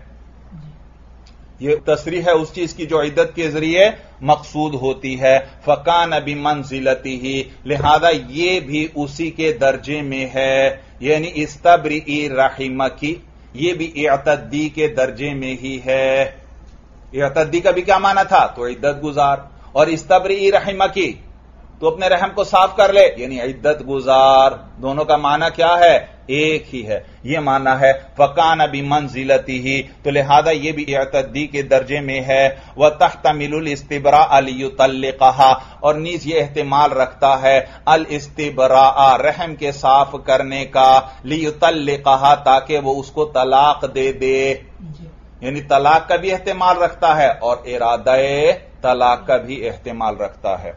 ये तसरीह है उस चीज की जो इद्दत के जरिए मकसूद होती है। फकान बिमंजिलतिही, लिहाजा ये भी उसी के दर्जे में है, यानी इस्तबरी रहिमकी ये भी इअतदी के दर्जे में ही है। इअतद्दी का भी क्या माना था? तो इद्दत गुजार। और इस्तबरी रहमकी, तो अपने रहम को साफ कर ले, यानी इद्दत गुजार। दोनों का माना क्या है? एक ही है। यह माना है फकान बि मंजिलती ही, तो लिहाजा यह भी इअतद्दी के दर्जे में है। व तहतमिलुल इस्तिबरा लियुतल्लिक़हा, और नीज ये एहतिमाल रखता है अल इस्तिबरा, रहम के साफ करने का, लियुतल्लिक़हा, ताकि वो उसको तलाक दे दे, यानी तलाक का भी एहतिमाल रखता है और इरादे तलाक का भी एहतिमाल रखता है।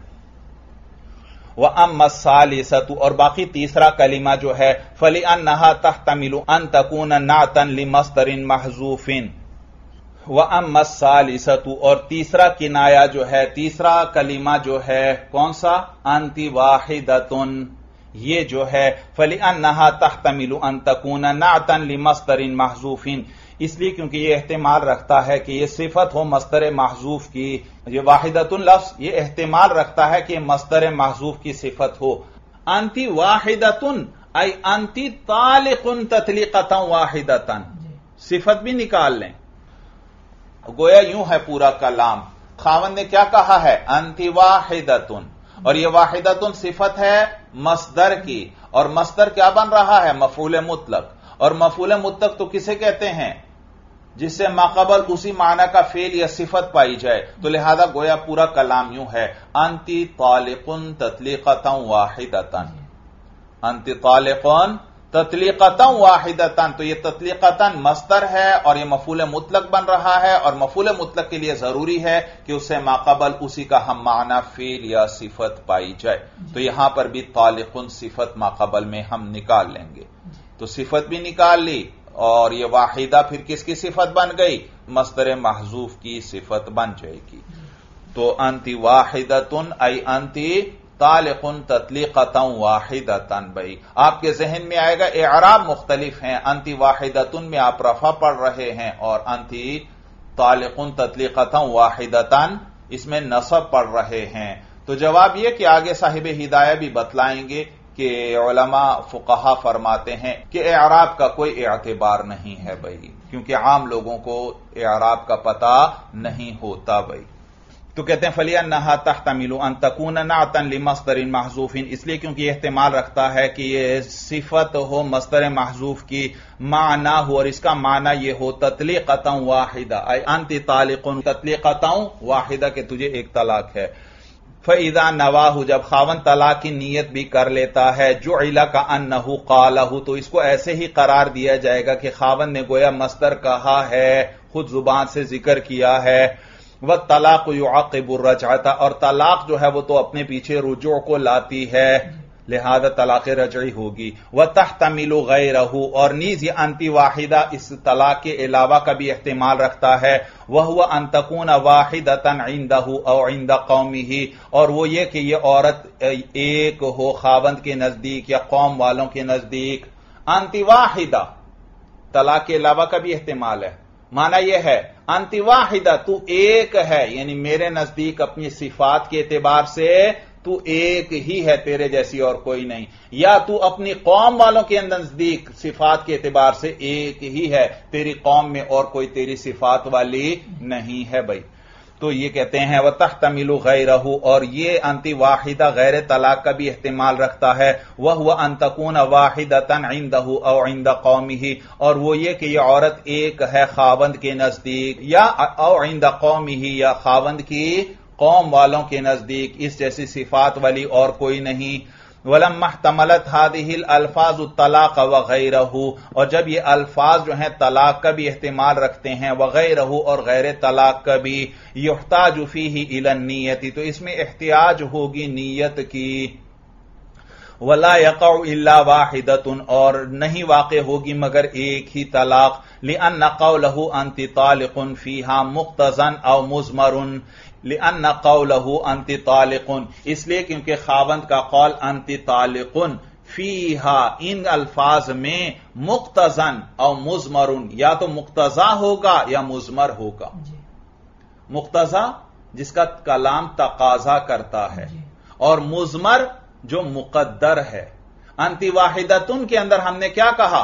व अम्मा सालिसतु, और बाकी तीसरा कलिमा जो है फलिअन्नहा तहतमिलु अन तकून नातन लिमस्दरिन महजूफिन। व अम्मा सालिसतु, और तीसरा किनाया जो है, तीसरा कलिमा जो है कौन सा? अंति वाहिदतुन, ये जो है फलिअन्नहा तहतमिलु अन तकून नातन लिमस्दरिन महजूफिन, इसलिए क्योंकि ये एहतिमाल रखता है कि ये सिफत हो मस्दर महजूफ की। ये वाहिदतुन लफ्ज ये एहतिमाल रखता है कि मस्दर महजूफ की सिफत हो। अंति वाहिदतुन आई अंति तालिकुन ततलीक़तन वाहिदतन, सिफत भी निकाल लें। गोया यूं है पूरा कलाम, खावंद ने क्या कहा है? अंति वाहिदतुन, और यह वाहिदतुन सिफत है मस्दर की, और मस्दर क्या बन रहा है? मफूल मुतलक। और मफूल मुतलक तो किसे कहते हैं? जिससे माक़बल उसी माना का फेल या सिफत पाई जाए। तो लिहाजा गोया पूरा कलाम यूं है अंति तालिकुन ततलीक़तन वाहिदतन, अंति तालिकुन ततलीक़तन वाहिदतन, तो यह ततलीक़तन मस्दर है और यह मफूल मुतलक बन रहा है, और मफूल मुतलक के लिए जरूरी है कि उससे माक़बल उसी का हम माना फेल या सिफत पाई जाए। तो यहां पर भी तालिकुन सिफत माक़बल में हम निकाल लेंगे। तो सिफत भी निकाल ली, और यह वाहिदा फिर किसकी सिफत बन गई? मस्दर महजूफ की सिफत बन जाएगी। तो अंति वाहिदतुन आई अंति तालिकुन ततलीक़तन वाहिदतन। भाई आपके जहन में आएगा इअराब मुख्तलिफ हैं, अंति वाहिदतुन में आप रफा पढ़ रहे हैं और अंति तालिकुन ततलीक़तन वाहिदतन इसमें नसब पढ़ रहे हैं। तो जवाब यह कि आगे साहिब हिदाया भी बतलाएंगे कि उलमा फुक़हा फरमाते हैं कि इअराब का कोई एतबार नहीं है भाई, क्योंकि आम लोगों को इअराब का पता नहीं होता भाई। तो कहते हैं फलिअन्नहा तहतमिलु अन तकून नातन लिमस्दरिन महजूफिन, इसलिए क्योंकि एहतिमाल रखता है कि यह सिफत हो मस्दर महजूफ की, माना हो, और इसका माना यह हो ततलीक़तन वाहिदा, आई अंति तालिकुन ततलीक़तन वाहिदा, के तुझे एक तलाक है। फ़इज़ा नवाहु, जब खावन तलाक की नीयत भी कर लेता है, जुइला का अन्नहु क़ालहु, तो इसको ऐसे ही करार दिया जाएगा कि खावन ने गोया मस्दर कहा है, खुद जुबान से जिक्र किया है। व तलाक युअक़िबु रजअता, और तलाक जो है वो तो अपने पीछे रुजू को लाती है, लिहाजा तलाक़ रजई होगी। व तहतमिलु गैरहु, और नीज ये अंति वाहिदा इस तलाक के अलावा का भी एहतिमाल रखता है। वह हुआ अन तकून वाहिदतन इंदहु औ इंद कौमिही, और वो ये कि ये औरत एक हो खावंद के नजदीक या कौम वालों के नजदीक। अंति वाहिदा तलाक के अलावा का भी एहतिमाल है, माना यह है अंति वाहिदा तू एक है, यानी मेरे नजदीक अपनी सिफात के एतबार से तू एक ही है, तेरे जैसी और कोई नहीं, या तू अपनी कौम वालों के नजदीक सिफात के एतबार से एक ही है, तेरी कौम में और कोई तेरी सिफात वाली नहीं है भाई। तो ये कहते हैं वह तहतमिलु गैरहु, और ये अंति वाहिदा गैर तलाक का भी एहतिमाल रखता है। वह हुआ अन तकून वाहिदतन इंदहु औ इंद कौमिही, और वो ये कि यह औरत एक है खावंद के नजदीक या औ इंद कौमिही, या खावंद की कौम वालों के नजदीक इस जैसी सिफात वाली और कोई नहीं। वलम्मा इहतमलत हादिहिल अल्फाज तलाक वगैरहु, और जब ये अल्फाज जो हैं तलाक का भी एहतिमाल रखते हैं, वगैरहु और गैर तलाक का भी, युहताजु फीही इलन नियति, तो इसमें एहतियाज होगी नीयत की। वला यक़उ इल्ला वाहिदतुन, और नहीं वाक़े होगी मगर एक ही तलाक। लिअन्न क़ौलहु अंति तालिकुन फीहा मुक़्तज़न औ मुज़मरुन, लिअन्न क़ौलहु अंति तालिकुन, इसलिए क्योंकि खावंद का कौल अंति तालिकुन फीहा इन अल्फाज में मुक़्तज़न और मुज़मरुन, या तो मुक़्तज़ा होगा या मुज़मर होगा। मुक़्तज़ा जिसका कलाम तकाजा करता है, और मुज़मर जो मुक़द्दर है। अंति वाहिदतुन के अंदर हमने क्या कहा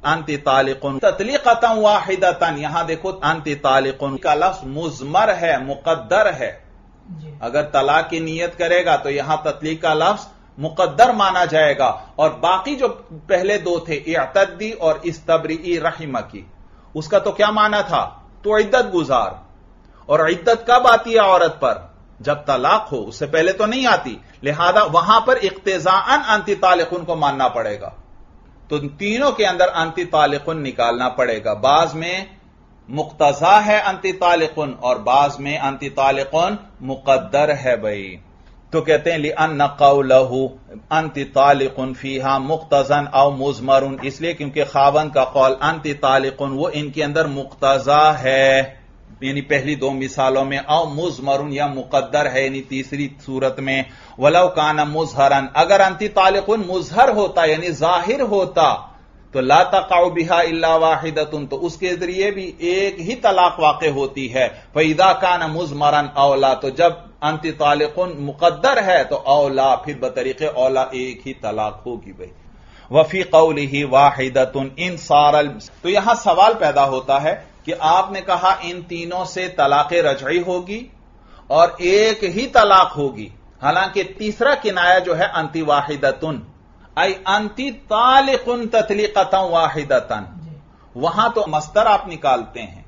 انتی طالقن تطلیقتا واحدتا، یہاں دیکھو انتی طالقن کا لفظ مضمر ہے، مقدر ہے، اگر طلاق کی نیت کرے گا تو یہاں تطلیق کا لفظ مقدر مانا جائے گا، اور باقی جو پہلے دو تھے اعتدی اور استبرئی رحمہ کی، اس کا تو کیا مانا تھا؟ تو عدت گزار، اور عدت کب آتی ہے عورت پر؟ جب طلاق ہو، اس سے پہلے تو نہیں آتی، لہذا وہاں پر اقتضاءً انتی طالقن کو ماننا پڑے گا، تو تینوں کے اندر انتی طالقن نکالنا پڑے گا، بعض میں مقتضا ہے انتی طالقن اور بعض میں انتی طالقن مقدر ہے بھائی، تو کہتے ہیں لِأَنَّ قَوْلَهُ انتی طالقن فیہا مقتضن او مضمرن، اس لیے کیونکہ خاوند کا قول انتی طالقن وہ ان کے اندر مقتضا ہے، یعنی پہلی دو مثالوں میں، او مضمرن یا مقدر ہے یعنی تیسری صورت میں، وَلَوْ كَانَ مُظْهَرًا، اگر انتی طالقن مظہر ہوتا یعنی ظاہر ہوتا تو لا تقع بها الا واحدۃ، تو اس کے ذریعے بھی ایک ہی طلاق واقع ہوتی ہے، فَإِذَا كَانَ مُضْمَرًا أَوْلَى، تو جب انتی طالقن مقدر ہے تو اولا، پھر بطریق اولا ایک ہی طلاق ہوگی بھائی۔ وفی قوله واحدۃ ان صار ال... تو یہاں سوال پیدا ہوتا ہے کہ آپ نے کہا ان تینوں سے طلاق رجعی ہوگی اور ایک ہی طلاق ہوگی، حالانکہ تیسرا کنایا جو ہے انتی واحدۃ ای انتی طالقن تطلیقتا واحدۃ، وہاں تو مصدر آپ نکالتے ہیں،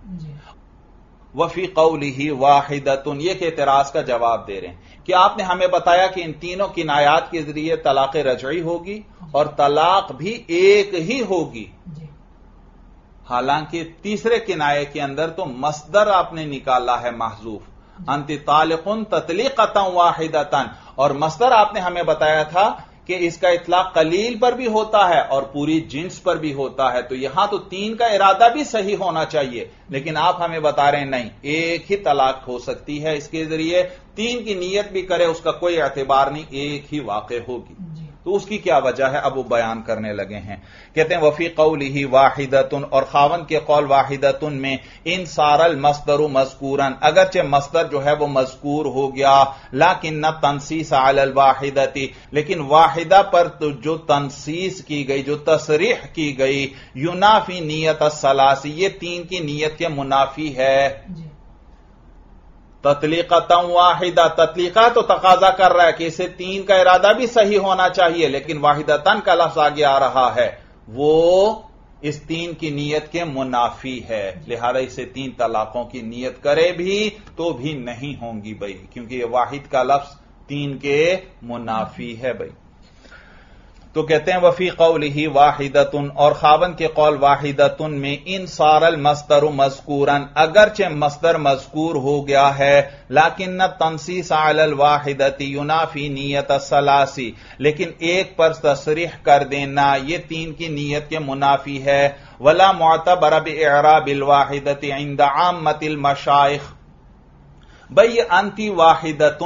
وفی قوله واحدۃ، یہ کہ اعتراض کا جواب دے رہے ہیں کہ آپ نے ہمیں بتایا کہ ان تینوں کنایات کے ذریعے طلاق رجعی ہوگی اور طلاق بھی ایک ہی ہوگی، حالانکہ تیسرے کنایے کے اندر تو مصدر آپ نے نکالا ہے محذوف، انتی طالقن تطلیقتا واحدۃ، اور مصدر آپ نے ہمیں بتایا تھا کہ اس کا اطلاق قلیل پر بھی ہوتا ہے اور پوری جنس پر بھی ہوتا ہے، تو یہاں تو تین کا ارادہ بھی صحیح ہونا چاہیے، لیکن آپ ہمیں بتا رہے ہیں نہیں، ایک ہی طلاق ہو سکتی ہے، اس کے ذریعے تین کی نیت بھی کرے اس کا کوئی اعتبار نہیں، ایک ہی واقع ہوگی، تو اس کی کیا وجہ ہے اب وہ بیان کرنے لگے ہیں، کہتے ہیں وفی قوله واحدۃ، اور خاوند کے قول واحدۃ میں ان صار المصدر مذکورا، اگرچہ مصدر جو ہے وہ مذکور ہو گیا، لیکن تنصیص علی الواحدۃ، لیکن واحدہ پر تو جو تنصیص کی گئی، جو تصریح کی گئی، ینافی نیت الثلاث، یہ تین کی نیت کے منافی ہے، تطلیقتا واحدہ، تطلیقہ تو تقاضا کر رہا ہے کہ اسے تین کا ارادہ بھی صحیح ہونا چاہیے، لیکن واحدتاً کا لفظ آگے آ رہا ہے، وہ اس تین کی نیت کے منافی ہے، لہذا اسے تین طلاقوں کی نیت کرے بھی تو بھی نہیں ہوں گی بھائی، کیونکہ یہ واحد کا لفظ تین کے منافی ہے بھائی۔ تو کہتے ہیں وفی قوله واحدۃ، اور خاوند کے قول واحدۃ میں ان صار المصدر مذکورا، اگرچہ مصدر مذکور ہو گیا ہے، لیکن تنصیص علی الواحدۃ ینافی نیت الثلاث، لیکن ایک پر تصریح کر دینا یہ تین کی نیت کے منافی ہے، ولا معتبر باعراب الواحدۃ عند عامۃ المشائخ، بھئی انتی واحدۃ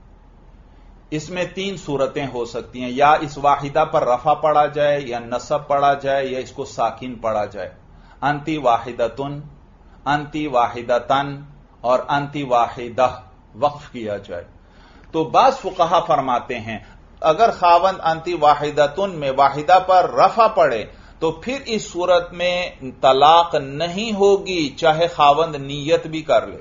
اس میں تین صورتیں ہو سکتی ہیں، یا اس واحدہ پر رفع پڑا جائے یا نصب پڑا جائے یا اس کو ساکن پڑا جائے، انتی واحدتن، انتی واحدتن اور انتی واحدہ وقف کیا جائے، تو بعض فقہا فرماتے ہیں اگر خاوند انتی واحدتن میں واحدہ پر رفع پڑے تو پھر اس صورت میں طلاق نہیں ہوگی چاہے خاوند نیت بھی کر لے،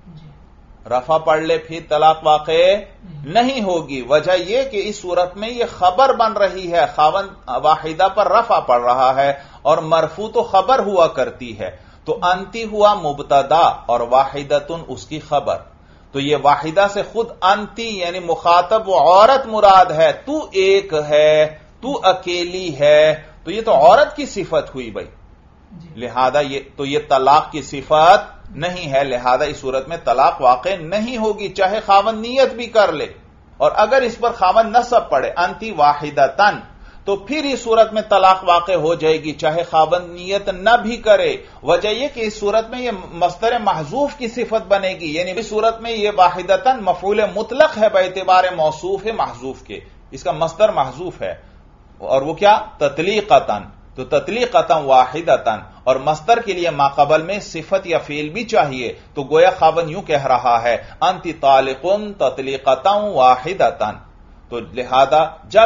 رفع پڑھ لے پھر طلاق واقع نہیں ہوگی، وجہ یہ کہ اس صورت میں یہ خبر بن رہی ہے، خاوند واحدہ پر رفع پڑھ رہا ہے اور مرفوع تو خبر ہوا کرتی ہے، تو انتی ہوا مبتدا اور واحدتن اس کی خبر، تو یہ واحدہ سے خود انتی یعنی مخاطب وہ عورت مراد ہے، تو ایک ہے، تو اکیلی ہے، تو یہ تو عورت کی صفت ہوئی بھائی، لہذا یہ تو یہ طلاق کی صفت نہیں ہے، لہذا اس صورت میں طلاق واقع نہیں ہوگی چاہے خاوند نیت بھی کر لے، اور اگر اس پر خاوند نصب پڑے انتی واحدتن تو پھر اس صورت میں طلاق واقع ہو جائے گی چاہے خاوند نیت نہ بھی کرے، وجہ یہ کہ اس صورت میں یہ مصدر محذوف کی صفت بنے گی، یعنی اس صورت میں یہ واحدتن مفعول مطلق ہے باعتبار موصوف محذوف کے، اس کا مصدر محذوف ہے، اور وہ کیا تطلیقتن، تو تطلیقتا واحدتن، اور مصدر کے لیے ماقبل میں صفت یا فعل بھی چاہیے، تو گویا خاوند یوں کہہ رہا ہے انتی طالقن تطلیقتا واحدتن، تو لہذا جب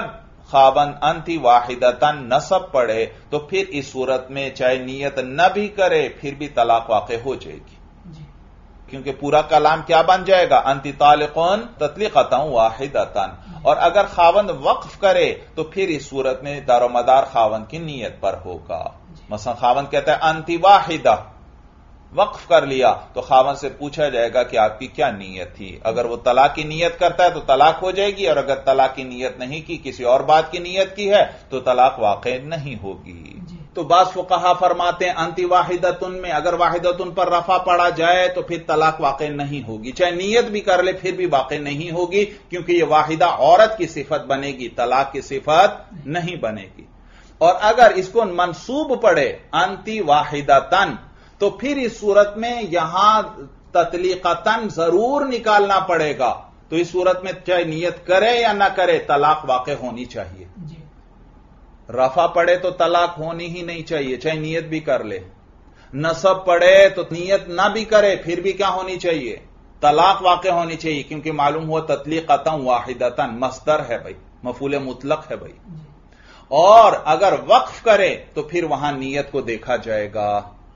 خاوند انتی واحدتن نصب پڑھے تو پھر اس صورت میں چاہے نیت نہ بھی کرے پھر بھی طلاق واقع ہو جائے گی، کیونکہ پورا کلام کیا بن جائے گا؟ انتی طالقون تطلیقۃ واحدتن۔ اور اگر خاوند وقف کرے تو پھر اس صورت میں دار و مدار خاوند کی نیت پر ہوگا۔ مثلا خاوند کہتا ہے انتی واحدہ، وقف کر لیا تو خاوند سے پوچھا جائے گا کہ آپ کی کیا نیت تھی؟ اگر وہ طلاق کی نیت کرتا ہے تو طلاق ہو جائے گی، اور اگر طلاق کی نیت نہیں کی، کسی اور بات کی نیت کی ہے تو طلاق واقع نہیں ہوگی۔ تو بعض فقہا فرماتے ہیں انتی واحدتن میں اگر واحدتن پر رفع پڑا جائے تو پھر طلاق واقع نہیں ہوگی، چاہے نیت بھی کر لے پھر بھی واقع نہیں ہوگی، کیونکہ یہ واحدہ عورت کی صفت بنے گی، طلاق کی صفت نہیں بنے گی۔ اور اگر اس کو منصوب پڑے انتی واحدتن تو پھر اس صورت میں یہاں تطلیقتن ضرور نکالنا پڑے گا، تو اس صورت میں چاہے نیت کرے یا نہ کرے طلاق واقع ہونی چاہیے۔ رفع پڑے تو طلاق ہونی ہی نہیں چاہیے، چاہے نیت بھی کر لے۔ نصب پڑے تو نیت نہ بھی کرے پھر بھی کیا ہونی چاہیے؟ طلاق واقع ہونی چاہیے، کیونکہ معلوم ہوا تطلیقتن واحدتن مصدر ہے بھائی، مفعول مطلق ہے بھائی۔ اور اگر وقف کرے تو پھر وہاں نیت کو دیکھا جائے گا۔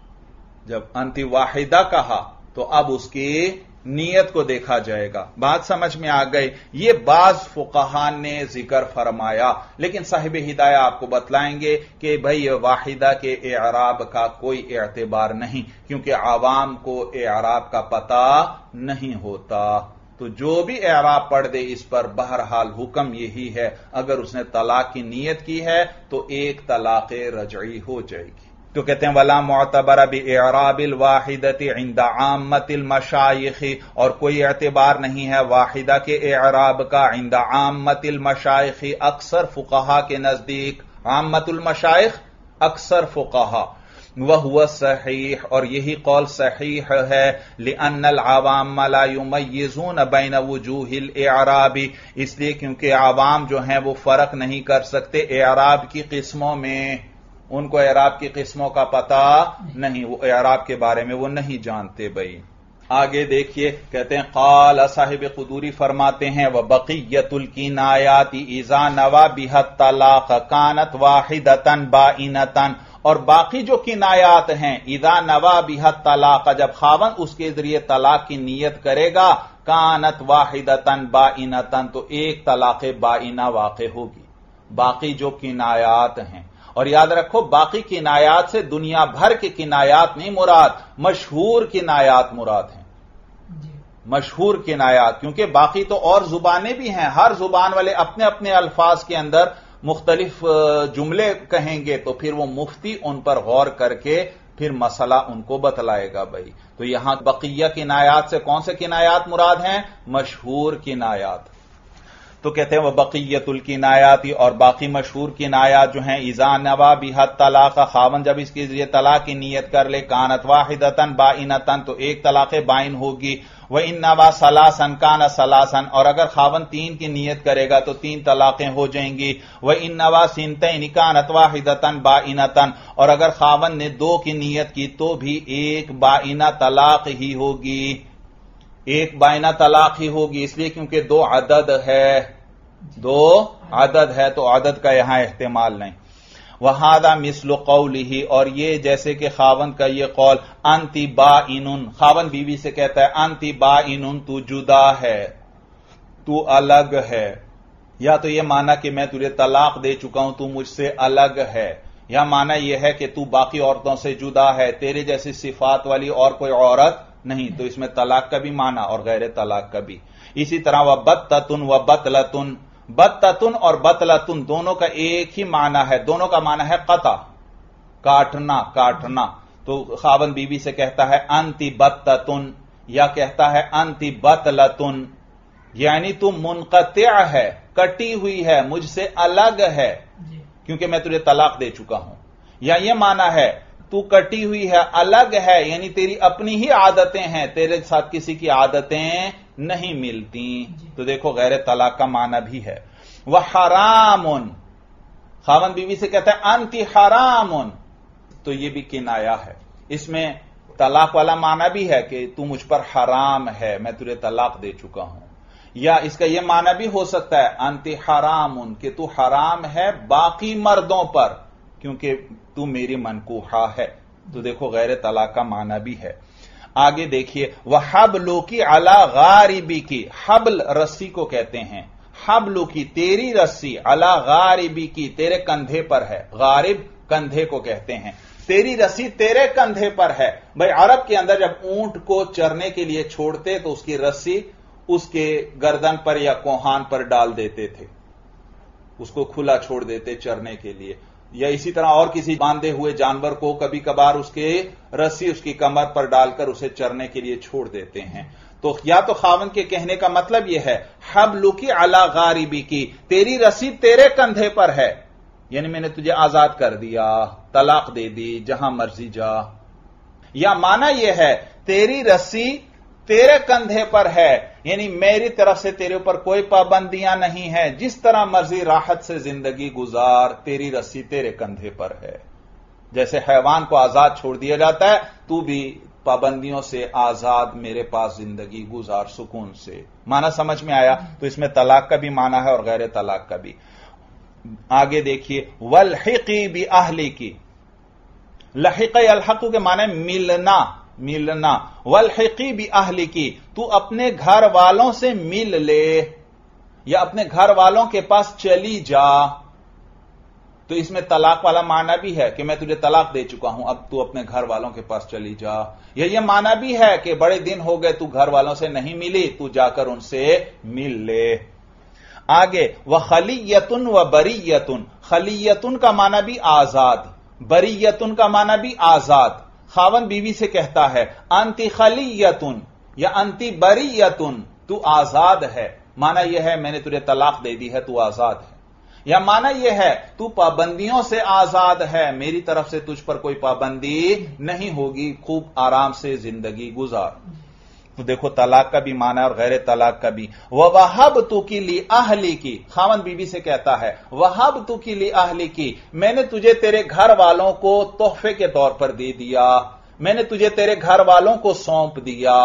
جب انتی واحدہ کہا تو اب اس کی نیت کو دیکھا جائے گا۔ بات سمجھ میں آ گئی؟ یہ بعض فقہا نے ذکر فرمایا، لیکن صاحب ہدایہ آپ کو بتلائیں گے کہ بھئی واحدہ کے اعراب کا کوئی اعتبار نہیں، کیونکہ عوام کو اعراب کا پتہ نہیں ہوتا، تو جو بھی اعراب پڑھ دے اس پر بہرحال حکم یہی ہے، اگر اس نے طلاق کی نیت کی ہے تو ایک طلاق رجعی ہو جائے گی۔ تو کہتے ہیں ولا معتبر باعراب الواحدۃ عند عامۃ المشائخ، اور کوئی اعتبار نہیں ہے واحدہ کے اعراب کا عند عامۃ المشائخ، اکثر فقہا کے نزدیک۔ عامۃ المشائخ اکثر فقہا، وہو صحیح، اور یہی قول صحیح ہے، لأن العوام لا یمیزون بین وجوہ الاعراب، اس لیے کیونکہ عوام جو ہیں وہ فرق نہیں کر سکتے اعراب کی قسموں میں، ان کو اعراب کی قسموں کا پتہ نہیں، وہ اعراب کے بارے میں وہ نہیں جانتے بھائی۔ آگے دیکھیے، کہتے ہیں قال صاحب قدوری فرماتے ہیں وبقیۃ الکنایات اذا نوى بها الطلاق كانت واحدۃ بائنۃ، اور باقی جو کنایات ہیں اذا نوى بها الطلاق، جب خاوند اس کے ذریعے طلاق کی نیت کرے گا، كانت واحدۃ بائنۃ، تو ایک طلاق بائنہ واقع ہوگی۔ باقی جو کنایات ہیں، اور یاد رکھو باقی کنایات سے دنیا بھر کے کنایات نہیں مراد، مشہور کنایات مراد ہیں، مشہور کنایات، کیونکہ باقی تو اور زبانیں بھی ہیں، ہر زبان والے اپنے اپنے الفاظ کے اندر مختلف جملے کہیں گے، تو پھر وہ مفتی ان پر غور کر کے پھر مسئلہ ان کو بتلائے گا بھائی۔ تو یہاں بقیہ کنایات سے کون سے کنایات مراد ہیں؟ مشہور کنایات۔ تو کہتے ہیں وہ بقیت الکنایاتی، اور باقی مشہور کنایات جو ہیں اذا نوى بها الطلاق، خاوند جب اس کے ذریعے طلاق کی نیت کر لے، کانت واحدۃ بائنۃ، تو ایک طلاق بائن ہوگی۔ وان نوى ثلاثا كان ثلاثا، اور اگر خاوند تین کی نیت کرے گا تو تین طلاقیں ہو جائیں گی۔ وان نوى ثنتين كانت واحدۃ بائنۃ، اور اگر خاوند نے دو کی نیت کی تو بھی ایک بائنہ طلاق ہی ہوگی، ایک بائنہ طلاق ہی ہوگی، اس لیے کیونکہ دو عدد ہے، دو عدد ہے تو عدد کا یہاں احتمال نہیں۔ وَهَذَا مِثْلُ قَوْلِهِ، اور یہ جیسے کہ خاوند کا یہ قول انتی بائن، خاوند بیوی سے کہتا ہے انتی بائن، تو جدا ہے، تو الگ ہے، یا تو یہ مانا کہ میں تجھے طلاق دے چکا ہوں، تو مجھ سے الگ ہے، یا مانا یہ ہے کہ تو باقی عورتوں سے جدا ہے، تیرے جیسی صفات والی اور کوئی عورت نہیں، تو اس میں طلاق کا بھی مانا اور غیر طلاق کا بھی۔ اسی طرح وَبَتَّةٌ وَبَتْلَةٌ، بتتن اور بتلتن دونوں کا ایک ہی معنی ہے، دونوں کا معنی ہے قطع، کاٹنا کاٹنا۔ تو خاوند بیوی سے کہتا ہے انتی بتتن، یا کہتا ہے انتی بتلتن، یعنی تو منقطع ہے، کٹی ہوئی ہے، مجھ سے الگ ہے، کیونکہ میں تجھے طلاق دے چکا ہوں۔ یا یہ معنی ہے تو کٹی ہوئی ہے، الگ ہے، یعنی تیری اپنی ہی عادتیں ہیں، تیرے ساتھ کسی کی عادتیں نہیں ملتی۔ تو دیکھو غیر طلاق کا معنی بھی ہے۔ وَحَرَامٌ، خاوند بیوی سے کہتا ہے انتی حرام، تو یہ بھی کنایا ہے، اس میں طلاق والا معنی بھی ہے کہ تو مجھ پر حرام ہے، میں تجھے طلاق دے چکا ہوں۔ یا اس کا یہ معنی بھی ہو سکتا ہے انتی حرام، کہ تو حرام ہے باقی مردوں پر کیونکہ تو میری منکوحہ ہے. تو دیکھو غیر طلاق کا معنی بھی ہے. آگے دیکھیے وحبلو کی علی غاربی کی، حبل رسی کو کہتے ہیں، حبلو کی تیری رسی، علی غاربی کی تیرے کندھے پر ہے، غارب کندھے کو کہتے ہیں، تیری رسی تیرے کندھے پر ہے. بھائی عرب کے اندر جب اونٹ کو چرنے کے لیے چھوڑتے تو اس کی رسی اس کے گردن پر یا کوہان پر ڈال دیتے تھے، اس کو کھلا چھوڑ دیتے چرنے کے لیے. یا اسی طرح اور کسی باندھے ہوئے جانور کو کبھی کبھار اس کے رسی اس کی کمر پر ڈال کر اسے چرنے کے لیے چھوڑ دیتے ہیں. تو یا تو خاوند کے کہنے کا مطلب یہ ہے حبلکی علی غاربی کی، تیری رسی تیرے کندھے پر ہے، یعنی میں نے تجھے آزاد کر دیا، طلاق دے دی، جہاں مرضی جا. یا معنی یہ ہے تیری رسی تیرے کندھے پر ہے، یعنی میری طرف سے تیرے اوپر کوئی پابندیاں نہیں ہیں، جس طرح مرضی راحت سے زندگی گزار، تیری رسی تیرے کندھے پر ہے. جیسے حیوان کو آزاد چھوڑ دیا جاتا ہے، تو بھی پابندیوں سے آزاد میرے پاس زندگی گزار سکون سے. معنی سمجھ میں آیا؟ تو اس میں طلاق کا بھی معنی ہے اور غیر طلاق کا بھی. آگے دیکھیے والحقی باہلکی، لحق الحق کے معنی ملنا، ملنا. والحقی باہلکی، تو اپنے گھر والوں سے مل لے یا اپنے گھر والوں کے پاس چلی جا. تو اس میں طلاق والا معنی بھی ہے کہ میں تجھے طلاق دے چکا ہوں، اب تو اپنے گھر والوں کے پاس چلی جا. یا یہ معنی بھی ہے کہ بڑے دن ہو گئے تو گھر والوں سے نہیں ملی، تو جا کر ان سے مل لے. آگے وخلیۃن وبریۃن، خلیۃن کا معنی بھی آزاد، بریۃن کا معنی بھی آزاد. خاوند بیوی سے کہتا ہے انتی خلیۃن یا انتی بریۃن، تو آزاد ہے. معنی یہ ہے میں نے تجھے طلاق دے دی ہے، تو آزاد ہے. یا معنی یہ ہے تو پابندیوں سے آزاد ہے، میری طرف سے تجھ پر کوئی پابندی نہیں ہوگی، خوب آرام سے زندگی گزار. تو دیکھو طلاق کا بھی معنی اور غیر طلاق کا بھی. وَوَهَبْتُكِ لِأَهْلِكِ، خاوند بیوی سے کہتا ہے وَوَهَبْتُكِ لِأَهْلِكِ، میں نے تجھے تیرے گھر والوں کو تحفے کے طور پر دے دیا، میں نے تجھے تیرے گھر والوں کو سونپ دیا.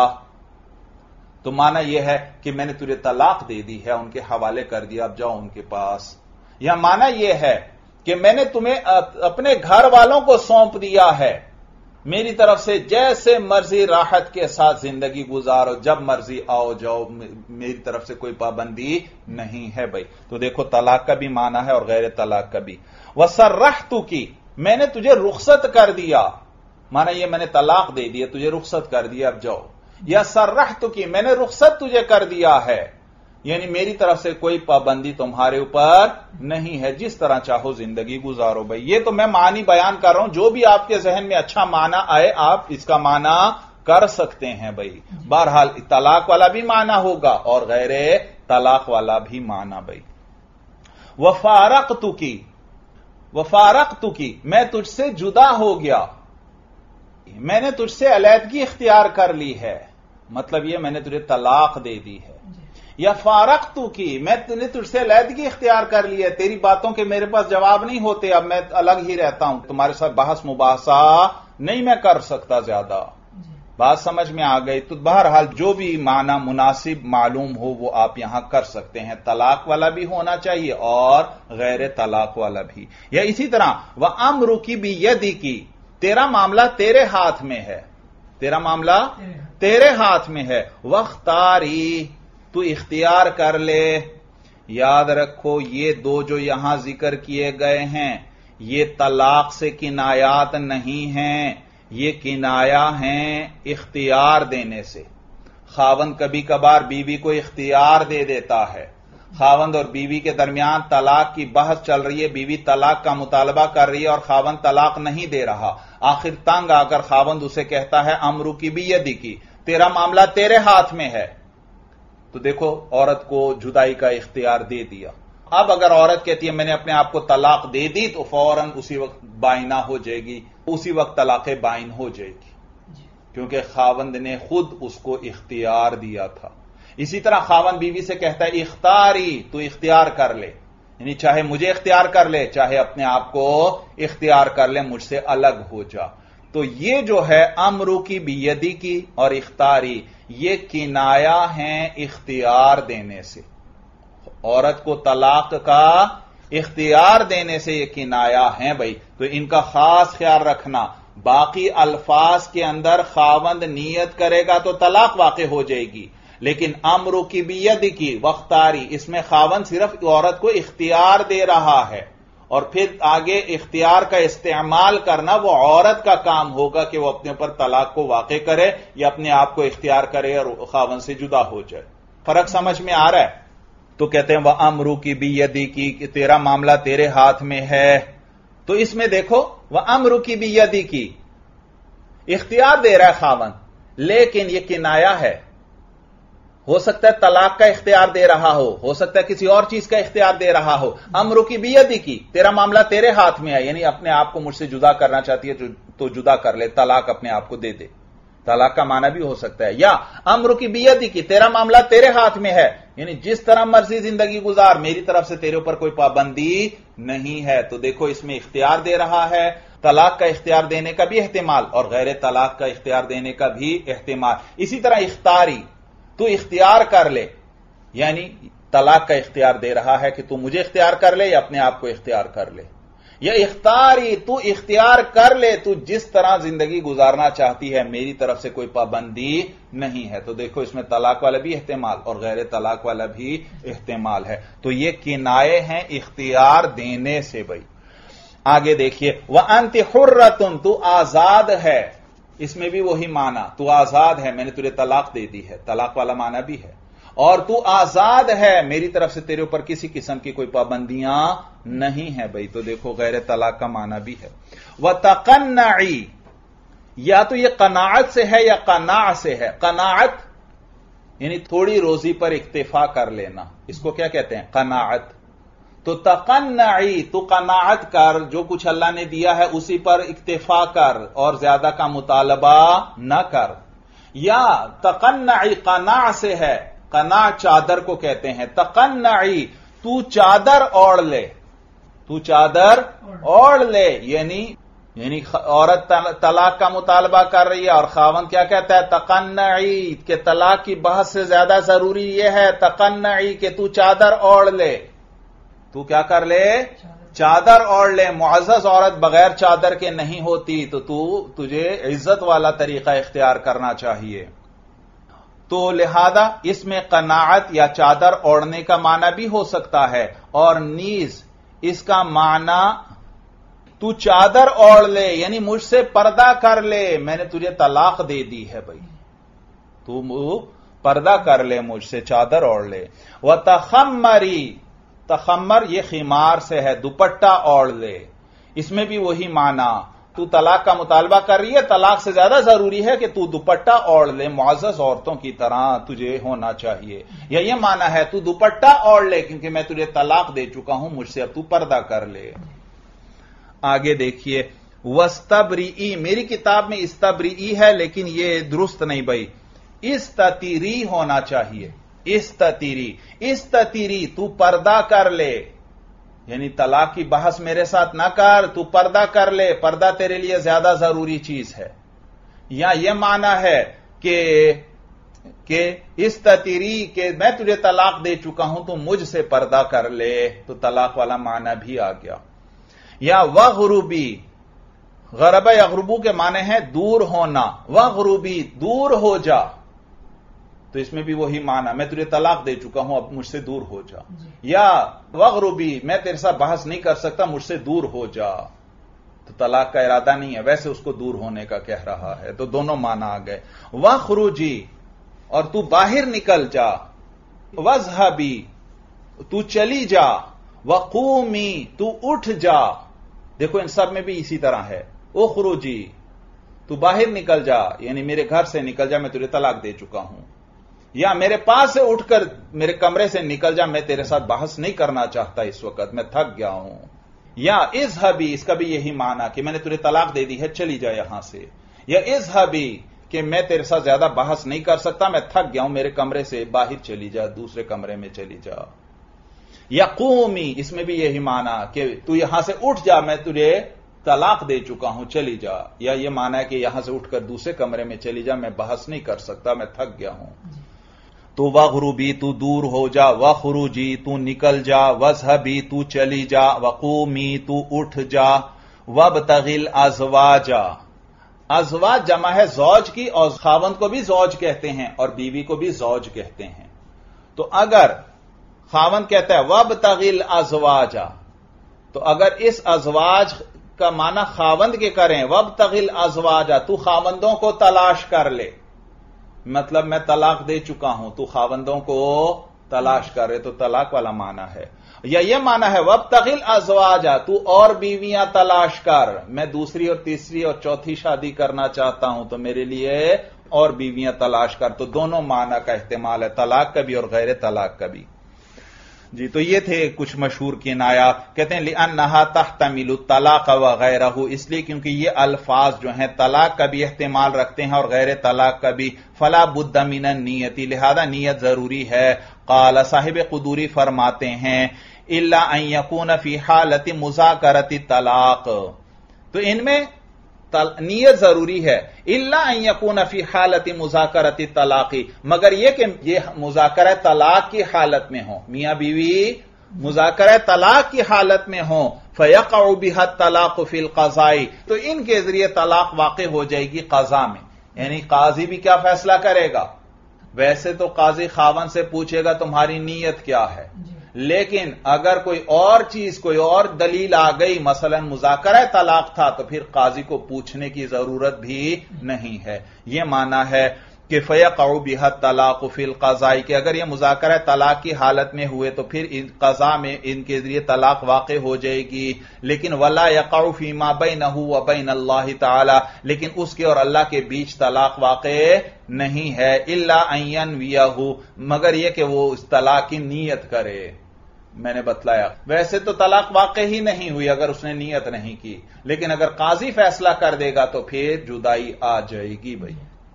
تو معنی یہ ہے کہ میں نے تجھے طلاق دے دی ہے، ان کے حوالے کر دیا، اب جاؤ ان کے پاس. یا معنی یہ ہے کہ میں نے تمہیں اپنے گھر والوں کو سونپ دیا ہے، میری طرف سے جیسے مرضی راحت کے ساتھ زندگی گزارو، جب مرضی آؤ جاؤ، میری طرف سے کوئی پابندی نہیں ہے. بھائی تو دیکھو طلاق کا بھی معنی ہے اور غیر طلاق کا بھی. وَسَرَّحْتُكِ، میں نے تجھے رخصت کر دیا، معنی یہ میں نے طلاق دے دیا، تجھے رخصت کر دیا، اب جاؤ. یا سرحتُكِ، میں نے رخصت تجھے کر دیا ہے، یعنی میری طرف سے کوئی پابندی تمہارے اوپر نہیں ہے، جس طرح چاہو زندگی گزارو. بھائی یہ تو میں معنی بیان کر رہا ہوں، جو بھی آپ کے ذہن میں اچھا معنی آئے آپ اس کا معنی کر سکتے ہیں. بھائی بہرحال طلاق والا بھی معنی ہوگا اور غیر طلاق والا بھی معنی. بھائی وفارقتک، وفارقتک، میں تجھ سے جدا ہو گیا، میں نے تجھ سے علیحدگی اختیار کر لی ہے، مطلب یہ میں نے تجھے طلاق دے دی ہے. یا فارقتک، میں نے تجھ سے علیحدگی اختیار کر لی ہے، تیری باتوں کے میرے پاس جواب نہیں ہوتے، اب میں الگ ہی رہتا ہوں، تمہارے ساتھ بحث مباحثہ نہیں میں کر سکتا زیادہ. بات سمجھ میں آ گئی؟ تو بہرحال جو بھی معنی مناسب معلوم ہو وہ آپ یہاں کر سکتے ہیں، طلاق والا بھی ہونا چاہیے اور غیر طلاق والا بھی. یا اسی طرح وَأَمْرُكِ بِيَدِكِ، تیرا معاملہ تیرے ہاتھ میں ہے، تیرا معاملہ تیرے ہاتھ میں ہے. وَاخْتَارِي، تو اختیار کر لے. یاد رکھو یہ دو جو یہاں ذکر کیے گئے ہیں یہ طلاق سے کنایات نہیں ہیں، یہ کنایا ہیں اختیار دینے سے. خاوند کبھی کبھار بیوی کو اختیار دے دیتا ہے، خاوند اور بیوی کے درمیان طلاق کی بحث چل رہی ہے، بیوی طلاق کا مطالبہ کر رہی ہے اور خاوند طلاق نہیں دے رہا، آخر تنگ آ کر خاوند اسے کہتا ہے امرک بیدک، تیرا معاملہ تیرے ہاتھ میں ہے. تو دیکھو عورت کو جدائی کا اختیار دے دیا. اب اگر عورت کہتی ہے میں نے اپنے آپ کو طلاق دے دی تو فوراً اسی وقت بائنہ ہو جائے گی، اسی وقت طلاق بائن ہو جائے گی، کیونکہ خاوند نے خود اس کو اختیار دیا تھا. اسی طرح خاوند بیوی سے کہتا ہے اختاری، تو اختیار کر لے، یعنی چاہے مجھے اختیار کر لے چاہے اپنے آپ کو اختیار کر لے، مجھ سے الگ ہو جا. تو یہ جو ہے امرو کی بیدی کی اور اختیاری، یہ کنایا ہیں اختیار دینے سے، عورت کو طلاق کا اختیار دینے سے یہ کنایا ہیں بھائی، تو ان کا خاص خیال رکھنا۔ باقی الفاظ کے اندر خاوند نیت کرے گا تو طلاق واقع ہو جائے گی، لیکن امرو کی بیدی کی واختاری، اس میں خاوند صرف عورت کو اختیار دے رہا ہے، اور پھر آگے اختیار کا استعمال کرنا وہ عورت کا کام ہوگا کہ وہ اپنے اوپر طلاق کو واقع کرے یا اپنے آپ کو اختیار کرے اور خاوند سے جدا ہو جائے۔ فرق سمجھ میں آ رہا ہے؟ تو کہتے ہیں وہ امرو کی بیدی کی، کہ تیرا معاملہ تیرے ہاتھ میں ہے۔ تو اس میں دیکھو وہ امرو کی بیدی کی، اختیار دے رہا ہے خاوند، لیکن یہ کنایا ہے، ہو سکتا ہے طلاق کا اختیار دے رہا ہو، ہو سکتا ہے کسی اور چیز کا اختیار دے رہا ہو۔ امرو کی بیدی کی، تیرا معاملہ تیرے ہاتھ میں ہے، یعنی اپنے آپ کو مجھ سے جدا کرنا چاہتی ہے تو جدا کر لے، طلاق اپنے آپ کو دے دے۔ طلاق کا معنی بھی ہو سکتا ہے، یا امرو کی بیدی کی، تیرا معاملہ تیرے ہاتھ میں ہے، یعنی جس طرح مرضی زندگی گزار، میری طرف سے تیرے اوپر کوئی پابندی نہیں ہے۔ تو دیکھو اس میں اختیار دے رہا ہے، طلاق کا اختیار دینے کا بھی احتمال اور غیر طلاق کا اختیار دینے کا بھی احتمال۔ اسی طرح اختیاری، تو اختیار کر لے، یعنی طلاق کا اختیار دے رہا ہے کہ تو مجھے اختیار کر لے یا اپنے آپ کو اختیار کر لے، یا اختیاری، تو اختیار کر لے، تو جس طرح زندگی گزارنا چاہتی ہے، میری طرف سے کوئی پابندی نہیں ہے۔ تو دیکھو اس میں طلاق والا بھی احتمال اور غیر طلاق والا بھی احتمال ہے۔ تو یہ کنائے ہیں اختیار دینے سے بھائی۔ آگے دیکھیے وَأَنْتِ حُرَّةٌ، تو آزاد ہے، اس میں بھی وہی معنی، تو آزاد ہے، میں نے تجھے طلاق دے دی ہے، طلاق والا معنی بھی ہے، اور تو آزاد ہے، میری طرف سے تیرے اوپر کسی قسم کی کوئی پابندیاں نہیں ہے بھائی۔ تو دیکھو غیر طلاق کا معنی بھی ہے۔ وَتَقَنَّعِي، یا تو یہ قناعت سے ہے یا قناع سے ہے۔ قناعت یعنی تھوڑی روزی پر اکتفا کر لینا، اس کو کیا کہتے ہیں؟ قناعت۔ تو تقنعی، تو قناعت کر، جو کچھ اللہ نے دیا ہے اسی پر اکتفا کر اور زیادہ کا مطالبہ نہ کر۔ یا تقنعی قناع سے ہے، قناع چادر کو کہتے ہیں۔ تقنعی، تو چادر اوڑھ لے، تو چادر اوڑھ لے، یعنی یعنی عورت طلاق کا مطالبہ کر رہی ہے اور خاوند کیا کہتا ہے؟ تقنعی، کہ طلاق کی بحث سے زیادہ ضروری یہ ہے تقنعی کہ تو چادر اوڑھ لے، تو کیا کر لے؟ چادر اوڑھ لے۔ معزز عورت بغیر چادر کے نہیں ہوتی، تو تو تجھے عزت والا طریقہ اختیار کرنا چاہیے۔ تو لہذا اس میں قناعت یا چادر اوڑھنے کا معنی بھی ہو سکتا ہے، اور نیز اس کا معنی تو چادر اوڑھ لے، یعنی مجھ سے پردہ کر لے، میں نے تجھے طلاق دے دی ہے بھائی، تو پردہ کر لے مجھ سے، چادر اوڑھ لے۔ وَتَخَمَّرِي، تخمر یہ خمار سے ہے، دوپٹہ اوڑھ لے، اس میں بھی وہی معنی، تو طلاق کا مطالبہ کر رہی ہے، طلاق سے زیادہ ضروری ہے کہ تو دوپٹہ اوڑھ لے، معزز عورتوں کی طرح تجھے ہونا چاہیے، یا یہ معنی ہے تو دوپٹہ اوڑھ لے کیونکہ میں تجھے طلاق دے چکا ہوں، مجھ سے اب تو پردہ کر لے۔ آگے دیکھیے وَاسْتَبْرِئِي، میری کتاب میں استبرئی ہے لیکن یہ درست نہیں بھائی، استتری ہونا چاہیے، استتری، استتری، تو پردہ کر لے، یعنی طلاق کی بحث میرے ساتھ نہ کر، تو پردہ کر لے، پردہ تیرے لیے زیادہ ضروری چیز ہے۔ یا یہ معنی ہے کہ کہ استتری، کہ میں تجھے طلاق دے چکا ہوں تو مجھ سے پردہ کر لے، تو طلاق والا معنی بھی آ گیا۔ یا وغروبی، غربہ یغربو کے معنی ہے دور ہونا، وغروبی، دور ہو جا، تو اس میں بھی وہی معنی، میں تجھے طلاق دے چکا ہوں اب مجھ سے دور ہو جا۔ یا وغروبی، میں تیرے ساتھ بحث نہیں کر سکتا، مجھ سے دور ہو جا، تو طلاق کا ارادہ نہیں ہے، ویسے اس کو دور ہونے کا کہہ رہا ہے، تو دونوں معنی آ گئے۔ وخروجی، اور تو باہر نکل جا، وذهبی، تو چلی جا، وقومی، تو اٹھ جا، دیکھو ان سب میں بھی اسی طرح ہے، اخرجی، تو باہر نکل جا، یعنی میرے گھر سے نکل جا، میں تجھے طلاق دے چکا ہوں، یا میرے پاس سے اٹھ کر میرے کمرے سے نکل جا، میں تیرے ساتھ بحث نہیں کرنا چاہتا اس وقت، میں تھک گیا ہوں۔ یا اذهبی، اس کا بھی یہی معنی کہ میں نے تجھے طلاق دے دی ہے، چلی جا یہاں سے۔ یا اذهبی، کہ میں تیرے ساتھ زیادہ بحث نہیں کر سکتا، میں تھک گیا ہوں، میرے کمرے سے باہر چلی جا، دوسرے کمرے میں چلی جا۔ یا قومی، اس میں بھی یہی معنی کہ تو یہاں سے اٹھ جا، میں تجھے طلاق دے چکا ہوں چلی جا، یا یہ مانا ہے کہ یہاں سے اٹھ کر دوسرے کمرے میں چلی جا، میں بحث نہیں کر سکتا، میں تھک گیا ہوں. تو وغروبی تو دور ہو جا، وخروجی تو نکل جا، وذهبی تو چلی جا، وقومی تو اٹھ جا، وابتغی الازواج. ازواج جمع ہے زوج کی، اور خاوند کو بھی زوج کہتے ہیں اور بیوی کو بھی زوج کہتے ہیں. تو اگر خاوند کہتا ہے وابتغی الازواج، تو اگر اس ازواج کا معنی خاوند کے کریں، وابتغی الازواج تو خاوندوں کو تلاش کر لے، مطلب میں طلاق دے چکا ہوں تو خاوندوں کو تلاش کر رہے، تو طلاق والا معنی ہے. یا یہ معنی ہے وابتغی الازواج تو اور بیویاں تلاش کر، میں دوسری اور تیسری اور چوتھی شادی کرنا چاہتا ہوں تو میرے لیے اور بیویاں تلاش کر. تو دونوں معنی کا احتمال ہے، طلاق کا بھی اور غیر طلاق کا بھی. جی تو یہ تھے کچھ مشہور کنایات. کہتے ہیں لِأَنَّهَا تَحْتَمِلُ الطَّلَاقَ وَغَيْرَهُ، اس لیے کیونکہ یہ الفاظ جو ہیں طلاق کا بھی احتمال رکھتے ہیں اور غیر طلاق کا بھی. فَلَا بُدَّ مِنَ النِّيَّةِ، لہذا نیت ضروری ہے. قال صاحب قدوری فرماتے ہیں إِلَّا أَن يَكُونَ فِي حَالَةِ مُذَاكَرَةِ الطَّلَاقِ، تو ان میں نیت ضروری ہے. الا ان یکون فی حالت مذاکرۃ الطلاق، مگر یہ کہ یہ مذاکرہ طلاق کی حالت میں ہو، میاں بیوی مذاکرہ طلاق کی حالت میں ہو. فیقع بها الطلاق فی القضاء، تو ان کے ذریعے طلاق واقع ہو جائے گی قضاء میں. یعنی قاضی بھی کیا فیصلہ کرے گا؟ ویسے تو قاضی خاوند سے پوچھے گا تمہاری نیت کیا ہے، لیکن اگر کوئی اور چیز کوئی اور دلیل آ گئی، مثلا مذاکرہ طلاق تھا، تو پھر قاضی کو پوچھنے کی ضرورت بھی نہیں ہے. یہ معنی ہے کہ فیقع بها الطلاق فی القضاء، کہ اگر یہ مذاکرہ طلاق کی حالت میں ہوئے تو پھر ان قضاء میں ان کے ذریعے طلاق واقع ہو جائے گی. لیکن ولا یقع فیما بینہ وبین اللہ تعالی، لیکن اس کے اور اللہ کے بیچ طلاق واقع نہیں ہے. الا ان ینویہ، مگر یہ کہ وہ اس طلاق کی نیت کرے. میں نے بتلایا ویسے تو طلاق واقع ہی نہیں ہوئی اگر اس نے نیت نہیں کی، لیکن اگر قاضی فیصلہ کر دے گا تو پھر جدائی آ جائے گی. بھائی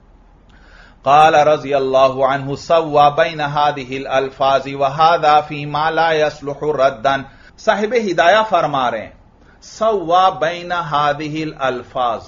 قال رضی اللہ عنہ سوا بین هذه الالفاظ وهذا فيما لا يصلح ردا، صاحب ہدایہ فرما رہے ہیں سوا بین هذه الالفاظ،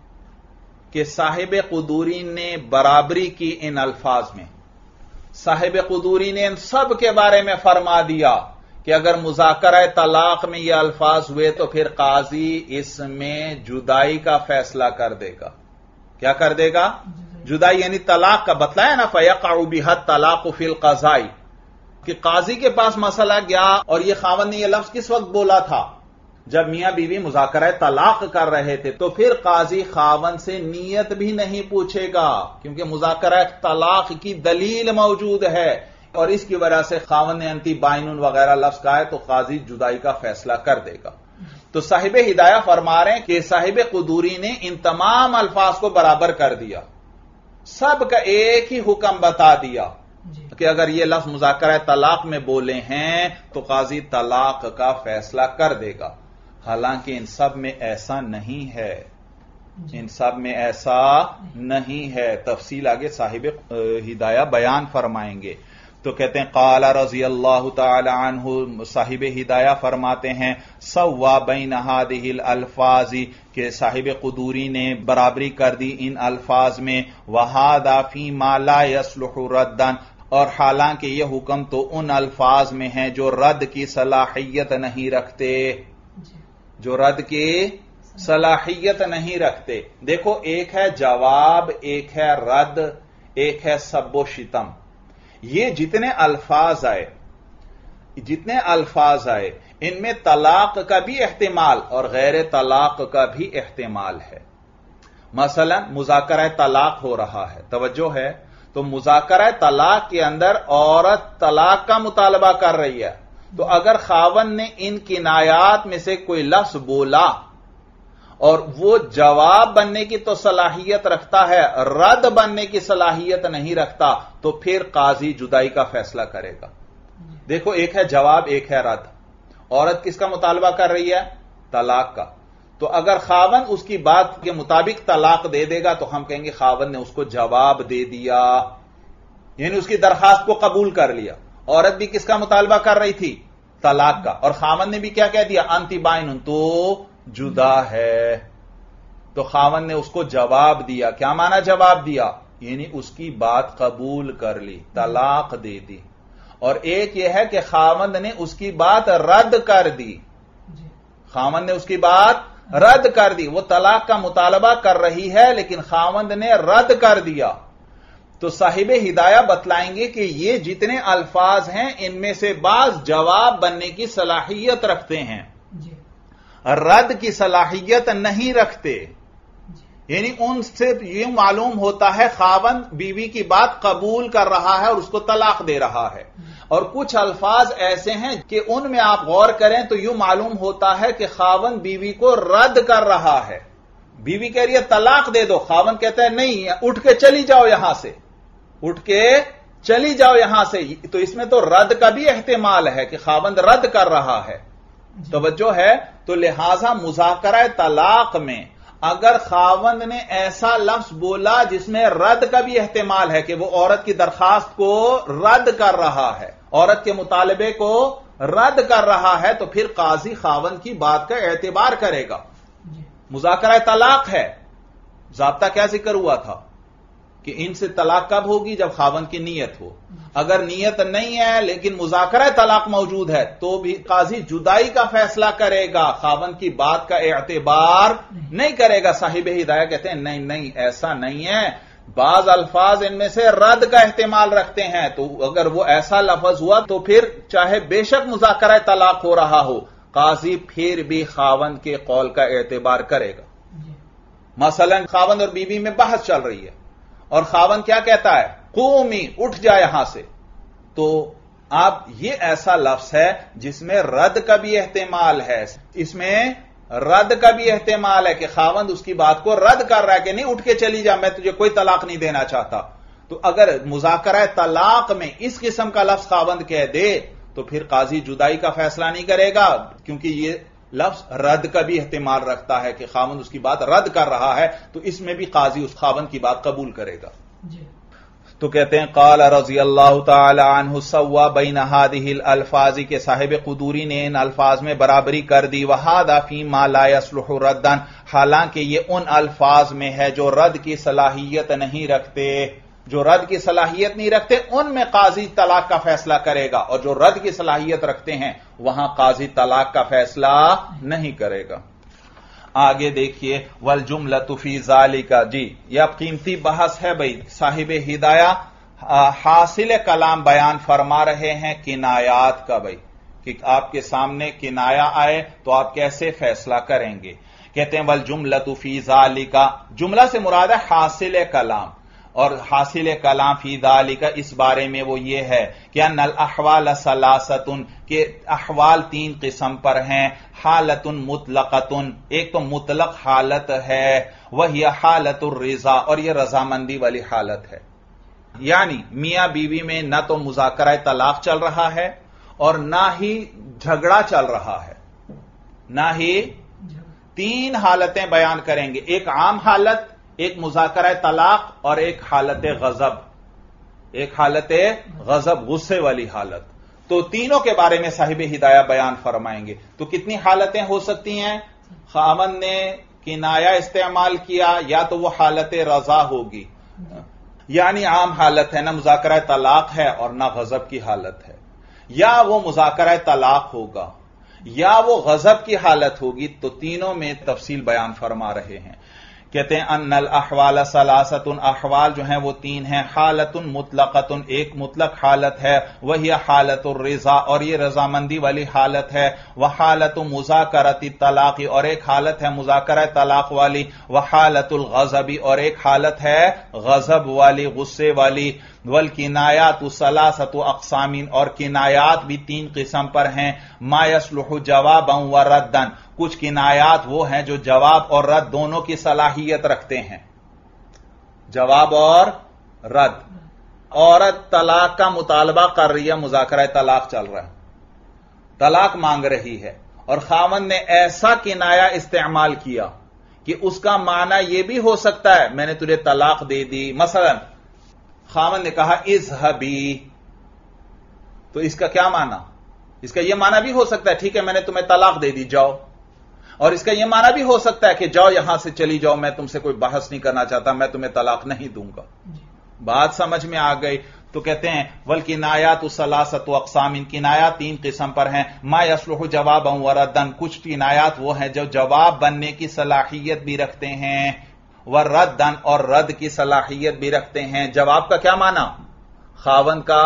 کہ صاحب قدوری نے برابری کی ان الفاظ میں. صاحب قدوری نے ان سب کے بارے میں فرما دیا کہ اگر مذاکرہ طلاق میں یہ الفاظ ہوئے تو پھر قاضی اس میں جدائی کا فیصلہ کر دے گا. کیا کر دے گا؟ جدائی، یعنی طلاق کا بتلایا نا فیقع بها الطلاق فی القضاء، کہ قاضی کے پاس مسئلہ گیا اور یہ خاوند نے یہ لفظ کس وقت بولا تھا؟ جب میاں بیوی مذاکرہ طلاق کر رہے تھے. تو پھر قاضی خاوند سے نیت بھی نہیں پوچھے گا کیونکہ مذاکرہ طلاق کی دلیل موجود ہے، اور اس کی وجہ سے خاوند نے انتی بائنن وغیرہ لفظ کہا ہے تو قاضی جدائی کا فیصلہ کر دے گا. تو صاحب ہدایہ فرما رہے ہیں کہ صاحب قدوری نے ان تمام الفاظ کو برابر کر دیا، سب کا ایک ہی حکم بتا دیا کہ اگر یہ لفظ مذاکرہ طلاق میں بولے ہیں تو قاضی طلاق کا فیصلہ کر دے گا. حالانکہ ان سب میں ایسا نہیں ہے، ان سب میں ایسا نہیں ہے. تفصیل آگے صاحب ہدایہ بیان فرمائیں گے. تو کہتے ہیں قال رضی اللہ تعالی عنہ، صاحب ہدایہ فرماتے ہیں سوا بین هذه الالفاظ، کہ صاحب قدوری نے برابری کر دی ان الفاظ میں. وهذا فيما لا يصلح ردا، اور حالانکہ یہ حکم تو ان الفاظ میں ہیں جو رد کی صلاحیت نہیں رکھتے، جو رد کی صلاحیت نہیں رکھتے. دیکھو ایک ہے جواب، ایک ہے رد، ایک ہے سب و شتم. یہ جتنے الفاظ آئے جتنے الفاظ آئے ان میں طلاق کا بھی احتمال اور غیر طلاق کا بھی احتمال ہے. مثلا مذاکرہ طلاق ہو رہا ہے، توجہ ہے، تو مذاکرہ طلاق کے اندر عورت طلاق کا مطالبہ کر رہی ہے، تو اگر خاوند نے ان کنایات میں سے کوئی لفظ بولا اور وہ جواب بننے کی تو صلاحیت رکھتا ہے، رد بننے کی صلاحیت نہیں رکھتا، تو پھر قاضی جدائی کا فیصلہ کرے گا. دیکھو ایک ہے جواب، ایک ہے رد. عورت کس کا مطالبہ کر رہی ہے؟ طلاق کا. تو اگر خاوند اس کی بات کے مطابق طلاق دے دے گا تو ہم کہیں گے خاوند نے اس کو جواب دے دیا، یعنی اس کی درخواست کو قبول کر لیا. عورت بھی کس کا مطالبہ کر رہی تھی؟ طلاق کا. اور خاوند نے بھی کیا کہہ دیا؟ انتی بائنن، تو جدا ہے. تو خاوند نے اس کو جواب دیا. کیا مانا جواب دیا؟ یعنی اس کی بات قبول کر لی، طلاق دے دی. اور ایک یہ ہے کہ خاوند نے اس کی بات رد کر دی. خاوند نے اس کی بات رد کر دی. وہ طلاق کا مطالبہ کر رہی ہے لیکن خاوند نے رد کر دیا. تو صاحب ہدایہ بتلائیں گے کہ یہ جتنے الفاظ ہیں ان میں سے بعض جواب بننے کی صلاحیت رکھتے ہیں، رد کی صلاحیت نہیں رکھتے. یعنی ان سے یہ معلوم ہوتا ہے خاوند بیوی کی بات قبول کر رہا ہے اور اس کو طلاق دے رہا ہے. اور کچھ الفاظ ایسے ہیں کہ ان میں آپ غور کریں تو یوں معلوم ہوتا ہے کہ خاوند بیوی کو رد کر رہا ہے. بیوی کہہ رہی ہے طلاق دے دو، خاوند کہتا ہے نہیں، اٹھ کے چلی جاؤ یہاں سے، اٹھ کے چلی جاؤ یہاں سے. تو اس میں تو رد کا بھی احتمال ہے کہ خاوند رد کر رہا ہے. توجہ ہے. تو لہذا مذاکرہ طلاق میں اگر خاوند نے ایسا لفظ بولا جس میں رد کا بھی احتمال ہے کہ وہ عورت کی درخواست کو رد کر رہا ہے، عورت کے مطالبے کو رد کر رہا ہے، تو پھر قاضی خاوند کی بات کا اعتبار کرے گا. مذاکرہ طلاق ہے، ضابطہ کیا ذکر ہوا تھا کہ ان سے طلاق کب ہوگی؟ جب خاوند کی نیت ہو. اگر نیت نہیں ہے لیکن مذاکرہ طلاق موجود ہے تو بھی قاضی جدائی کا فیصلہ کرے گا، خاوند کی بات کا اعتبار نہیں کرے گا. صاحب ہدایہ کہتے ہیں نہیں نہیں ایسا نہیں ہے، بعض الفاظ ان میں سے رد کا احتمال رکھتے ہیں. تو اگر وہ ایسا لفظ ہوا تو پھر چاہے بے شک مذاکرہ طلاق ہو رہا ہو، قاضی پھر بھی خاوند کے قول کا اعتبار کرے گا. مثلا خاوند اور بیوی میں بحث چل رہی ہے اور خاوند کیا کہتا ہے؟ قومی، اٹھ جا یہاں سے. تو آپ یہ ایسا لفظ ہے جس میں رد کا بھی احتمال ہے، اس میں رد کا بھی احتمال ہے کہ خاوند اس کی بات کو رد کر رہا ہے کہ نہیں اٹھ کے چلی جا، میں تجھے کوئی طلاق نہیں دینا چاہتا. تو اگر مذاکرہ طلاق میں اس قسم کا لفظ خاوند کہہ دے تو پھر قاضی جدائی کا فیصلہ نہیں کرے گا، کیونکہ یہ لفظ رد کا بھی احتمال رکھتا ہے کہ خاوند اس کی بات رد کر رہا ہے. تو اس میں بھی قاضی اس خاوند کی بات قبول کرے گا. جی. تو کہتے ہیں قال رضی اللہ تعالی عنہ سوا بین هذه الالفاظ کے صاحب قدوری نے ان الفاظ میں برابری کر دی. وہذا فیما لا يصلح ردا، حالانکہ یہ ان الفاظ میں ہے جو رد کی صلاحیت نہیں رکھتے، جو رد کی صلاحیت نہیں رکھتے ان میں قاضی طلاق کا فیصلہ کرے گا، اور جو رد کی صلاحیت رکھتے ہیں وہاں قاضی طلاق کا فیصلہ نہیں کرے گا. آگے دیکھیے والجملۃ فی ذالک. جی یہ اب قیمتی بحث ہے بھائی. صاحب ہدایہ حاصل کلام بیان فرما رہے ہیں کنایات کا بھائی، کہ آپ کے سامنے کنایا آئے تو آپ کیسے فیصلہ کریں گے. کہتے ہیں والجملۃ فی ذالک، جملہ سے مراد ہے حاصل کلام، اور حاصل کلام فی ذالک اس بارے میں وہ یہ ہے کہ ان الاحوال ثلاثۃ، کہ احوال تین قسم پر ہیں. حالت مطلقۃ، ایک تو مطلق حالت ہے، وہی حالت الرضا، اور یہ رضامندی والی حالت ہے. یعنی میاں بیوی میں نہ تو مذاکرہ طلاق چل رہا ہے اور نہ ہی جھگڑا چل رہا ہے، نہ ہی تین حالتیں بیان کریں گے، ایک عام حالت، ایک مذاکرہ طلاق، اور ایک حالت غضب، ایک حالت غضب غصے والی حالت. تو تینوں کے بارے میں صاحب ہدایہ بیان فرمائیں گے. تو کتنی حالتیں ہو سکتی ہیں؟ خاوند نے کنایا استعمال کیا یا تو وہ حالت رضا ہوگی، یعنی عام حالت ہے، نہ مذاکرہ طلاق ہے اور نہ غضب کی حالت ہے، یا وہ مذاکرہ طلاق ہوگا یا وہ غضب کی حالت ہوگی. تو تینوں میں تفصیل بیان فرما رہے ہیں. کہتے ہیں ان الاحوال ثلاثۃ، احوال جو ہیں وہ تین ہیں. حالت مطلقۃ، ایک مطلق حالت ہے، وہی حالت الرضا، اور یہ رضامندی والی حالت ہے. وحالت مذاکرۃ الطلاق، اور ایک حالت ہے مذاکرہ طلاق والی. وحالت الغضب، اور ایک حالت ہے غضب والی، غصے والی. والکنایات ثلاثۃ اقسام، اور کنایات بھی تین قسم پر ہیں. ما یصلح جوابا و ردا، کچھ کنایات وہ ہیں جو جواب اور رد دونوں کی صلاحیت رکھتے ہیں، جواب اور رد. عورت طلاق کا مطالبہ کر رہی ہے، مذاکرہ طلاق چل رہا ہے، طلاق مانگ رہی ہے، اور خاوند نے ایسا کنایا استعمال کیا کہ اس کا معنی یہ بھی ہو سکتا ہے میں نے تجھے طلاق دے دی. مثلا خاوند نے کہا اذهبی، تو اس کا کیا معنی؟ اس کا یہ معنی بھی ہو سکتا ہے ٹھیک ہے میں نے تمہیں طلاق دے دی، جاؤ. اور اس کا یہ معنی بھی ہو سکتا ہے کہ جاؤ یہاں سے چلی جاؤ، میں تم سے کوئی بحث نہیں کرنا چاہتا، میں تمہیں طلاق نہیں دوں گا. بات سمجھ میں آ گئی؟ تو کہتے ہیں والکنایات ثلاثۃ اقسام، ان کنایات تین قسم پر ہیں. ما یصلح جوابا وردن، کچھ کنایات وہ ہیں جو جواب بننے کی صلاحیت بھی رکھتے ہیں، وردن اور رد کی صلاحیت بھی رکھتے ہیں. جواب کا کیا معنی؟ خاوند کا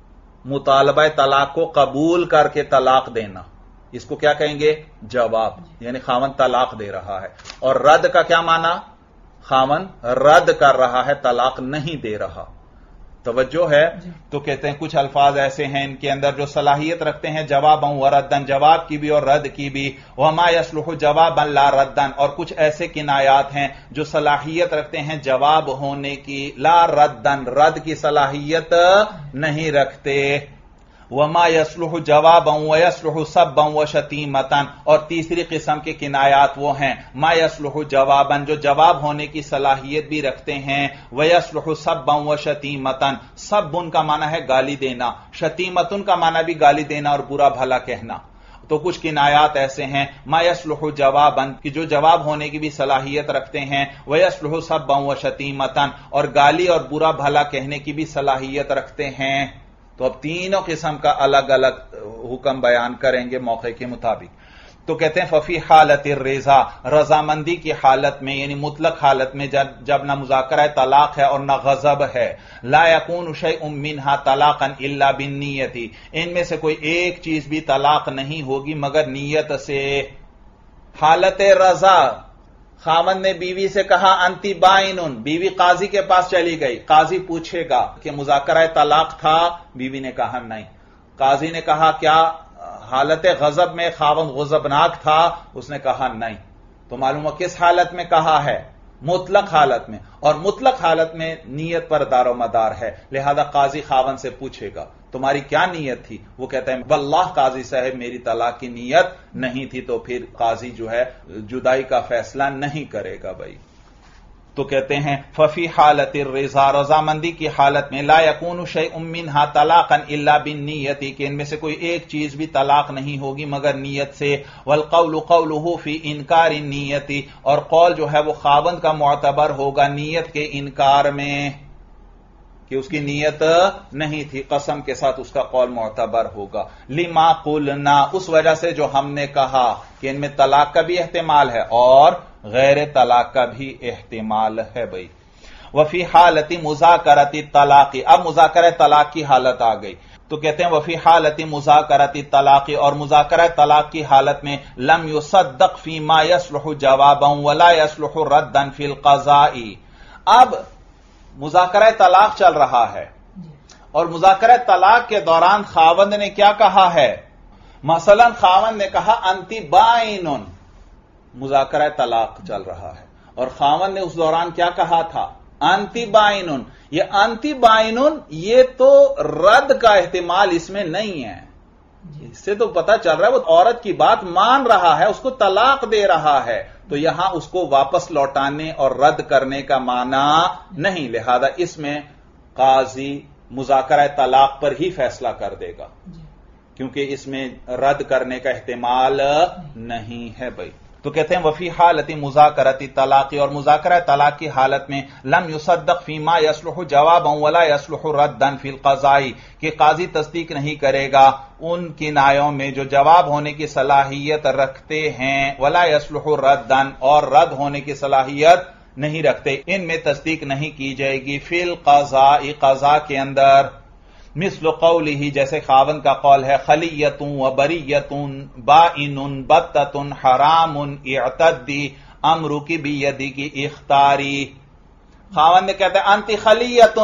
مطالبہ طلاق کو قبول کر کے طلاق دینا، اس کو کیا کہیں گے؟ جواب، یعنی خاوند طلاق دے رہا ہے. اور رد کا کیا معنی؟ خاوند رد کر رہا ہے، طلاق نہیں دے رہا. توجہ ہے؟ تو کہتے ہیں کچھ الفاظ ایسے ہیں ان کے اندر جو صلاحیت رکھتے ہیں جوابا وردن، جواب کی بھی اور رد کی بھی. وما یصلح جوابا لا ردن، اور کچھ ایسے کنایات ہیں جو صلاحیت رکھتے ہیں جواب ہونے کی، لا ردن، رد کی صلاحیت نہیں رکھتے. وما یصلح جوابا ویصلح سبا وشتیمتا، اور تیسری قسم کے کنایات وہ ہیں ما یصلح جوابا، جو جواب ہونے کی صلاحیت بھی رکھتے ہیں، ویصلح سبا وشتیمتا، سب ان کا معنی ہے گالی دینا، شتیمتن کا معنی بھی گالی دینا اور برا بھلا کہنا. تو کچھ کنایات ایسے ہیں ما یصلح جوابا، کہ جو جواب ہونے کی بھی صلاحیت رکھتے ہیں، ویصلح سبا وشتیمتا، اور گالی اور برا بھلا کہنے کی بھی صلاحیت رکھتے ہیں. تو اب تینوں قسم کا الگ الگ حکم بیان کریں گے موقع کے مطابق. تو کہتے ہیں ففی حالت الرضا، رضامندی کی حالت میں، یعنی مطلق حالت میں، جب جب نہ مذاکرہ طلاق ہے اور نہ غضب ہے، لا یکون شیء منھا طلاقا الا بالنیت، ان میں سے کوئی ایک چیز بھی طلاق نہیں ہوگی مگر نیت سے. حالت رضا، خاوند نے بیوی سے کہا انتی بائنن، بیوی قاضی کے پاس چلی گئی، قاضی پوچھے گا کہ مذاکرہ طلاق تھا، بیوی نے کہا نہیں. قاضی نے کہا کیا حالت غضب میں خاوند غضبناک تھا؟ اس نے کہا نہیں. تو معلوم ہو کس حالت میں کہا ہے؟ مطلق حالت میں، اور مطلق حالت میں نیت پر دار و مدار ہے. لہذا قاضی خاوند سے پوچھے گا تمہاری کیا نیت تھی؟ وہ کہتا ہے واللہ قاضی صاحب میری طلاق کی نیت نہیں تھی. تو پھر قاضی جو ہے جدائی کا فیصلہ نہیں کرے گا بھائی. تو کہتے ہیں ففی حالت الرضا، رضامندی کی حالت میں، لا یکون شیء منھا طلاقا الا بالنیت، کہ ان میں سے کوئی ایک چیز بھی طلاق نہیں ہوگی مگر نیت سے. والقول قوله فی انکار النیت، اور قول جو ہے وہ خاوند کا معتبر ہوگا نیت کے انکار میں، کہ اس کی نیت نہیں تھی، قسم کے ساتھ اس کا قول معتبر ہوگا. لما قلنا، اس وجہ سے جو ہم نے کہا کہ ان میں طلاق کا بھی احتمال ہے اور غیر طلاق کا بھی احتمال ہے بھائی. وفی حالت مذاکرۃ الطلاق، اب مذاکرہ طلاق کی حالت آ گئی. تو کہتے ہیں وفی حالت مذاکرۃ الطلاق، اور مذاکرہ طلاق کی حالت میں لم یصدق فیما یصلح جوابا ولا یصلح ردا فی القضاء. اب مذاکرہ طلاق چل رہا ہے، اور مذاکرہ طلاق کے دوران خاوند نے کیا کہا ہے؟ مثلا خاوند نے کہا انتی بائنن، مذاکرہ طلاق چل رہا ہے، اور خاوند نے اس دوران کیا کہا تھا؟ انتی بائنن. یہ انتی بائنن یہ تو رد کا احتمال اس میں نہیں ہے. اس سے تو پتہ چل رہا ہے وہ عورت کی بات مان رہا ہے، اس کو طلاق دے رہا ہے. تو یہاں اس کو واپس لوٹانے اور رد کرنے کا معنی نہیں. لہذا اس میں قاضی مذاکرہ طلاق پر ہی فیصلہ کر دے گا، کیونکہ اس میں رد کرنے کا احتمال نہیں ہے بھائی. تو کہتے ہیں وفی حالت مذاکرۃ طلاق، اور مذاکرہ طلاق کی حالت میں لم یصدق فیما یصلح جوابا ولا یصلح ردا فی القضاء، کہ قاضی تصدیق نہیں کرے گا ان کنایوں میں جو جواب ہونے کی صلاحیت رکھتے ہیں، ولا یصلح ردا، اور رد ہونے کی صلاحیت نہیں رکھتے، ان میں تصدیق نہیں کی جائے گی. فی القضاء، قضاء کے اندر. مثل قوله، جیسے خاوند کا قول ہے خلیۃ و بریۃ بائن بتۃ حرام اعتدی امرک بیدک اختاری. خاوند نے کہتا ہے انت خلیۃ،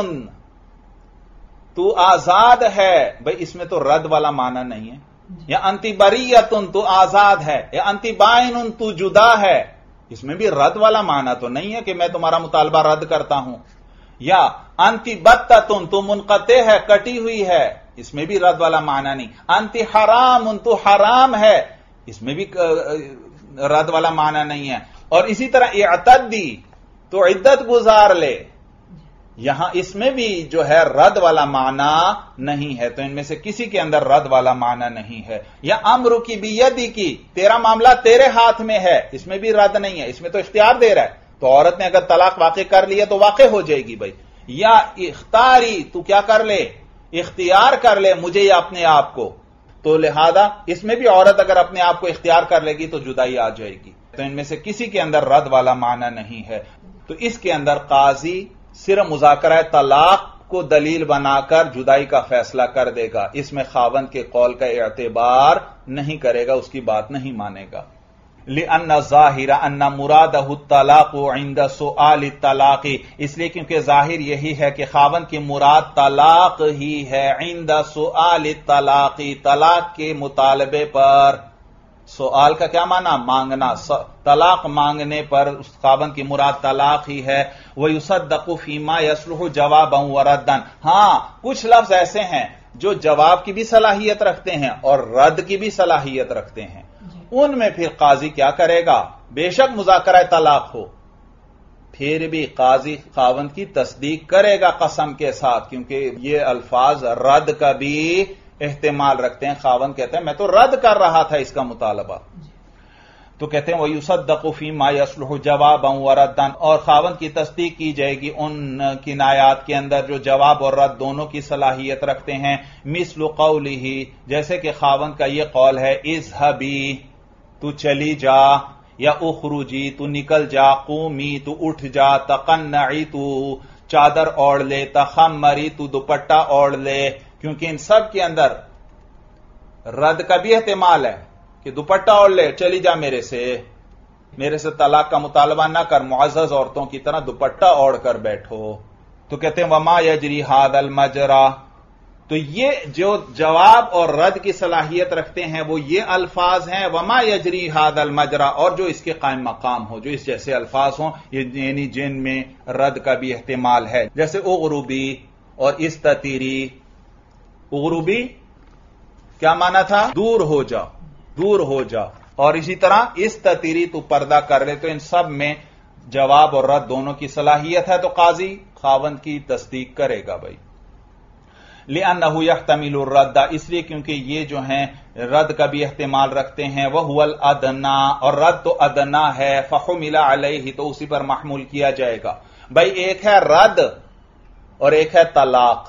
تو آزاد ہے. بھئی اس میں تو رد والا معنی نہیں ہے. یا انت بریۃ، تو آزاد ہے. یا انت بائن، تو جدا ہے. اس میں بھی رد والا معنی تو نہیں ہے کہ میں تمہارا مطالبہ رد کرتا ہوں. یا انتی بتتن، تو منقطع ہے، کٹی ہوئی ہے. اس میں بھی رد والا معنی نہیں. انتی حرام، تو حرام ہے. اس میں بھی رد والا معنی نہیں ہے. اور اسی طرح اعتدی، تو عدت گزار لے. یہاں اس میں بھی جو ہے رد والا معنی نہیں ہے، تو ان میں سے کسی کے اندر رد والا معنی نہیں ہے. یا امر کی بیدی کی، تیرا معاملہ تیرے ہاتھ میں ہے، اس میں بھی رد نہیں ہے، اس میں تو اختیار دے رہا ہے. تو عورت نے اگر طلاق واقع کر لی ہے تو واقع ہو جائے گی بھائی. یا اختاری، تو کیا کر لے، اختیار کر لے مجھے یا اپنے آپ کو. تو لہذا اس میں بھی عورت اگر اپنے آپ کو اختیار کر لے گی تو جدائی آ جائے گی. تو ان میں سے کسی کے اندر رد والا معنی نہیں ہے. تو اس کے اندر قاضی صرف مذاکرہ طلاق کو دلیل بنا کر جدائی کا فیصلہ کر دے گا، اس میں خاوند کے قول کا اعتبار نہیں کرے گا، اس کی بات نہیں مانے گا. لِأَنَّ الظَّاهِرَ أَنَّ مُرَادَهُ الطَّلَاقُ عِنْدَ سُؤَالِ الطَّلَاقِ، اس لیے کیونکہ ظاہر یہی ہے کہ خاوند کی مراد طلاق ہی ہے. عِنْدَ سُؤَالِ الطَّلَاقِ، طلاق کے مطالبے پر. سؤال کا کیا معنی، مانگنا. طلاق مانگنے پر اس خاوند کی مراد طلاق ہی ہے. وَيُصَدَّقُ فِي مَا يَصْلُحُ جَوَابًا وَرَدًّا، ہاں کچھ لفظ ایسے ہیں جو جواب کی بھی صلاحیت رکھتے ہیں اور رد کی بھی صلاحیت رکھتے ہیں. ان میں پھر قاضی کیا کرے گا، بے شک مذاکرہ طلاق ہو، پھر بھی قاضی خاوند کی تصدیق کرے گا قسم کے ساتھ، کیونکہ یہ الفاظ رد کا بھی احتمال رکھتے ہیں. خاوند کہتے ہیں میں تو رد کر رہا تھا اس کا مطالبہ، تو کہتے ہیں وَيُصَدَّقُ فِي مَا يَصْلُحُ جَوَابًا وَرَدًّا، اور خاوند کی تصدیق کی جائے گی ان کنایات کے اندر جو جواب اور رد دونوں کی صلاحیت رکھتے ہیں. مثل قوله، جیسے کہ خاوند کا یہ قول ہے اذهبی، تو چلی جا، یا اخرجی، تو نکل جا، قومی، تو اٹھ جا، تقنعی، تو چادر اوڑھ لے، تخمری، تو دوپٹہ اوڑھ لے. کیونکہ ان سب کے اندر رد کا بھی احتمال ہے کہ دوپٹہ اوڑھ لے، چلی جا میرے سے، میرے سے طلاق کا مطالبہ نہ کر، معزز عورتوں کی طرح دوپٹہ اوڑھ کر بیٹھو. تو کہتے ہیں وما یجری ھذا المجرا، تو یہ جو جواب اور رد کی صلاحیت رکھتے ہیں وہ یہ الفاظ ہیں. وما یجری ھذا المجرا، اور جو اس کے قائم مقام ہو، جو اس جیسے الفاظ ہوں، یعنی جن میں رد کا بھی احتمال ہے. جیسے اغروبی اور استتیری. اغروبی کیا معنی تھا، دور ہو جا، دور ہو جا. اور اسی طرح استتیری، تو پردہ کر لے. تو ان سب میں جواب اور رد دونوں کی صلاحیت ہے، تو قاضی خاوند کی تصدیق کرے گا بھائی. لِأَنَّهُ يَحْتَمِلُ الرَّدَّ، اس لیے کیونکہ یہ جو ہیں رد کا بھی احتمال رکھتے ہیں. وَهُوَ الْأَدْنَىٰ، اور رد تو ادنا ہے. فَحُمِلَ عَلَيْهِ، تو اسی پر محمول کیا جائے گا. بھائی ایک ہے رد اور ایک ہے طلاق.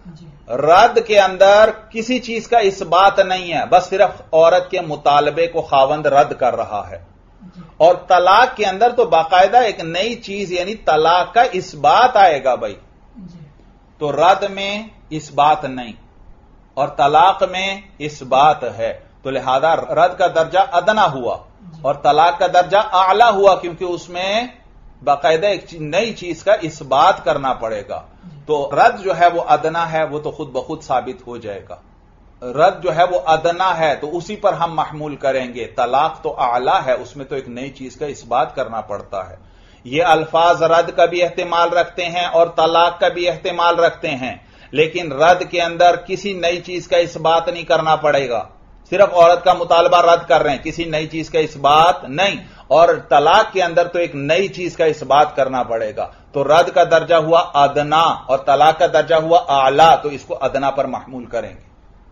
رد کے اندر کسی چیز کا اس بات نہیں ہے، بس صرف عورت کے مطالبے کو خاوند رد کر رہا ہے. اور طلاق کے اندر تو باقاعدہ ایک نئی چیز یعنی طلاق کا اس بات آئے گا بھائی. تو رد میں اس بات نہیں اور طلاق میں اس بات ہے، تو لہذا رد کا درجہ ادنا ہوا اور طلاق کا درجہ اعلی ہوا، کیونکہ اس میں باقاعدہ ایک نئی چیز کا اس بات کرنا پڑے گا. تو رد جو ہے وہ ادنا ہے، وہ تو خود بخود ثابت ہو جائے گا. رد جو ہے وہ ادنا ہے تو اسی پر ہم محمول کریں گے. طلاق تو اعلی ہے، اس میں تو ایک نئی چیز کا اس بات کرنا پڑتا ہے. یہ الفاظ رد کا بھی احتمال رکھتے ہیں اور طلاق کا بھی احتمال رکھتے ہیں، لیکن رد کے اندر کسی نئی چیز کا اس بات نہیں کرنا پڑے گا. صرف عورت کا مطالبہ رد کر رہے ہیں، کسی نئی چیز کا اس بات نہیں. اور طلاق کے اندر تو ایک نئی چیز کا اس بات کرنا پڑے گا. تو رد کا درجہ ہوا ادنا اور طلاق کا درجہ ہوا اعلی، تو اس کو ادنا پر محمول کریں گے.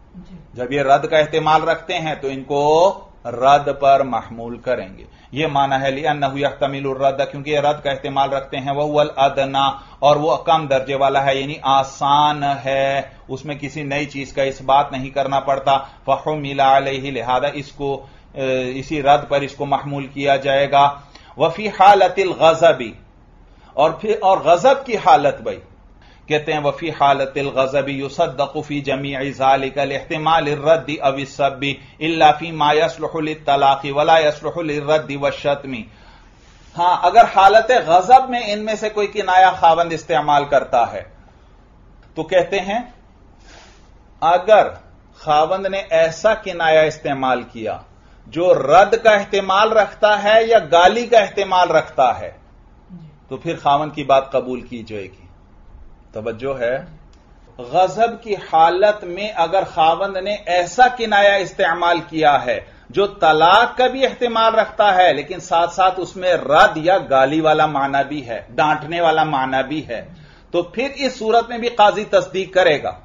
جب یہ رد کا احتمال رکھتے ہیں تو ان کو رد پر محمول کریں گے. یہ معنی ہے لِأَنَّهُ يَحْتَمِلُ الرَّدَّ، کیونکہ یہ رد کا احتمال رکھتے ہیں. وَهُوَ الْأَدْنَىٰ، اور وہ کم درجے والا ہے یعنی آسان ہے، اس میں کسی نئی چیز کا اس بات نہیں کرنا پڑتا. فَحُمِلَ عَلَيْهِ، لہذا اس کو اسی رد پر اس کو محمول کیا جائے گا. وَفِي حَالَةِ الْغَضَبِ، اور پھر اور غضب کی حالت بھائی کہتے ہیں وفی حالت الغضب یصدق فی جمیع ذلك لاحتمال الرد او السب الا فيما يصلح للطلاق ولا يصلح للرد والشتم. ہاں اگر حالت غضب میں ان میں سے کوئی کنایہ خاوند استعمال کرتا ہے تو کہتے ہیں اگر خاوند نے ایسا کنایہ استعمال کیا جو رد کا احتمال رکھتا ہے یا گالی کا احتمال رکھتا ہے تو پھر خاوند کی بات قبول کی جائے گی. توجہ ہے، غضب کی حالت میں اگر خاوند نے ایسا کنایہ استعمال کیا ہے جو طلاق کا بھی احتمال رکھتا ہے لیکن ساتھ ساتھ اس میں رد یا گالی والا معنی بھی ہے، ڈانٹنے والا معنی بھی ہے، تو پھر اس صورت میں بھی قاضی تصدیق کرے گا،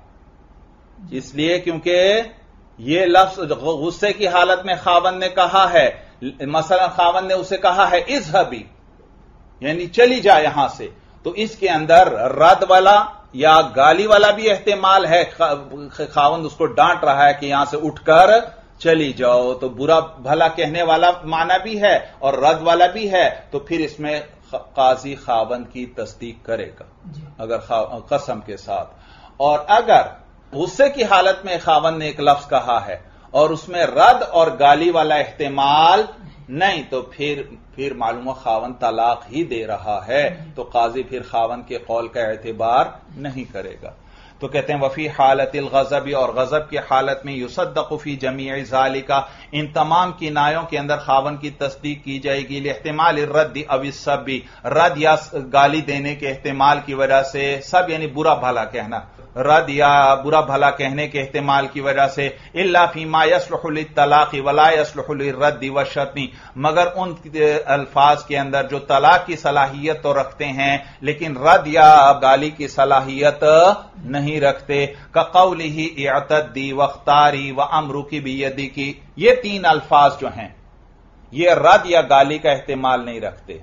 اس لیے کیونکہ یہ لفظ غصے کی حالت میں خاوند نے کہا ہے، مثلا خاوند نے اسے کہا ہے اذهبی، یعنی چلی جا یہاں سے، تو اس کے اندر رد والا یا گالی والا بھی احتمال ہے، خاوند اس کو ڈانٹ رہا ہے کہ یہاں سے اٹھ کر چلی جاؤ، تو برا بھلا کہنے والا معنی بھی ہے اور رد والا بھی ہے، تو پھر اس میں قاضی خاوند کی تصدیق کرے گا اگر قسم کے ساتھ۔ اور اگر غصے کی حالت میں خاوند نے ایک لفظ کہا ہے اور اس میں رد اور گالی والا احتمال نہیں، تو پھر پھر معلوم خاوند طلاق ہی دے رہا ہے، تو قاضی پھر خاوند کے قول کا اعتبار نہیں کرے گا۔ تو کہتے ہیں وفی حالت الغضب، اور غضب کی حالت میں یصدق فی جمیع ذالک، ان تمام کنایوں کے اندر خاوند کی تصدیق کی جائے گی، لاحتمال الرد او السب، رد یا گالی دینے کے احتمال کی وجہ سے، سب یعنی برا بھلا کہنا، رد یا برا بھلا کہنے کے احتمال کی وجہ سے، الا فیما یصلح للطلاق ولا یصلح للرد والشتم، مگر ان الفاظ کے اندر جو طلاق کی صلاحیت تو رکھتے ہیں لیکن رد یا گالی کی صلاحیت نہیں رکھتے، کقولہ اعتدی واختاری وامرک بیدک، یہ تین الفاظ جو ہیں یہ رد یا گالی کا احتمال نہیں رکھتے۔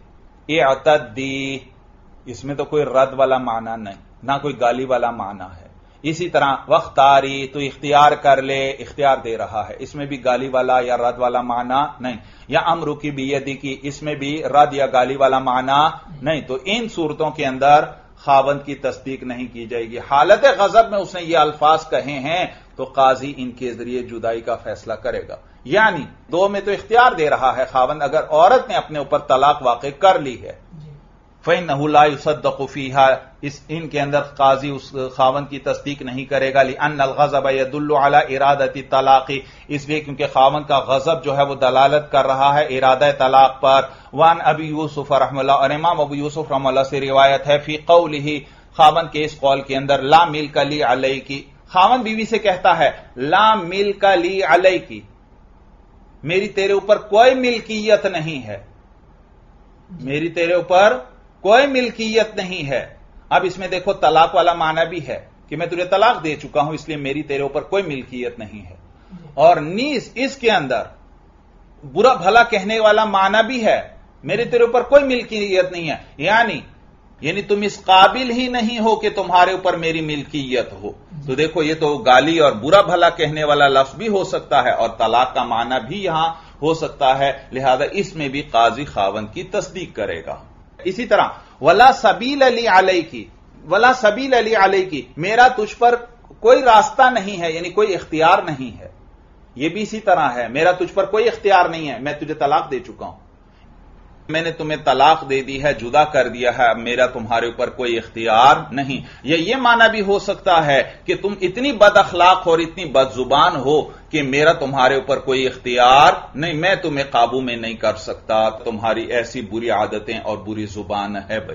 اعتدی، اس میں تو کوئی رد والا معنی نہیں، نہ کوئی گالی والا معنی ہے۔ اسی طرح واختاری، تو اختیار کر لے، اختیار دے رہا ہے، اس میں بھی گالی والا یا رد والا معنی نہیں۔ یا امرک بیدک، اس میں بھی رد یا گالی والا معنی نہیں، تو ان صورتوں کے اندر خاوند کی تصدیق نہیں کی جائے گی۔ حالت غضب میں اس نے یہ الفاظ کہے ہیں تو قاضی ان کے ذریعے جدائی کا فیصلہ کرے گا، یعنی دو میں تو اختیار دے رہا ہے خاوند، اگر عورت نے اپنے اوپر طلاق واقع کر لی ہے فإنه لا يصدق فيها، اس ان کے اندر قاضی اس خاوند کی تصدیق نہیں کرے گا، لأن الغضب يدل على ارادة الطلاق، اس لیے کیونکہ خاوند کا غضب جو ہے وہ دلالت کر رہا ہے ارادہ طلاق پر۔ وان ابی یوسف رحمہ اللہ، اور امام ابو یوسف رحمہ اللہ سے روایت ہے، فی قولہ، خاوند کے اس قول کے اندر، لا ملک لی علیک، خاوند بیوی سے کہتا ہے لا ملک لی علیک، میری تیرے اوپر کوئی ملکیت نہیں ہے، میری تیرے اوپر کوئی ملکیت نہیں ہے۔ اب اس میں دیکھو طلاق والا معنی بھی ہے کہ میں تجھے طلاق دے چکا ہوں، اس لیے میری تیرے اوپر کوئی ملکیت نہیں ہے، اور نیز اس کے اندر برا بھلا کہنے والا معنی بھی ہے، میرے تیرے اوپر کوئی ملکیت نہیں ہے، یعنی یعنی تم اس قابل ہی نہیں ہو کہ تمہارے اوپر میری ملکیت ہو۔ تو دیکھو یہ تو گالی اور برا بھلا کہنے والا لفظ بھی ہو سکتا ہے اور طلاق کا معنی بھی یہاں ہو سکتا ہے، لہذا اس میں بھی قاضی خاوند کی تصدیق کرے گا۔ اسی طرح ولا سبیل لی علیک، ولا سبیل لی علیک، میرا تجھ پر کوئی راستہ نہیں ہے، یعنی کوئی اختیار نہیں ہے، یہ بھی اسی طرح ہے، میرا تجھ پر کوئی اختیار نہیں ہے، میں تجھے طلاق دے چکا ہوں، میں نے تمہیں طلاق دے دی ہے، جدا کر دیا ہے، اب میرا تمہارے اوپر کوئی اختیار نہیں۔ یا یہ معنی بھی ہو سکتا ہے کہ تم اتنی بد اخلاق اور اتنی بد زبان ہو کہ میرا تمہارے اوپر کوئی اختیار نہیں، میں تمہیں قابو میں نہیں کر سکتا، تمہاری ایسی بری عادتیں اور بری زبان ہے بھائی۔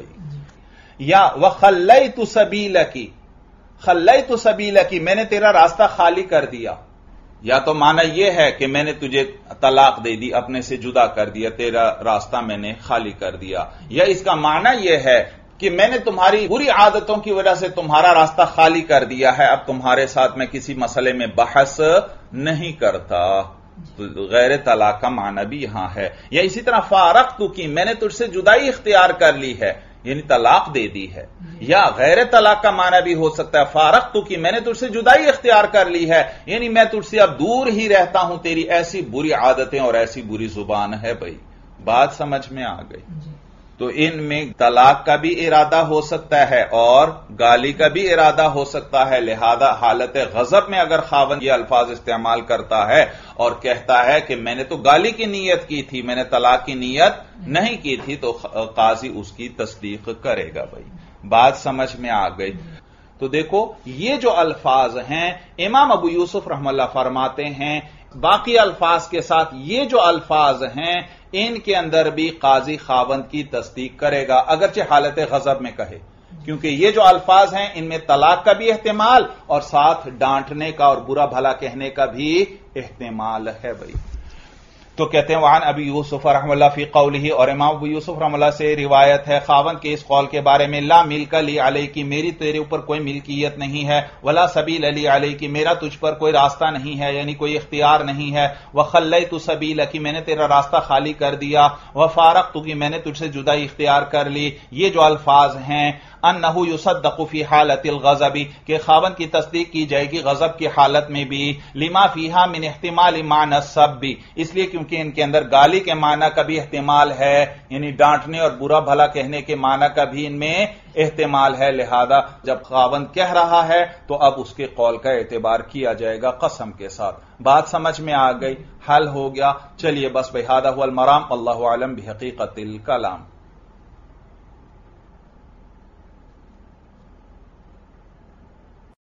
یا وخلیت سبیلک، خلیت سبیلک، میں نے تیرا راستہ خالی کر دیا، یا تو معنی یہ ہے کہ میں نے تجھے طلاق دے دی، اپنے سے جدا کر دیا، تیرا راستہ میں نے خالی کر دیا، یا اس کا معنی یہ ہے کہ میں نے تمہاری بری عادتوں کی وجہ سے تمہارا راستہ خالی کر دیا ہے، اب تمہارے ساتھ میں کسی مسئلے میں بحث نہیں کرتا، تو غیر طلاق کا معنی بھی یہاں ہے۔ یا اسی طرح فارقت کی، میں نے تجھ سے جدائی اختیار کر لی ہے، یعنی طلاق دے دی ہے۔ یا غیر طلاق کا معنی بھی ہو سکتا ہے فارقت کی، میں نے تجھ سے جدائی اختیار کر لی ہے، یعنی میں تجھ سے اب دور ہی رہتا ہوں، تیری ایسی بری عادتیں اور ایسی بری زبان ہے بھائی۔ بات سمجھ میں آ گئی؟ تو ان میں طلاق کا بھی ارادہ ہو سکتا ہے اور گالی کا بھی ارادہ ہو سکتا ہے، لہذا حالت غضب میں اگر خاوند یہ الفاظ استعمال کرتا ہے اور کہتا ہے کہ میں نے تو گالی کی نیت کی تھی، میں نے طلاق کی نیت نہیں کی تھی، تو قاضی اس کی تصدیق کرے گا بھائی۔ بات سمجھ میں آ گئی؟ تو دیکھو یہ جو الفاظ ہیں امام ابو یوسف رحمہ اللہ فرماتے ہیں باقی الفاظ کے ساتھ یہ جو الفاظ ہیں ان کے اندر بھی قاضی خاوند کی تصدیق کرے گا، اگرچہ حالت غضب میں کہے، کیونکہ یہ جو الفاظ ہیں ان میں طلاق کا بھی احتمال اور ساتھ ڈانٹنے کا اور برا بھلا کہنے کا بھی احتمال ہے بھائی۔ تو کہتے ہیں وعن ابی یوسف رحمہ اللہ فی قولہ، اور امام ابو یوسف رحمہ اللہ سے روایت ہے خاوند کے اس قول کے بارے میں، لا ملک لی علیہ کی، میری تیرے اوپر کوئی ملکیت نہیں ہے، ولا سبیل لی علیہ کی، میرا تجھ پر کوئی راستہ نہیں ہے، یعنی کوئی اختیار نہیں ہے، وخلیت سبیلک کی، میں نے تیرا راستہ خالی کر دیا، وفارقت کی، میں نے تجھ سے جدائی اختیار کر لی. یہ جو الفاظ ہیں انہ یصدق فی حالت الغضب، کہ خاوند کی تصدیق کی جائے گی غضب کی حالت میں بھی، لما فیہا من احتمال معنی السب، اس لیے کیونکہ ان کے اندر گالی کے معنی کا بھی احتمال ہے، یعنی ڈانٹنے اور برا بھلا کہنے کے معنی کا بھی ان میں احتمال ہے. لہذا جب خاوند کہہ رہا ہے تو اب اس کے قول کا اعتبار کیا جائے گا قسم کے ساتھ. بات سمجھ میں آ گئی، حل ہو گیا. چلیے بس بہذا هو المرام، اللہ اعلم بحقیقت الکلام.